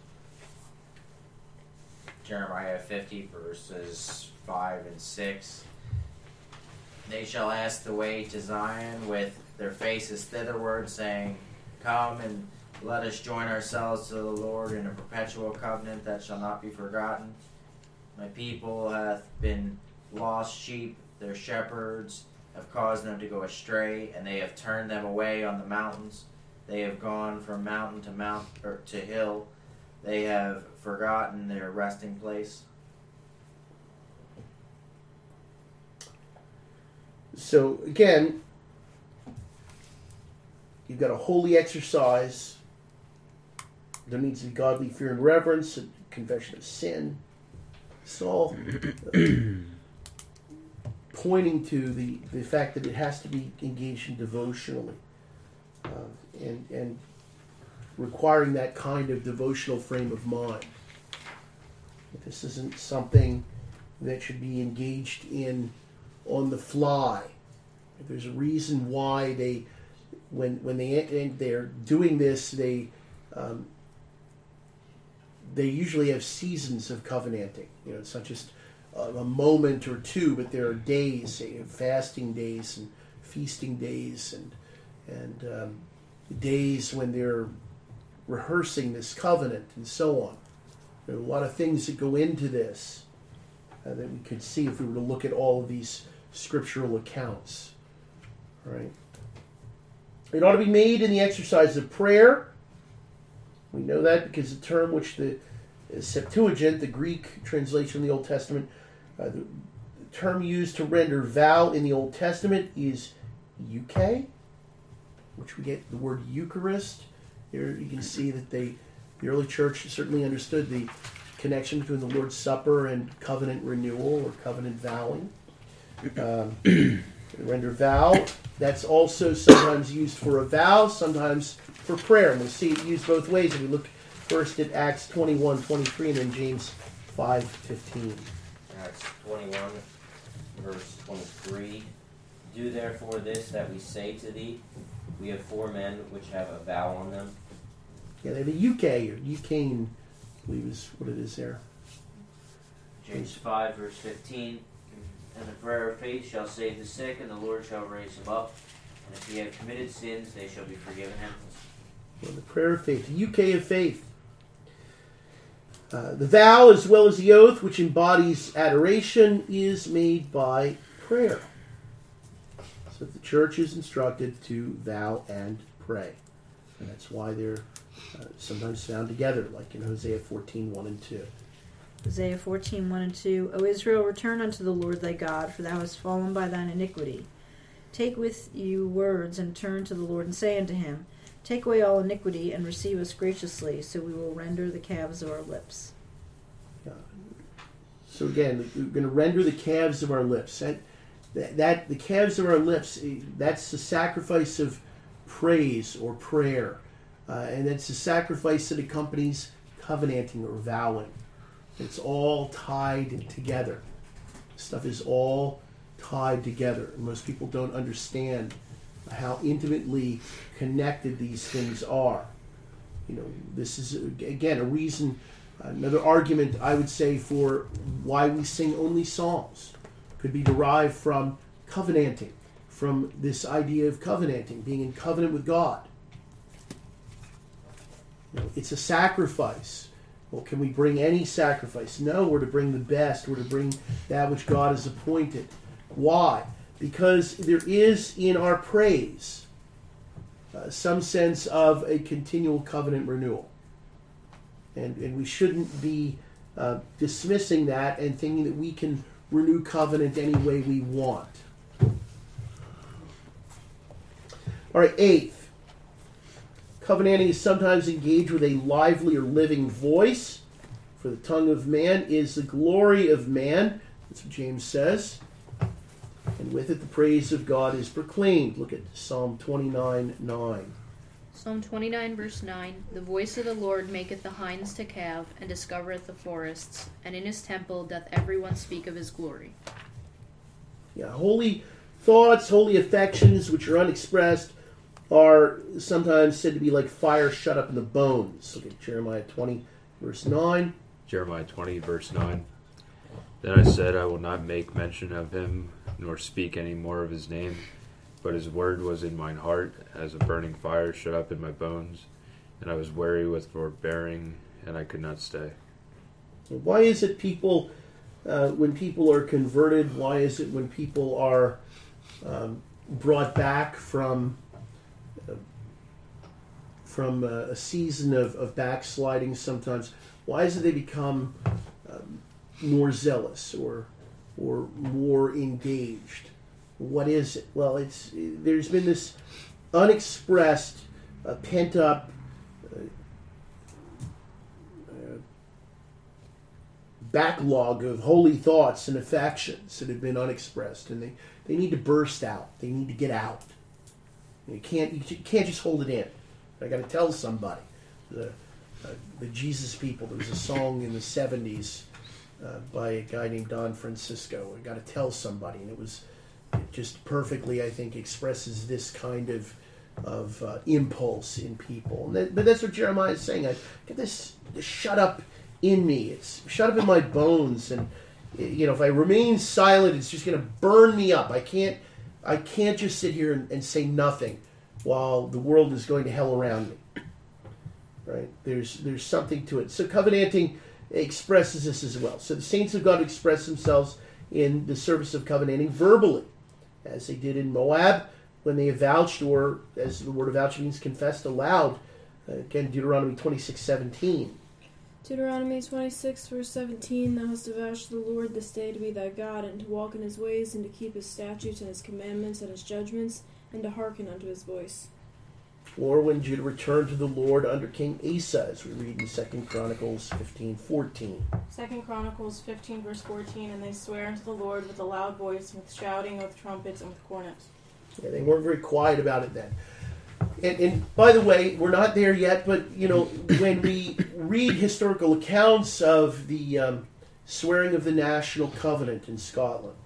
D: Jeremiah fifty, verses five and six. They shall ask the way to Zion with their faces thitherward, saying, Come and let us join ourselves to the Lord in a perpetual covenant that shall not be forgotten. My people hath been lost sheep, their shepherds have caused them to go astray, and they have turned them away on the mountains. They have gone from mountain to mount or to hill. They have forgotten their resting place.
A: So again, you've got a holy exercise. There needs to be godly fear and reverence, a confession of sin. It's all uh, pointing to the, the fact that it has to be engaged in devotionally, uh, and and requiring that kind of devotional frame of mind. This isn't something that should be engaged in on the fly. There's a reason why they, when when they they're doing this, they um, they usually have seasons of covenanting. You know, it's not just a, a moment or two, but there are days, you know, fasting days and feasting days, and and um, days when they're rehearsing this covenant and so on. There are a lot of things that go into this uh, that we could see if we were to look at all of these scriptural accounts. All right. It ought to be made in the exercise of prayer. We know that because the term which the Septuagint, the Greek translation of the Old Testament, uh, the term used to render vow in the Old Testament is euche, which we get the word Eucharist. Here you can see that they, the early church certainly understood the connection between the Lord's Supper and covenant renewal or covenant vowing. Um, render vow. That's also sometimes used for a vow, sometimes for prayer. And we'll see it used both ways if we look first at Acts twenty-one, twenty-three, and then James five, fifteen.
K: Acts twenty-one, verse twenty-three. Do therefore this that we say to thee. We have four men which have a vow on them.
A: Yeah, they have a euche, or euchain, I believe is what it is there.
E: James five, verse fifteen. And the prayer of faith shall save the sick, and the Lord shall raise him up. And if he have committed sins, they shall be forgiven him.
A: Well, the prayer of faith, the euche of faith. Uh, the vow, as well as the oath, which embodies adoration, is made by prayer. So the church is instructed to vow and pray. And that's why they're uh, sometimes found together, like in Hosea fourteen, one and two.
F: Hosea fourteen, one and two. O Israel, return unto the Lord thy God, for thou hast fallen by thine iniquity. Take with you words, and turn to the Lord, and say unto him, Take away all iniquity, and receive us graciously, so we will render the calves of our lips.
A: Yeah. So again, we're going to render the calves of our lips. That, that, that the calves of our lips, that's the sacrifice of praise or prayer. Uh, and that's the sacrifice that accompanies covenanting or vowing. It's all tied together. Stuff is all tied together. And most people don't understand how intimately connected these things are. You know, this is, again, a reason, another argument, I would say, for why we sing only psalms. Could be derived from covenanting, from this idea of covenanting, being in covenant with God. You know, it's a sacrifice. Well, can we bring any sacrifice? No, we're to bring the best. We're to bring that which God has appointed. Why? Because there is in our praise uh, some sense of a continual covenant renewal. And, and we shouldn't be uh, dismissing that and thinking that we can renew covenant any way we want. All right, eighth. Covenanting is sometimes engaged with a lively or living voice. For the tongue of man is the glory of man. That's what James says. And with it the praise of God is proclaimed. Look at Psalm twenty-nine nine.
G: Psalm twenty-nine, verse nine. The voice of the Lord maketh the hinds to calve, and discovereth the forests, and in his temple doth every one speak of his glory.
A: Yeah, holy thoughts, holy affections, which are unexpressed, are sometimes said to be like fire shut up in the bones. Look at Jeremiah twenty, verse nine.
H: Jeremiah twenty, verse nine. Then I said, I will not make mention of him, nor speak any more of his name. But his word was in mine heart, as a burning fire shut up in my bones. And I was weary with forbearing, and I could not stay.
A: Why is it people, uh, when people are converted, why is it when people are um, brought back from uh, from uh, a season of, of backsliding sometimes, why is it they become um, more zealous or or more engaged? What is it? Well, it's there's been this unexpressed, uh, pent-up uh, uh, backlog of holy thoughts and affections that have been unexpressed, and they, they need to burst out. They need to get out. You can't you can't just hold it in. I got to tell somebody. The uh, the Jesus people. There was a song in the seventies uh, by a guy named Don Francisco. I got to tell somebody, and it was. It just perfectly, I think, expresses this kind of of uh, impulse in people. And that, but that's what Jeremiah is saying. I get this, this shut up in me. It's shut up in my bones, and you know, if I remain silent, it's just going to burn me up. I can't, I can't just sit here and, and say nothing while the world is going to hell around me. Right? There's there's something to it. So covenanting expresses this as well. So the saints of God express themselves in the service of covenanting verbally, as they did in Moab, when they avouched, or as the word avouch means confessed aloud. Uh, again, Deuteronomy twenty-six seventeen.
I: Deuteronomy twenty-six, verse seventeen, Thou hast avouched the Lord this day to be thy God, and to walk in his ways, and to keep his statutes and his commandments and his judgments, and to hearken unto his voice.
A: Or when Judah returned to the Lord under King Asa, as we read in Second Chronicles fifteen fourteen.
J: Second Chronicles fifteen, verse fourteen, and they swear unto the Lord with a loud voice, with shouting, with trumpets, and with cornets.
A: Yeah, they weren't very quiet about it then. And, and by the way, we're not there yet, but you know, when we read historical accounts of the um, swearing of the National Covenant in Scotland,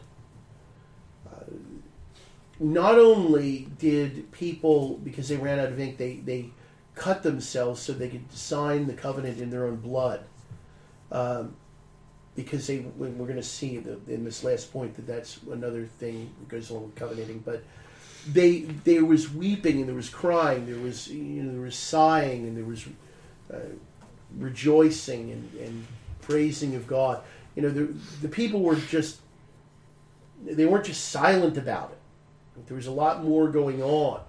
A: uh, not only did people, because they ran out of ink, they, they cut themselves so they could sign the covenant in their own blood. Um, because they, we're going to see the, in this last point that that's another thing that goes along with covenanting, but They there was weeping and there was crying, there was you know there was sighing and there was uh, rejoicing and, and praising of God. You know the the people were just they weren't just silent about it. There was a lot more going on.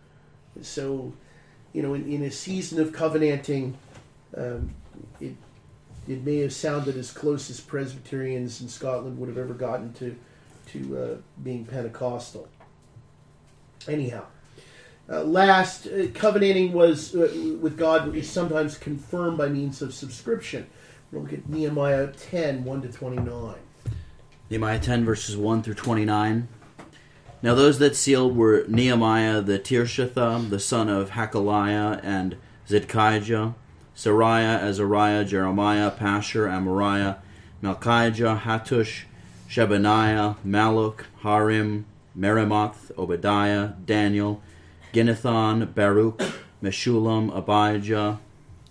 A: So, you know, in, in a season of covenanting, um, it it may have sounded as close as Presbyterians in Scotland would have ever gotten to to uh, being Pentecostal. Anyhow, uh, last, uh, covenanting was uh, with God is sometimes confirmed by means of subscription. We'll look at Nehemiah ten, one to twenty-nine.
C: Nehemiah ten, verses one through twenty-nine. Now those that sealed were Nehemiah the Tirshatha, the son of Hakaliah, and Zidkijah, Sariah, Azariah, Jeremiah, Pashur, Amariah, Malchijah, Hattush, Shebaniah, Maluk, Harim, Meremoth, Obadiah, Daniel, Ginnethon, Baruch, Meshullam, Abijah,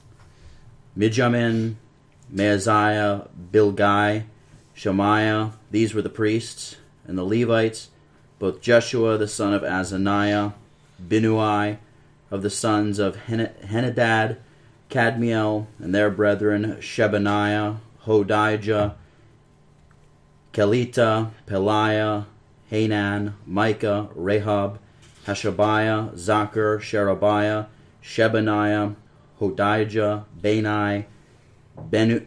C: Mijamin, Maaziah, Bilgai, Shemaiah. These were the priests. And the Levites, both Jeshua the son of Azaniah, Binnui of the sons of Henadad, Kadmiel and their brethren, Shebaniah, Hodijah, Kelita, Peliah, Hanan, Micah, Rehob, Hashabiah, Zachar, Sherebiah, Shebaniah, Hodijah, Bani, Benu,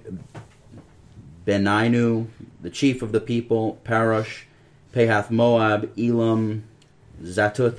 C: Beninu, the chief of the people, Parosh, Pahath Moab, Elam, Zatuth,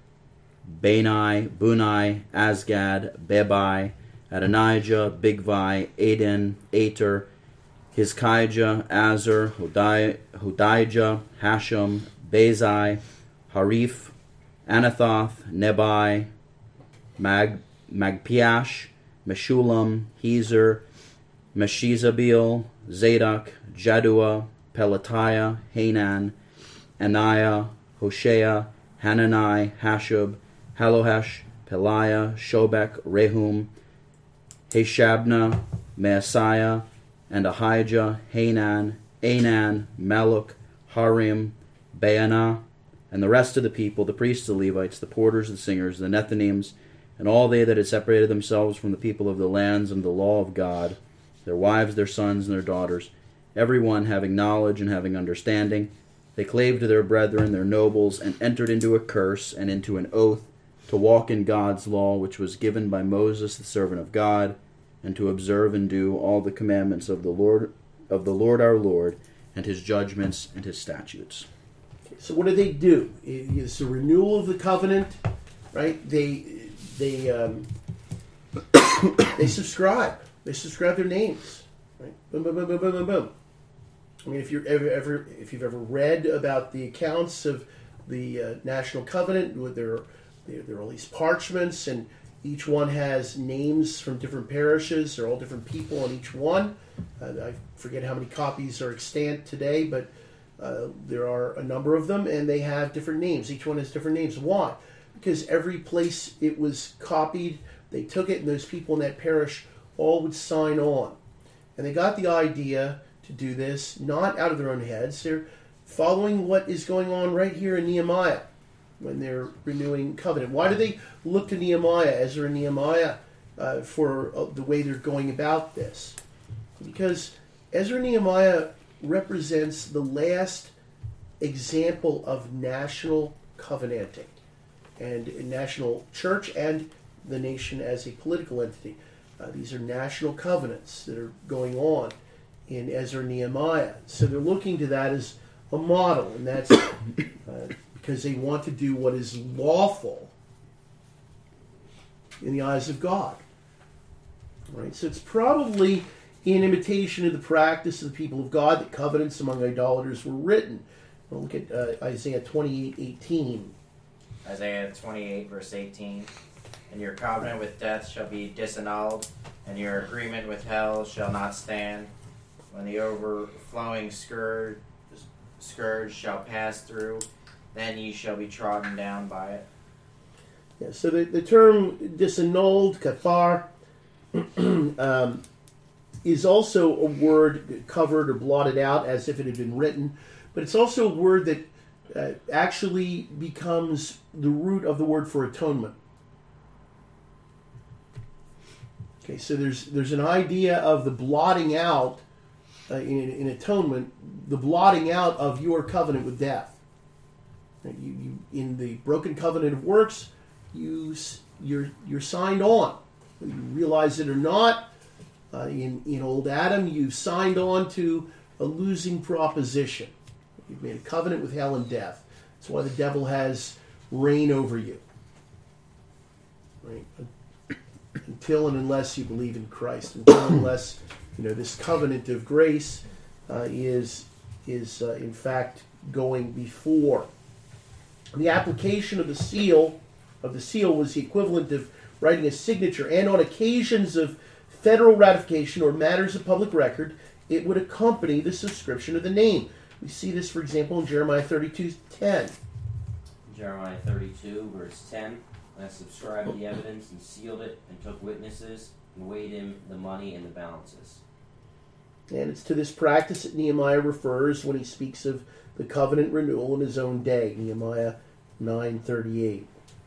C: Bani, Bunai, Asgad, Bebai, Adonijah, Bigvai, Aden, Ater, Hizkijah, Azar, Hodai, Hodijah, Hashem, Bezai, Harif, Anathoth, Nebai, Mag, Magpiash, Meshulam, Hezer, Meshizabil, Zadok, Jaddua, Pelatiah, Hanan, Anaiah, Hoshea, Hanani, Hashub, Halohesh, Peliah, Shobek, Rehum, Hashabna, Maaseiah, and Ahijah, Hanan, Anan, Maluk, Harim, Baanah, and the rest of the people, the priests, the Levites, the porters, the singers, the Nethinims, and all they that had separated themselves from the people of the lands and the law of God, their wives, their sons, and their daughters, every one having knowledge and having understanding, they clave to their brethren, their nobles, and entered into a curse and into an oath to walk in God's law, which was given by Moses, the servant of God, and to observe and do all the commandments of the Lord, of the Lord our Lord, and his judgments and his statutes.
A: So what do they do? It's a renewal of the covenant, right? They they um, they subscribe. They subscribe their names, right? Boom, boom, boom, boom, boom, boom, boom. I mean, if you're ever, ever if you've ever read about the accounts of the uh, National Covenant, with their there are all these parchments, and each one has names from different parishes. They're all different people on each one. Uh, I forget how many copies are extant today, but uh, there are a number of them, and they have different names. Each one has different names. Why? Because every place it was copied, they took it, and those people in that parish all would sign on. And they got the idea to do this, not out of their own heads. They're following what is going on right here in Nehemiah when they're renewing covenant. Why do they look to Nehemiah, Ezra and Nehemiah, uh, for uh, the way they're going about this? Because Ezra and Nehemiah represents the last example of national covenanting, and national church and the nation as a political entity. Uh, these are national covenants that are going on in Ezra and Nehemiah. So they're looking to that as a model, and that's uh, because they want to do what is lawful in the eyes of God. Right? So it's probably in imitation of the practice of the people of God that covenants among idolaters were written. We'll look at uh, Isaiah twenty-eight eighteen.
D: Isaiah twenty-eight, verse eighteen. And your covenant with death shall be disannulled, and your agreement with hell shall not stand. When the overflowing scourge, scourge shall pass through, then ye shall be trodden down by it.
A: Yeah, so the, the term disannulled, kafar, um, is also a word covered or blotted out as if it had been written, but it's also a word that uh, actually becomes the root of the word for atonement. Okay, so there's there's an idea of the blotting out uh, in, in atonement, the blotting out of your covenant with death. You, you, in the broken covenant of works, you you're you're signed on. Whether you realize it or not, uh, in in old Adam, you signed on to a losing proposition. You've made a covenant with hell and death. That's why the devil has reign over you. Right. Until and unless you believe in Christ, until and unless you know this covenant of grace uh, is is uh, in fact going before. The application of the seal of the seal was the equivalent of writing a signature, and on occasions of federal ratification or matters of public record, it would accompany the subscription of the name. We see this, for example, in Jeremiah thirty-two ten.
K: Jeremiah thirty-two, verse ten. And I subscribed the evidence and sealed it and took witnesses and weighed in the money in the balances.
A: And it's to this practice that Nehemiah refers when he speaks of the covenant renewal in his own day, Nehemiah nine thirty-eight.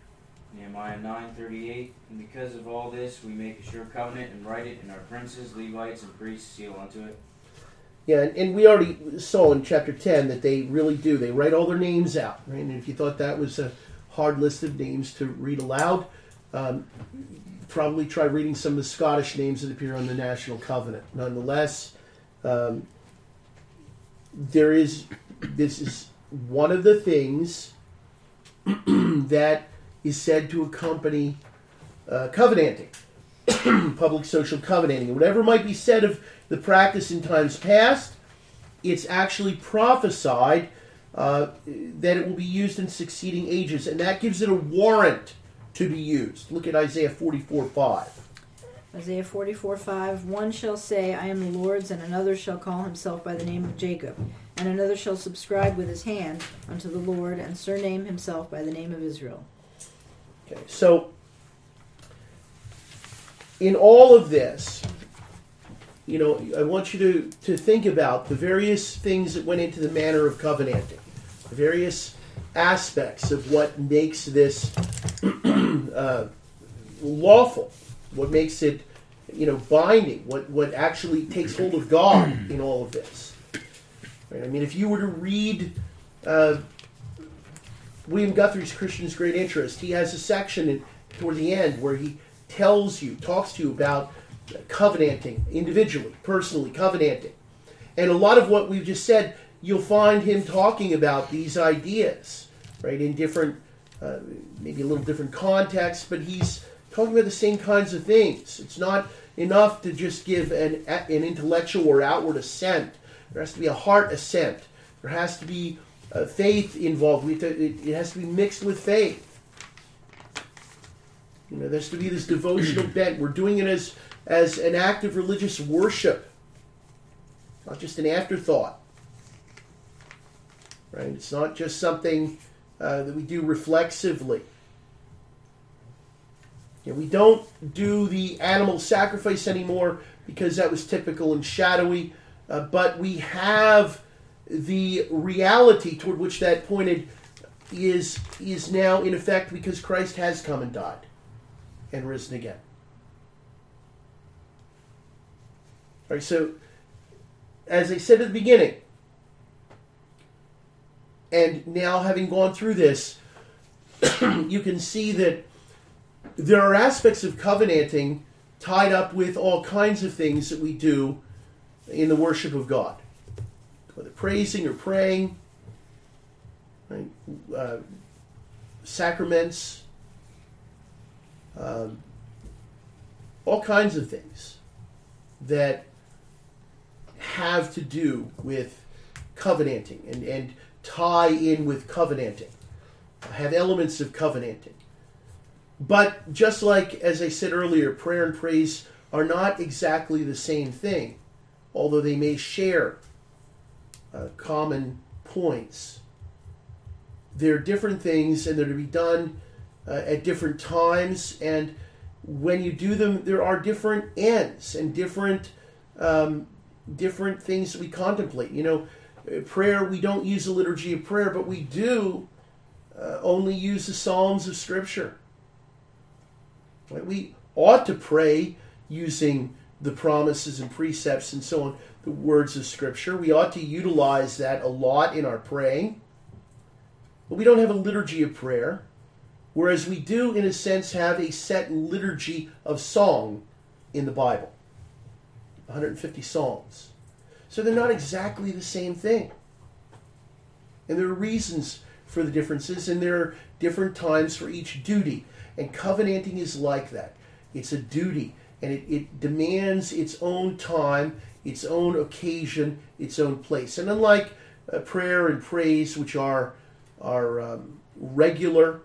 E: Nehemiah nine thirty-eight. And because of all this, we make a sure covenant and write it, and our princes, Levites, and priests seal unto it.
A: Yeah, and, and we already saw in chapter ten that they really do. They write all their names out, right? And if you thought that was a hard list of names to read aloud, um, probably try reading some of the Scottish names that appear on the National Covenant. Nonetheless, um, there is this is one of the things that is said to accompany uh, covenanting, public social covenanting. Whatever might be said of the practice in times past, it's actually prophesied uh, that it will be used in succeeding ages, and that gives it a warrant to be used. Look at Isaiah forty-four five.
F: Isaiah forty-four five. One shall say, I am the Lord's, and another shall call himself by the name of Jacob. And another shall subscribe with his hand unto the Lord, and surname himself by the name of Israel.
A: Okay, so in all of this, you know, I want you to, to think about the various things that went into the manner of covenanting, the various aspects of what makes this uh, lawful, what makes it, you know, binding, what, what actually takes hold of God in all of this. Right? I mean, if you were to read uh, William Guthrie's Christian's Great Interest, he has a section in, toward the end where he tells you, talks to you about covenanting individually, personally, covenanting. And a lot of what we've just said, you'll find him talking about these ideas, right, in different, uh, maybe a little different contexts, but he's talking about the same kinds of things. It's not enough to just give an, an intellectual or outward assent. There has to be a heart assent. There has to be uh, faith involved. We have to, it, it has to be mixed with faith. You know, there has to be this devotional bent. We're doing it as, as an act of religious worship, not just an afterthought. Right? It's not just something uh, that we do reflexively. You know, we don't do the animal sacrifice anymore because that was typical and shadowy, uh, but we have the reality toward which that pointed is, is now in effect because Christ has come and died and risen again. All right, so as I said at the beginning, and now having gone through this, you can see that there are aspects of covenanting tied up with all kinds of things that we do in the worship of God, whether praising or praying, right? uh, sacraments, um, all kinds of things that have to do with covenanting and, and tie in with covenanting, have elements of covenanting. But just like, as I said earlier, prayer and praise are not exactly the same thing, although they may share uh, common points. They're different things, and they're to be done uh, at different times, and when you do them, there are different ends and different um, different things that we contemplate. You know, prayer, we don't use the liturgy of prayer, but we do uh, only use the Psalms of Scripture. Right? We ought to pray using the promises and precepts and so on, the words of Scripture. We ought to utilize that a lot in our praying. But we don't have a liturgy of prayer, whereas we do, in a sense, have a set liturgy of song in the Bible. one hundred fifty psalms. So they're not exactly the same thing. And there are reasons for the differences, and there are different times for each duty. And covenanting is like that. It's a duty, and it, it demands its own time, its own occasion, its own place. And unlike uh, prayer and praise, which are, are um, regular,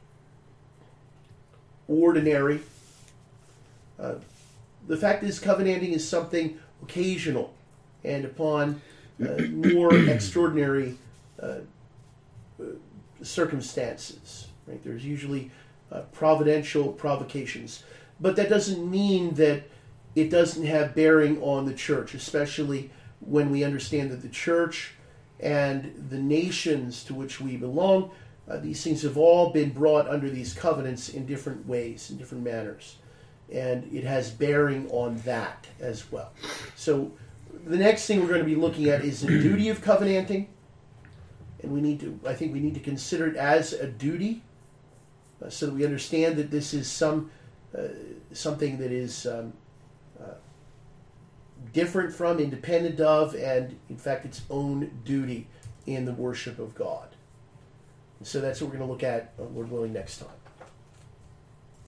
A: ordinary, uh, the fact is covenanting is something occasional and upon uh, more extraordinary uh, circumstances. Right? There's usually uh, providential provocations. But that doesn't mean that it doesn't have bearing on the church, especially when we understand that the church and the nations to which we belong Uh, these things have all been brought under these covenants in different ways, in different manners. And it has bearing on that as well. So the next thing we're going to be looking at is the duty of covenanting. And we need to, I think we need to consider it as a duty, uh, so that we understand that this is some uh, something that is um, uh, different from, independent of, and in fact its own duty in the worship of God. And so that's what we're going to look at, uh, Lord willing, next time.